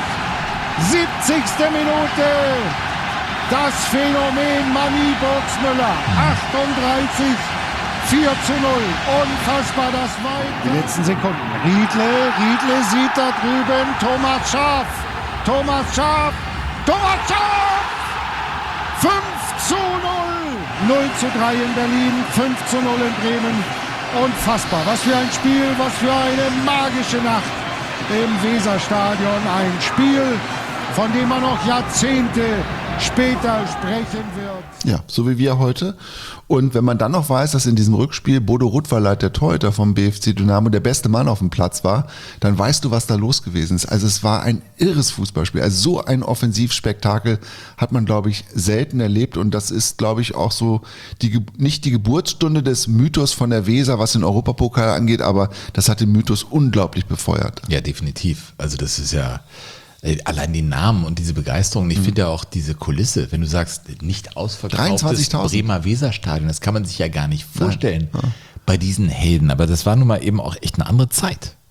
siebzigste Minute. Das Phänomen Manni Burgsmüller. achtunddreißig. vier zu null. Unfassbar, das weit. Die letzten Sekunden. Riedle, Riedle sieht da drüben Thomas Schaaf. Thomas Schaaf. Thomas Schaaf. fünf zu null. null zu drei in Berlin, fünf zu null in Bremen. Unfassbar. Was für ein Spiel, was für eine magische Nacht im Weserstadion. Ein Spiel, von dem man noch Jahrzehnte später sprechen wird. Ja, so wie wir heute. Und wenn man dann noch weiß, dass in diesem Rückspiel Bodo Rutverleit, der Torhüter vom B F C Dynamo, der beste Mann auf dem Platz war, dann weißt du, was da los gewesen ist. Also es war ein irres Fußballspiel. Also so ein Offensivspektakel hat man, glaube ich, selten erlebt. Und das ist, glaube ich, auch so die, nicht die Geburtsstunde des Mythos von der Weser, was den Europapokal angeht, aber das hat den Mythos unglaublich befeuert. Ja, definitiv. Also das ist ja... Allein die Namen und diese Begeisterung, ich mhm. finde ja auch diese Kulisse, wenn du sagst, nicht ausverkauftes Bremer Weserstadion, das kann man sich ja gar nicht vorstellen ja. bei diesen Helden. Aber das war nun mal eben auch echt eine andere Zeit.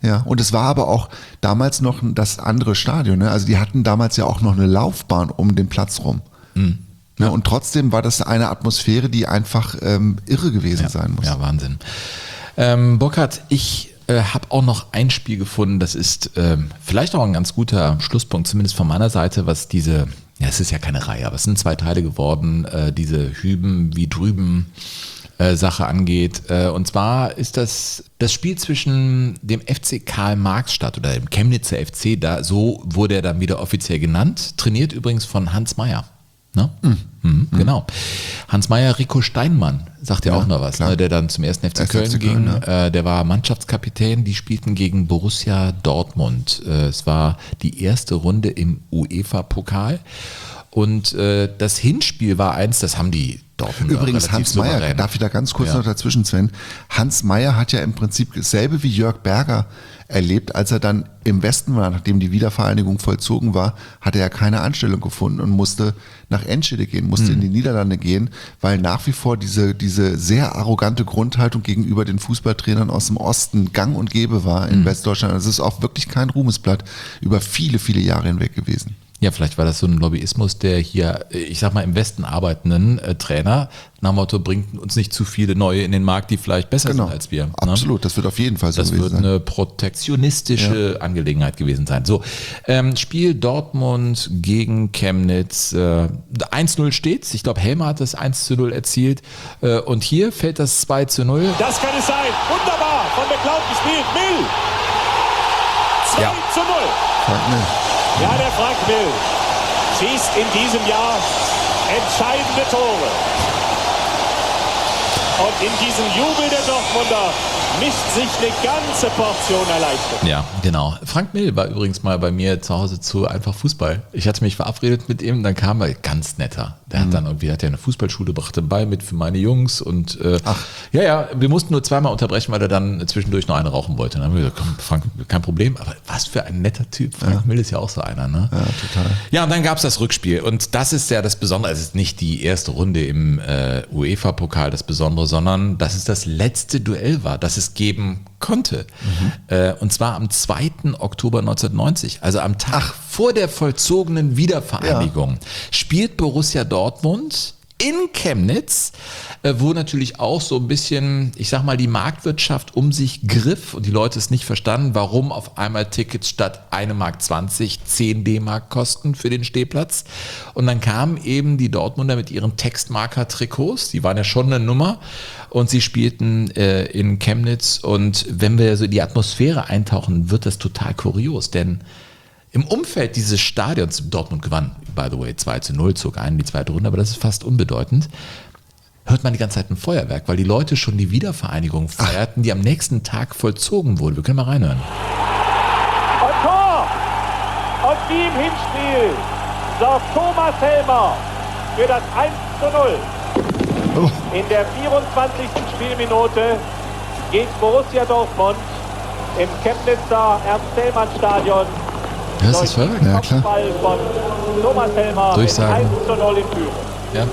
Ja, und es war aber auch damals noch das andere Stadion. Ne? Also die hatten damals ja auch noch eine Laufbahn um den Platz rum. Mhm. Ja, und trotzdem war das eine Atmosphäre, die einfach ähm, irre gewesen ja. sein muss. Ja, Wahnsinn. Ähm, Burkhard, ich äh, habe auch noch ein Spiel gefunden, das ist ähm, vielleicht auch ein ganz guter Schlusspunkt, zumindest von meiner Seite, was diese, ja es ist ja keine Reihe, aber es sind zwei Teile geworden, äh, diese Hüben wie drüben Sache angeht. Und zwar ist das das Spiel zwischen dem F C Karl-Marx-Stadt oder dem Chemnitzer F C, da, so wurde er dann wieder offiziell genannt, trainiert übrigens von Hans Meyer. Ne? Mhm. Mhm, mhm. Genau. Hans Meyer, Rico Steinmann, sagt ja auch noch was, ne, der dann zum ersten F C Köln F C ging. Köln, ja. äh, der war Mannschaftskapitän, die spielten gegen Borussia Dortmund. Äh, es war die erste Runde im UEFA-Pokal. Und äh, das Hinspiel war eins, das haben die Dortmunder Übrigens Hans Meyer, darf ich da ganz kurz ja. noch dazwischen, Sven? Hans Meyer hat ja im Prinzip dasselbe wie Jörg Berger erlebt, als er dann im Westen war, nachdem die Wiedervereinigung vollzogen war, hat er ja keine Anstellung gefunden und musste nach Enschede gehen, musste mhm. in die Niederlande gehen, weil nach wie vor diese, diese sehr arrogante Grundhaltung gegenüber den Fußballtrainern aus dem Osten gang und gäbe war in mhm. Westdeutschland. Das ist auch wirklich kein Ruhmesblatt über viele, viele Jahre hinweg gewesen. Ja, vielleicht war das so ein Lobbyismus der hier, ich sag mal, im Westen arbeitenden äh, Trainer, nach dem Motto, bringt uns nicht zu viele neue in den Markt, die vielleicht besser genau. sind als wir. Absolut, ne? Das wird auf jeden Fall so das gewesen sein. Das wird eine protektionistische ja. Angelegenheit gewesen sein. So, ähm, Spiel Dortmund gegen Chemnitz, äh, eins null steht's, ich glaube Helmer hat das eins zu null erzielt äh, und hier fällt das zwei zu null. Das kann es sein, wunderbar, von McLeod gespielt, Mill, zwei ja. zu null. Frank Mill. Ja, der Frank Mill schießt in diesem Jahr entscheidende Tore. Und in diesem Jubel der Dortmunder mischt sich eine ganze Portion Erleichterung. Ja, genau. Frank Mill war übrigens mal bei mir zu Hause zu Einfach Fußball. Ich hatte mich verabredet mit ihm, dann kam er, ganz netter. Der mhm. hat dann irgendwie, hat ja eine Fußballschule, brachte bei mit für meine Jungs und äh, Ach. ja, ja, wir mussten nur zweimal unterbrechen, weil er dann zwischendurch noch eine rauchen wollte. Dann haben wir gesagt, komm, Frank, kein Problem, aber was für ein netter Typ. Frank ja. Mill ist ja auch so einer, ne? Ja, total. Ja, und dann gab es das Rückspiel und das ist ja das Besondere, es ist nicht die erste Runde im äh, UEFA-Pokal das Besondere, sondern dass es das letzte Duell war, das es geben konnte. Mhm. Äh, und zwar am zweiten Oktober neunzehnhundertneunzig, also am Tag Ach. vor der vollzogenen Wiedervereinigung, ja. spielt Borussia Dortmund in Chemnitz, äh, wo natürlich auch so ein bisschen, ich sag mal, die Marktwirtschaft um sich griff und die Leute es nicht verstanden, warum auf einmal Tickets statt eine Mark zwanzig zehn D-Mark kosten für den Stehplatz. Und dann kamen eben die Dortmunder mit ihren Textmarker-Trikots, die waren ja schon eine Nummer, und sie spielten äh, in Chemnitz. Und wenn wir so in die Atmosphäre eintauchen, wird das total kurios, denn im Umfeld dieses Stadions, Dortmund gewann, by the way, zwei zu null, zog ein in die zweite Runde, aber das ist fast unbedeutend, hört man die ganze Zeit ein Feuerwerk, weil die Leute schon die Wiedervereinigung feierten, die am nächsten Tag vollzogen wurde. Wir können mal reinhören. Und Tor! Und wie im Hinspiel sorgt Thomas Helmer für das eins zu null. Oh. In der vierundzwanzigsten Spielminute geht Borussia Dortmund im Chemnitzer Ernst-Thälmann-Stadion ja, das ist verrückt. Ja, klar. Von Thomas Helmer Durchsagen. eins zu null in Führung. Ja.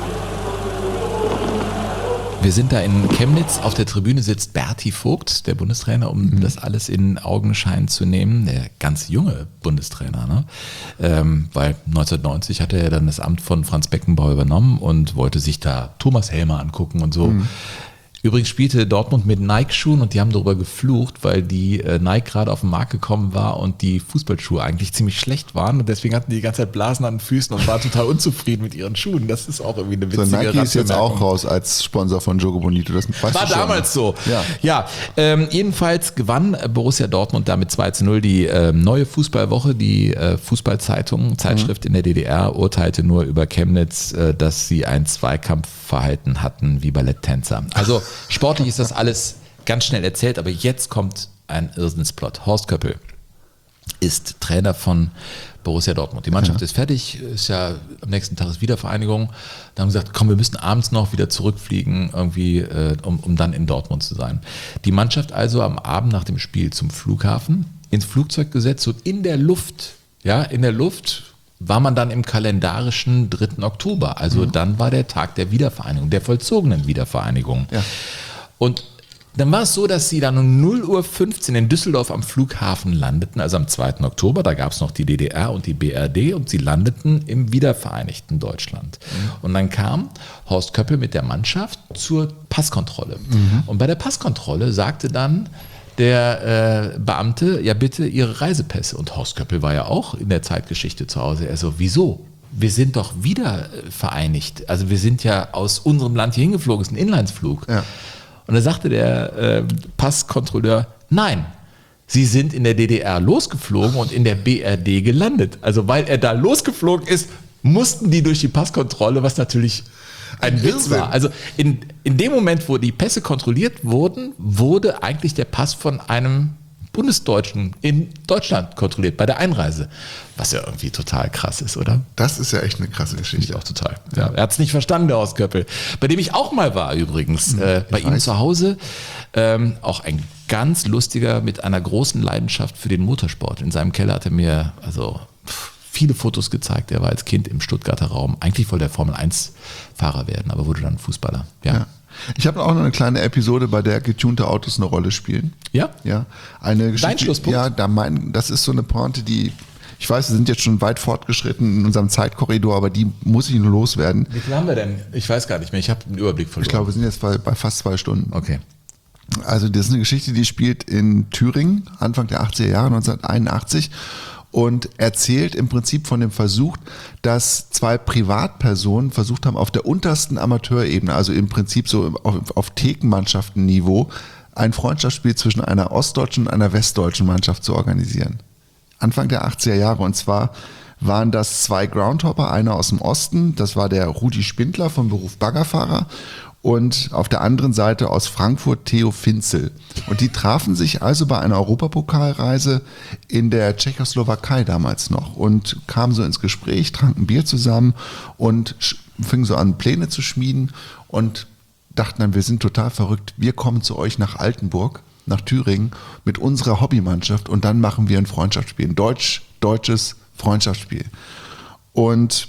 Wir sind da in Chemnitz, auf der Tribüne sitzt Berti Vogt, der Bundestrainer, um mhm. das alles in Augenschein zu nehmen. Der ganz junge Bundestrainer, ne? Ähm, weil neunzehnhundertneunzig hat er ja dann das Amt von Franz Beckenbauer übernommen und wollte sich da Thomas Helmer angucken und so. Mhm. Übrigens spielte Dortmund mit Nike-Schuhen und die haben darüber geflucht, weil die äh, Nike gerade auf den Markt gekommen war und die Fußballschuhe eigentlich ziemlich schlecht waren und deswegen hatten die die ganze Zeit Blasen an den Füßen und waren total unzufrieden mit ihren Schuhen. Das ist auch irgendwie eine witzige so, Nike ist jetzt auch raus als Sponsor von Jogo Bonito. Das weißt war du schon, damals ne? so. Ja, ja ähm, jedenfalls gewann Borussia Dortmund damit zwei zu null. Die äh, neue Fußballwoche, die äh, Fußballzeitung, Zeitschrift mhm. in der D D R, urteilte nur über Chemnitz, äh, dass sie ein Zweikampfverhalten hatten wie Balletttänzer. Also sportlich ist das alles ganz schnell erzählt, aber jetzt kommt ein Irrsinnsplot. Horst Köppel ist Trainer von Borussia Dortmund. Die Mannschaft ja. ist fertig, ist ja am nächsten Tag ist Wiedervereinigung. Da haben sie gesagt, komm, wir müssen abends noch wieder zurückfliegen, irgendwie, äh, um, um dann in Dortmund zu sein. Die Mannschaft also am Abend nach dem Spiel zum Flughafen, ins Flugzeug gesetzt und in der Luft, ja, in der Luft war man dann im kalendarischen dritten Oktober. Also mhm. dann war der Tag der Wiedervereinigung, der vollzogenen Wiedervereinigung. Ja. Und Dann war es so, dass sie dann um null Uhr fünfzehn in Düsseldorf am Flughafen landeten, also am zweiten Oktober. Da gab es noch die D D R und die B R D und sie landeten im wiedervereinigten Deutschland. Mhm. Und dann kam Horst Köppel mit der Mannschaft zur Passkontrolle. Mhm. Und bei der Passkontrolle sagte dann der äh, Beamte, ja bitte Ihre Reisepässe. Und Horst Köppel war ja auch in der Zeitgeschichte zu Hause. Er so, wieso? Wir sind doch wieder vereinigt. Also wir sind ja aus unserem Land hier hingeflogen, es ist ein Inlandsflug. Ja. Und da sagte der äh, Passkontrolleur, nein, Sie sind in der D D R losgeflogen und in der B R D gelandet. Also weil er da losgeflogen ist, mussten die durch die Passkontrolle, was natürlich ein Witz war. Also in, in dem Moment, wo die Pässe kontrolliert wurden, wurde eigentlich der Pass von einem Bundesdeutschen in Deutschland kontrolliert bei der Einreise. Was ja irgendwie total krass ist, oder? Das ist ja echt eine krasse Geschichte. Ich auch total. Ja. Er hat es nicht verstanden, der Horst Köppel. Bei dem ich auch mal war übrigens, mhm, äh, bei ihm weiß. zu Hause. Ähm, auch ein ganz lustiger mit einer großen Leidenschaft für den Motorsport. In seinem Keller hat er mir also viele Fotos gezeigt. Er war als Kind im Stuttgarter Raum. Eigentlich wollte er Formel eins Fahrer werden, aber wurde dann Fußballer. Ja. ja. Ich habe auch noch eine kleine Episode, bei der getunte Autos eine Rolle spielen. Ja? Ja. Eine Geschichte, Dein Schlusspunkt? Ja, da mein, das ist so eine Pointe, die, ich weiß, wir sind jetzt schon weit fortgeschritten in unserem Zeitkorridor, aber die muss ich nur loswerden. Wie viel haben wir denn? Ich weiß gar nicht mehr, ich habe den Überblick verloren. Ich glaube, wir sind jetzt bei, bei fast zwei Stunden. Okay. Also das ist eine Geschichte, die spielt in Thüringen, Anfang der achtziger Jahre, neunzehnhunderteinundachtzig. Und erzählt im Prinzip von dem Versuch, dass zwei Privatpersonen versucht haben, auf der untersten Amateurebene, also im Prinzip so auf, auf Thekenmannschaftenniveau, ein Freundschaftsspiel zwischen einer ostdeutschen und einer westdeutschen Mannschaft zu organisieren. Anfang der achtziger Jahre. Und zwar waren das zwei Groundhopper, einer aus dem Osten, das war der Rudi Spindler vom Beruf Baggerfahrer, und auf der anderen Seite aus Frankfurt Theo Finzel. Und die trafen sich also bei einer Europapokalreise in der Tschechoslowakei damals noch und kamen so ins Gespräch, tranken Bier zusammen und fingen so an, Pläne zu schmieden und dachten dann, wir sind total verrückt, wir kommen zu euch nach Altenburg, nach Thüringen mit unserer Hobbymannschaft und dann machen wir ein Freundschaftsspiel, ein deutsch-deutsches Freundschaftsspiel. Und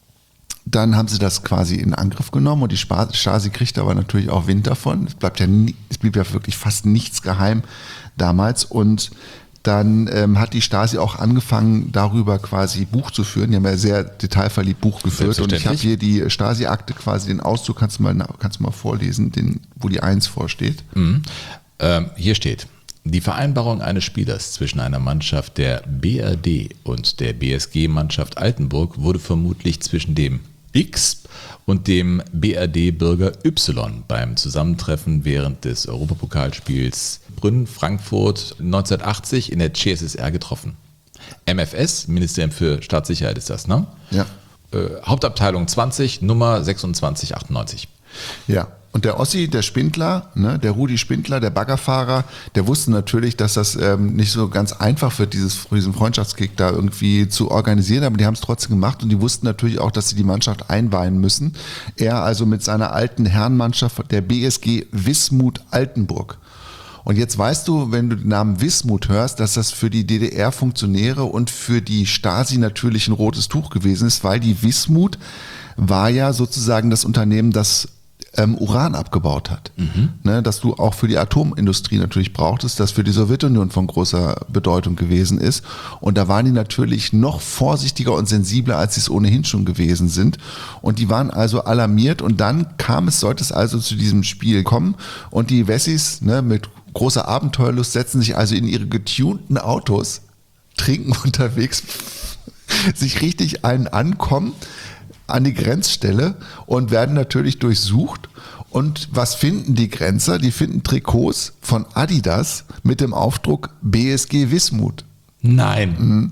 dann haben sie das quasi in Angriff genommen und die Stasi kriegt aber natürlich auch Wind davon. Es bleibt ja nie, es blieb ja wirklich fast nichts geheim damals und dann ähm, hat die Stasi auch angefangen, darüber quasi Buch zu führen. Die haben ja sehr detailverliebt Buch geführt und ich habe hier die Stasi-Akte, quasi den Auszug, kannst du mal, kannst du mal vorlesen, den, wo die eins vorsteht. Mhm. Ähm, hier steht: Die Vereinbarung eines Spielers zwischen einer Mannschaft der B R D und der B S G-Mannschaft Altenburg wurde vermutlich zwischen dem X und dem B R D-Bürger Y beim Zusammentreffen während des Europapokalspiels Brünn-Frankfurt neunzehnhundertachtzig in der C S S R getroffen. M F S, Ministerium für Staatssicherheit ist das, ne? Ja. Äh, Hauptabteilung zwanzig, Nummer sechsundzwanzig achtundneunzig. Ja. Und der Ossi, der Spindler, ne, der Rudi Spindler, der Baggerfahrer, der wusste natürlich, dass das ähm, nicht so ganz einfach wird, dieses, diesen Freundschaftskick da irgendwie zu organisieren, aber die haben es trotzdem gemacht und die wussten natürlich auch, dass sie die Mannschaft einweihen müssen. Er also mit seiner alten Herrenmannschaft, der B S G Wismut Altenburg. Und jetzt weißt du, wenn du den Namen Wismut hörst, dass das für die D D R-Funktionäre und für die Stasi natürlich ein rotes Tuch gewesen ist, weil die Wismut war ja sozusagen das Unternehmen, das Ähm, Uran abgebaut hat. Mhm. Ne, dass du auch für die Atomindustrie natürlich brauchtest, das für die Sowjetunion von großer Bedeutung gewesen ist. Und da waren die natürlich noch vorsichtiger und sensibler, als sie es ohnehin schon gewesen sind. Und die waren also alarmiert und dann kam es, sollte es also zu diesem Spiel kommen und die Wessis, ne, mit großer Abenteuerlust setzen sich also in ihre getunten Autos, trinken unterwegs, sich richtig einen ankommen an die Grenzstelle und werden natürlich durchsucht. Und was finden die Grenzer? Die finden Trikots von Adidas mit dem Aufdruck B S G Wismut. Nein. Mhm.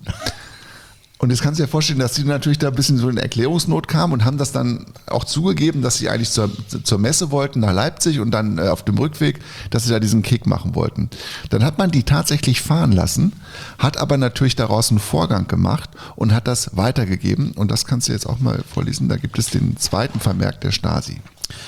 Und jetzt kannst du dir vorstellen, dass die natürlich da ein bisschen so in Erklärungsnot kamen und haben das dann auch zugegeben, dass sie eigentlich zur, zur Messe wollten nach Leipzig und dann äh, auf dem Rückweg, dass sie da diesen Kick machen wollten. Dann hat man die tatsächlich fahren lassen, hat aber natürlich daraus einen Vorgang gemacht und hat das weitergegeben. Und das kannst du jetzt auch mal vorlesen. Da gibt es den zweiten Vermerk der Stasi.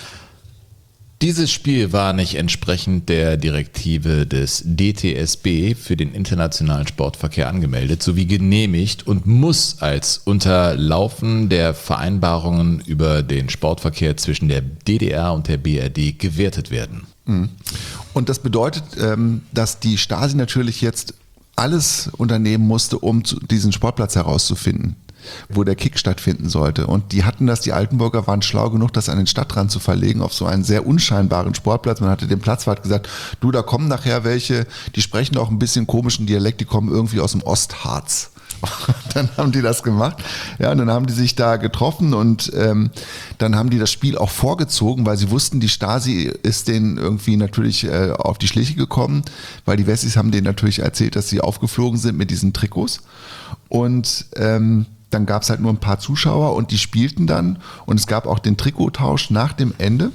Dieses Spiel war nicht entsprechend der Direktive des D T S B für den internationalen Sportverkehr angemeldet sowie genehmigt und muss als Unterlaufen der Vereinbarungen über den Sportverkehr zwischen der D D R und der B R D gewertet werden. Und das bedeutet, ähm, dass die Stasi natürlich jetzt alles unternehmen musste, um zu, diesen Sportplatz herauszufinden, wo der Kick stattfinden sollte. Und die hatten das, die Altenburger waren schlau genug, das an den Stadtrand zu verlegen, auf so einen sehr unscheinbaren Sportplatz. Man hatte dem Platzwart gesagt, du, da kommen nachher welche, die sprechen auch ein bisschen komischen Dialekt, die kommen irgendwie aus dem Ostharz. Dann haben die das gemacht, ja, und dann haben die sich da getroffen und ähm, dann haben die das Spiel auch vorgezogen, weil sie wussten, die Stasi ist denen irgendwie natürlich äh, auf die Schliche gekommen, weil die Wessis haben denen natürlich erzählt, dass sie aufgeflogen sind mit diesen Trikots und ähm, dann gab es halt nur ein paar Zuschauer und die spielten dann und es gab auch den Trikottausch nach dem Ende.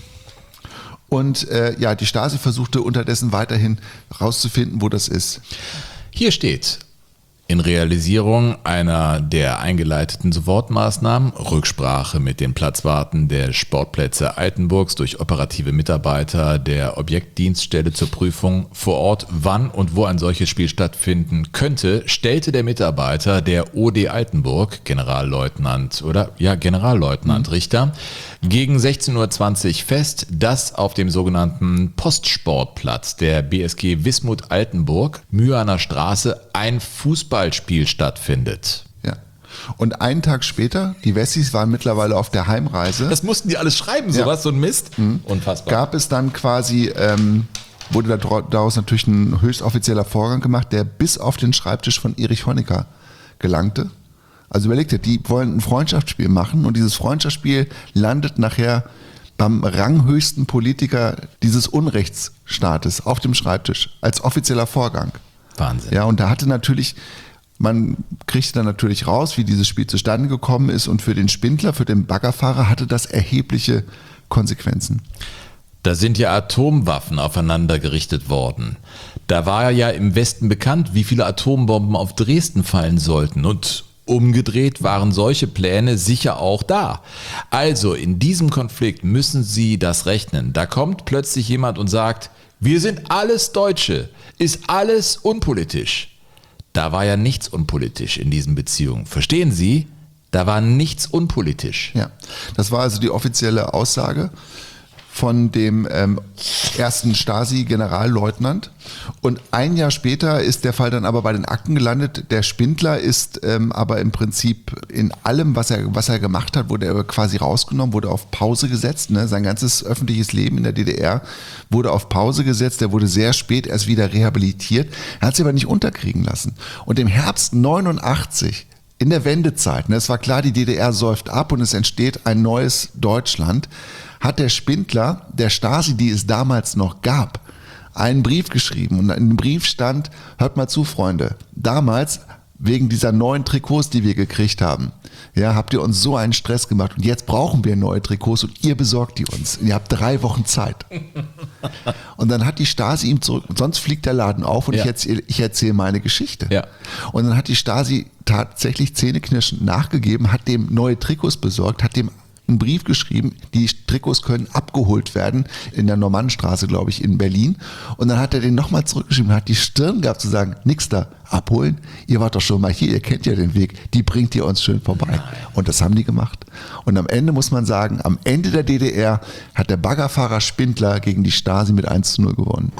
Und äh, ja, die Stasi versuchte unterdessen weiterhin rauszufinden, wo das ist. Hier steht: In Realisierung einer der eingeleiteten Sofortmaßnahmen, Rücksprache mit den Platzwarten der Sportplätze Altenburgs durch operative Mitarbeiter der Objektdienststelle zur Prüfung vor Ort, wann und wo ein solches Spiel stattfinden könnte, stellte der Mitarbeiter der O D Altenburg, Generalleutnant oder ja Generalleutnant mhm. Richter, gegen sechzehn Uhr zwanzig fest, dass auf dem sogenannten Postsportplatz der B S G Wismut Altenburg, Mühlaner Straße, ein Fußballspiel stattfindet. Ja. Und einen Tag später, die Wessis waren mittlerweile auf der Heimreise. Das mussten die alles schreiben, sowas, ja. So ein Mist. Mhm. Unfassbar. Gab es dann quasi, ähm, wurde daraus natürlich ein höchst offizieller Vorgang gemacht, der bis auf den Schreibtisch von Erich Honecker gelangte. Also überlegt ihr, die wollen ein Freundschaftsspiel machen und dieses Freundschaftsspiel landet nachher beim ranghöchsten Politiker dieses Unrechtsstaates auf dem Schreibtisch als offizieller Vorgang. Wahnsinn. Ja, und da hatte natürlich, man kriegte dann natürlich raus, wie dieses Spiel zustande gekommen ist und für den Spindler, für den Baggerfahrer hatte das erhebliche Konsequenzen. Da sind ja Atomwaffen aufeinander gerichtet worden. Da war ja im Westen bekannt, wie viele Atombomben auf Dresden fallen sollten und umgedreht waren solche Pläne sicher auch da. Also in diesem Konflikt müssen Sie das rechnen. Da kommt plötzlich jemand und sagt, wir sind alles Deutsche, ist alles unpolitisch. Da war ja nichts unpolitisch in diesen Beziehungen. Verstehen Sie? Da war nichts unpolitisch. Ja, das war also die offizielle Aussage von dem ähm, ersten Stasi-Generalleutnant. Und ein Jahr später ist der Fall dann aber bei den Akten gelandet. Der Spindler ist ähm, aber im Prinzip in allem, was er, was er gemacht hat, wurde er quasi rausgenommen, wurde auf Pause gesetzt. Ne? Sein ganzes öffentliches Leben in der D D R wurde auf Pause gesetzt. Er wurde sehr spät erst wieder rehabilitiert. Er hat sich aber nicht unterkriegen lassen. Und im Herbst neunundachtzig, in der Wendezeit, ne, es war klar, die D D R säuft ab und es entsteht ein neues Deutschland, hat der Spindler der Stasi, die es damals noch gab, einen Brief geschrieben. Und in dem Brief stand, hört mal zu, Freunde, damals wegen dieser neuen Trikots, die wir gekriegt haben, ja, habt ihr uns so einen Stress gemacht und jetzt brauchen wir neue Trikots und ihr besorgt die uns. Und ihr habt drei Wochen Zeit. Und dann hat die Stasi ihm zurück, sonst fliegt der Laden auf und ja. ich erzähle ich erzähl meine Geschichte. Ja. Und dann hat die Stasi tatsächlich zähneknirschend nachgegeben, hat dem neue Trikots besorgt, hat dem einen Brief geschrieben, die Trikots können abgeholt werden in der Normannenstraße, glaube ich, in Berlin. Und dann hat er den nochmal zurückgeschrieben und hat die Stirn gehabt zu sagen, nix da, abholen, ihr wart doch schon mal hier, ihr kennt ja den Weg, die bringt ihr uns schön vorbei. Nein. Und das haben die gemacht. Und am Ende muss man sagen, am Ende der D D R hat der Baggerfahrer Spindler gegen die Stasi mit eins zu null gewonnen.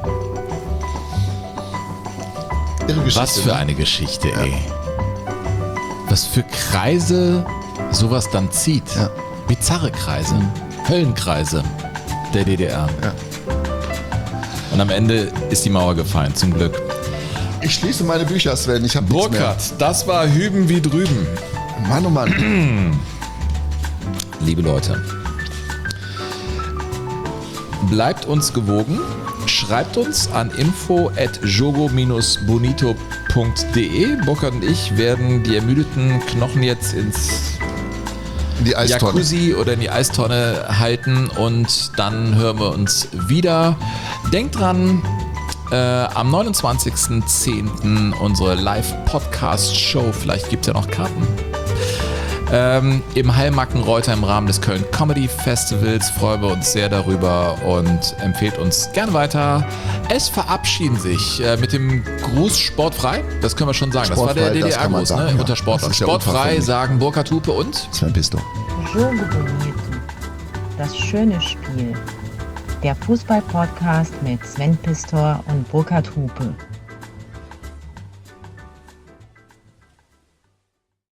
Was für eine Geschichte, ey. Ja. Was für Kreise sowas dann zieht. Ja. Bizarre Kreise, mhm. Höllenkreise der D D R. Ja. Und am Ende ist die Mauer gefallen, zum Glück. Ich schließe meine Bücher, Sven, ich habe Burkhard, das war Hüben wie drüben. Mann, oh Mann. Liebe Leute, bleibt uns gewogen. Schreibt uns an info at jogo dash bonito punkt de. Burkhard und ich werden die ermüdeten Knochen jetzt ins in die Eistonne. Jacuzzi oder in die Eistonne halten und dann hören wir uns wieder. Denkt dran, äh, am neunundzwanzigsten zehnten unsere Live-Podcast-Show. Vielleicht gibt es ja noch Karten. Ähm, Im Heilmacken-Reuter im Rahmen des Köln Comedy Festivals freuen wir uns sehr darüber und empfehlt uns gerne weiter. Es verabschieden sich äh, mit dem Gruß Sportfrei, das können wir schon sagen. Sportfrei, das war der D D R-Gruß, ne? Ja. Unter Sportlern. Sportfrei sagen Burkhard Hupe und Sven Pistor. Jogo bonito, das schöne Spiel. der Fußball-Podcast mit Sven Pistor und Burkhard Hupe.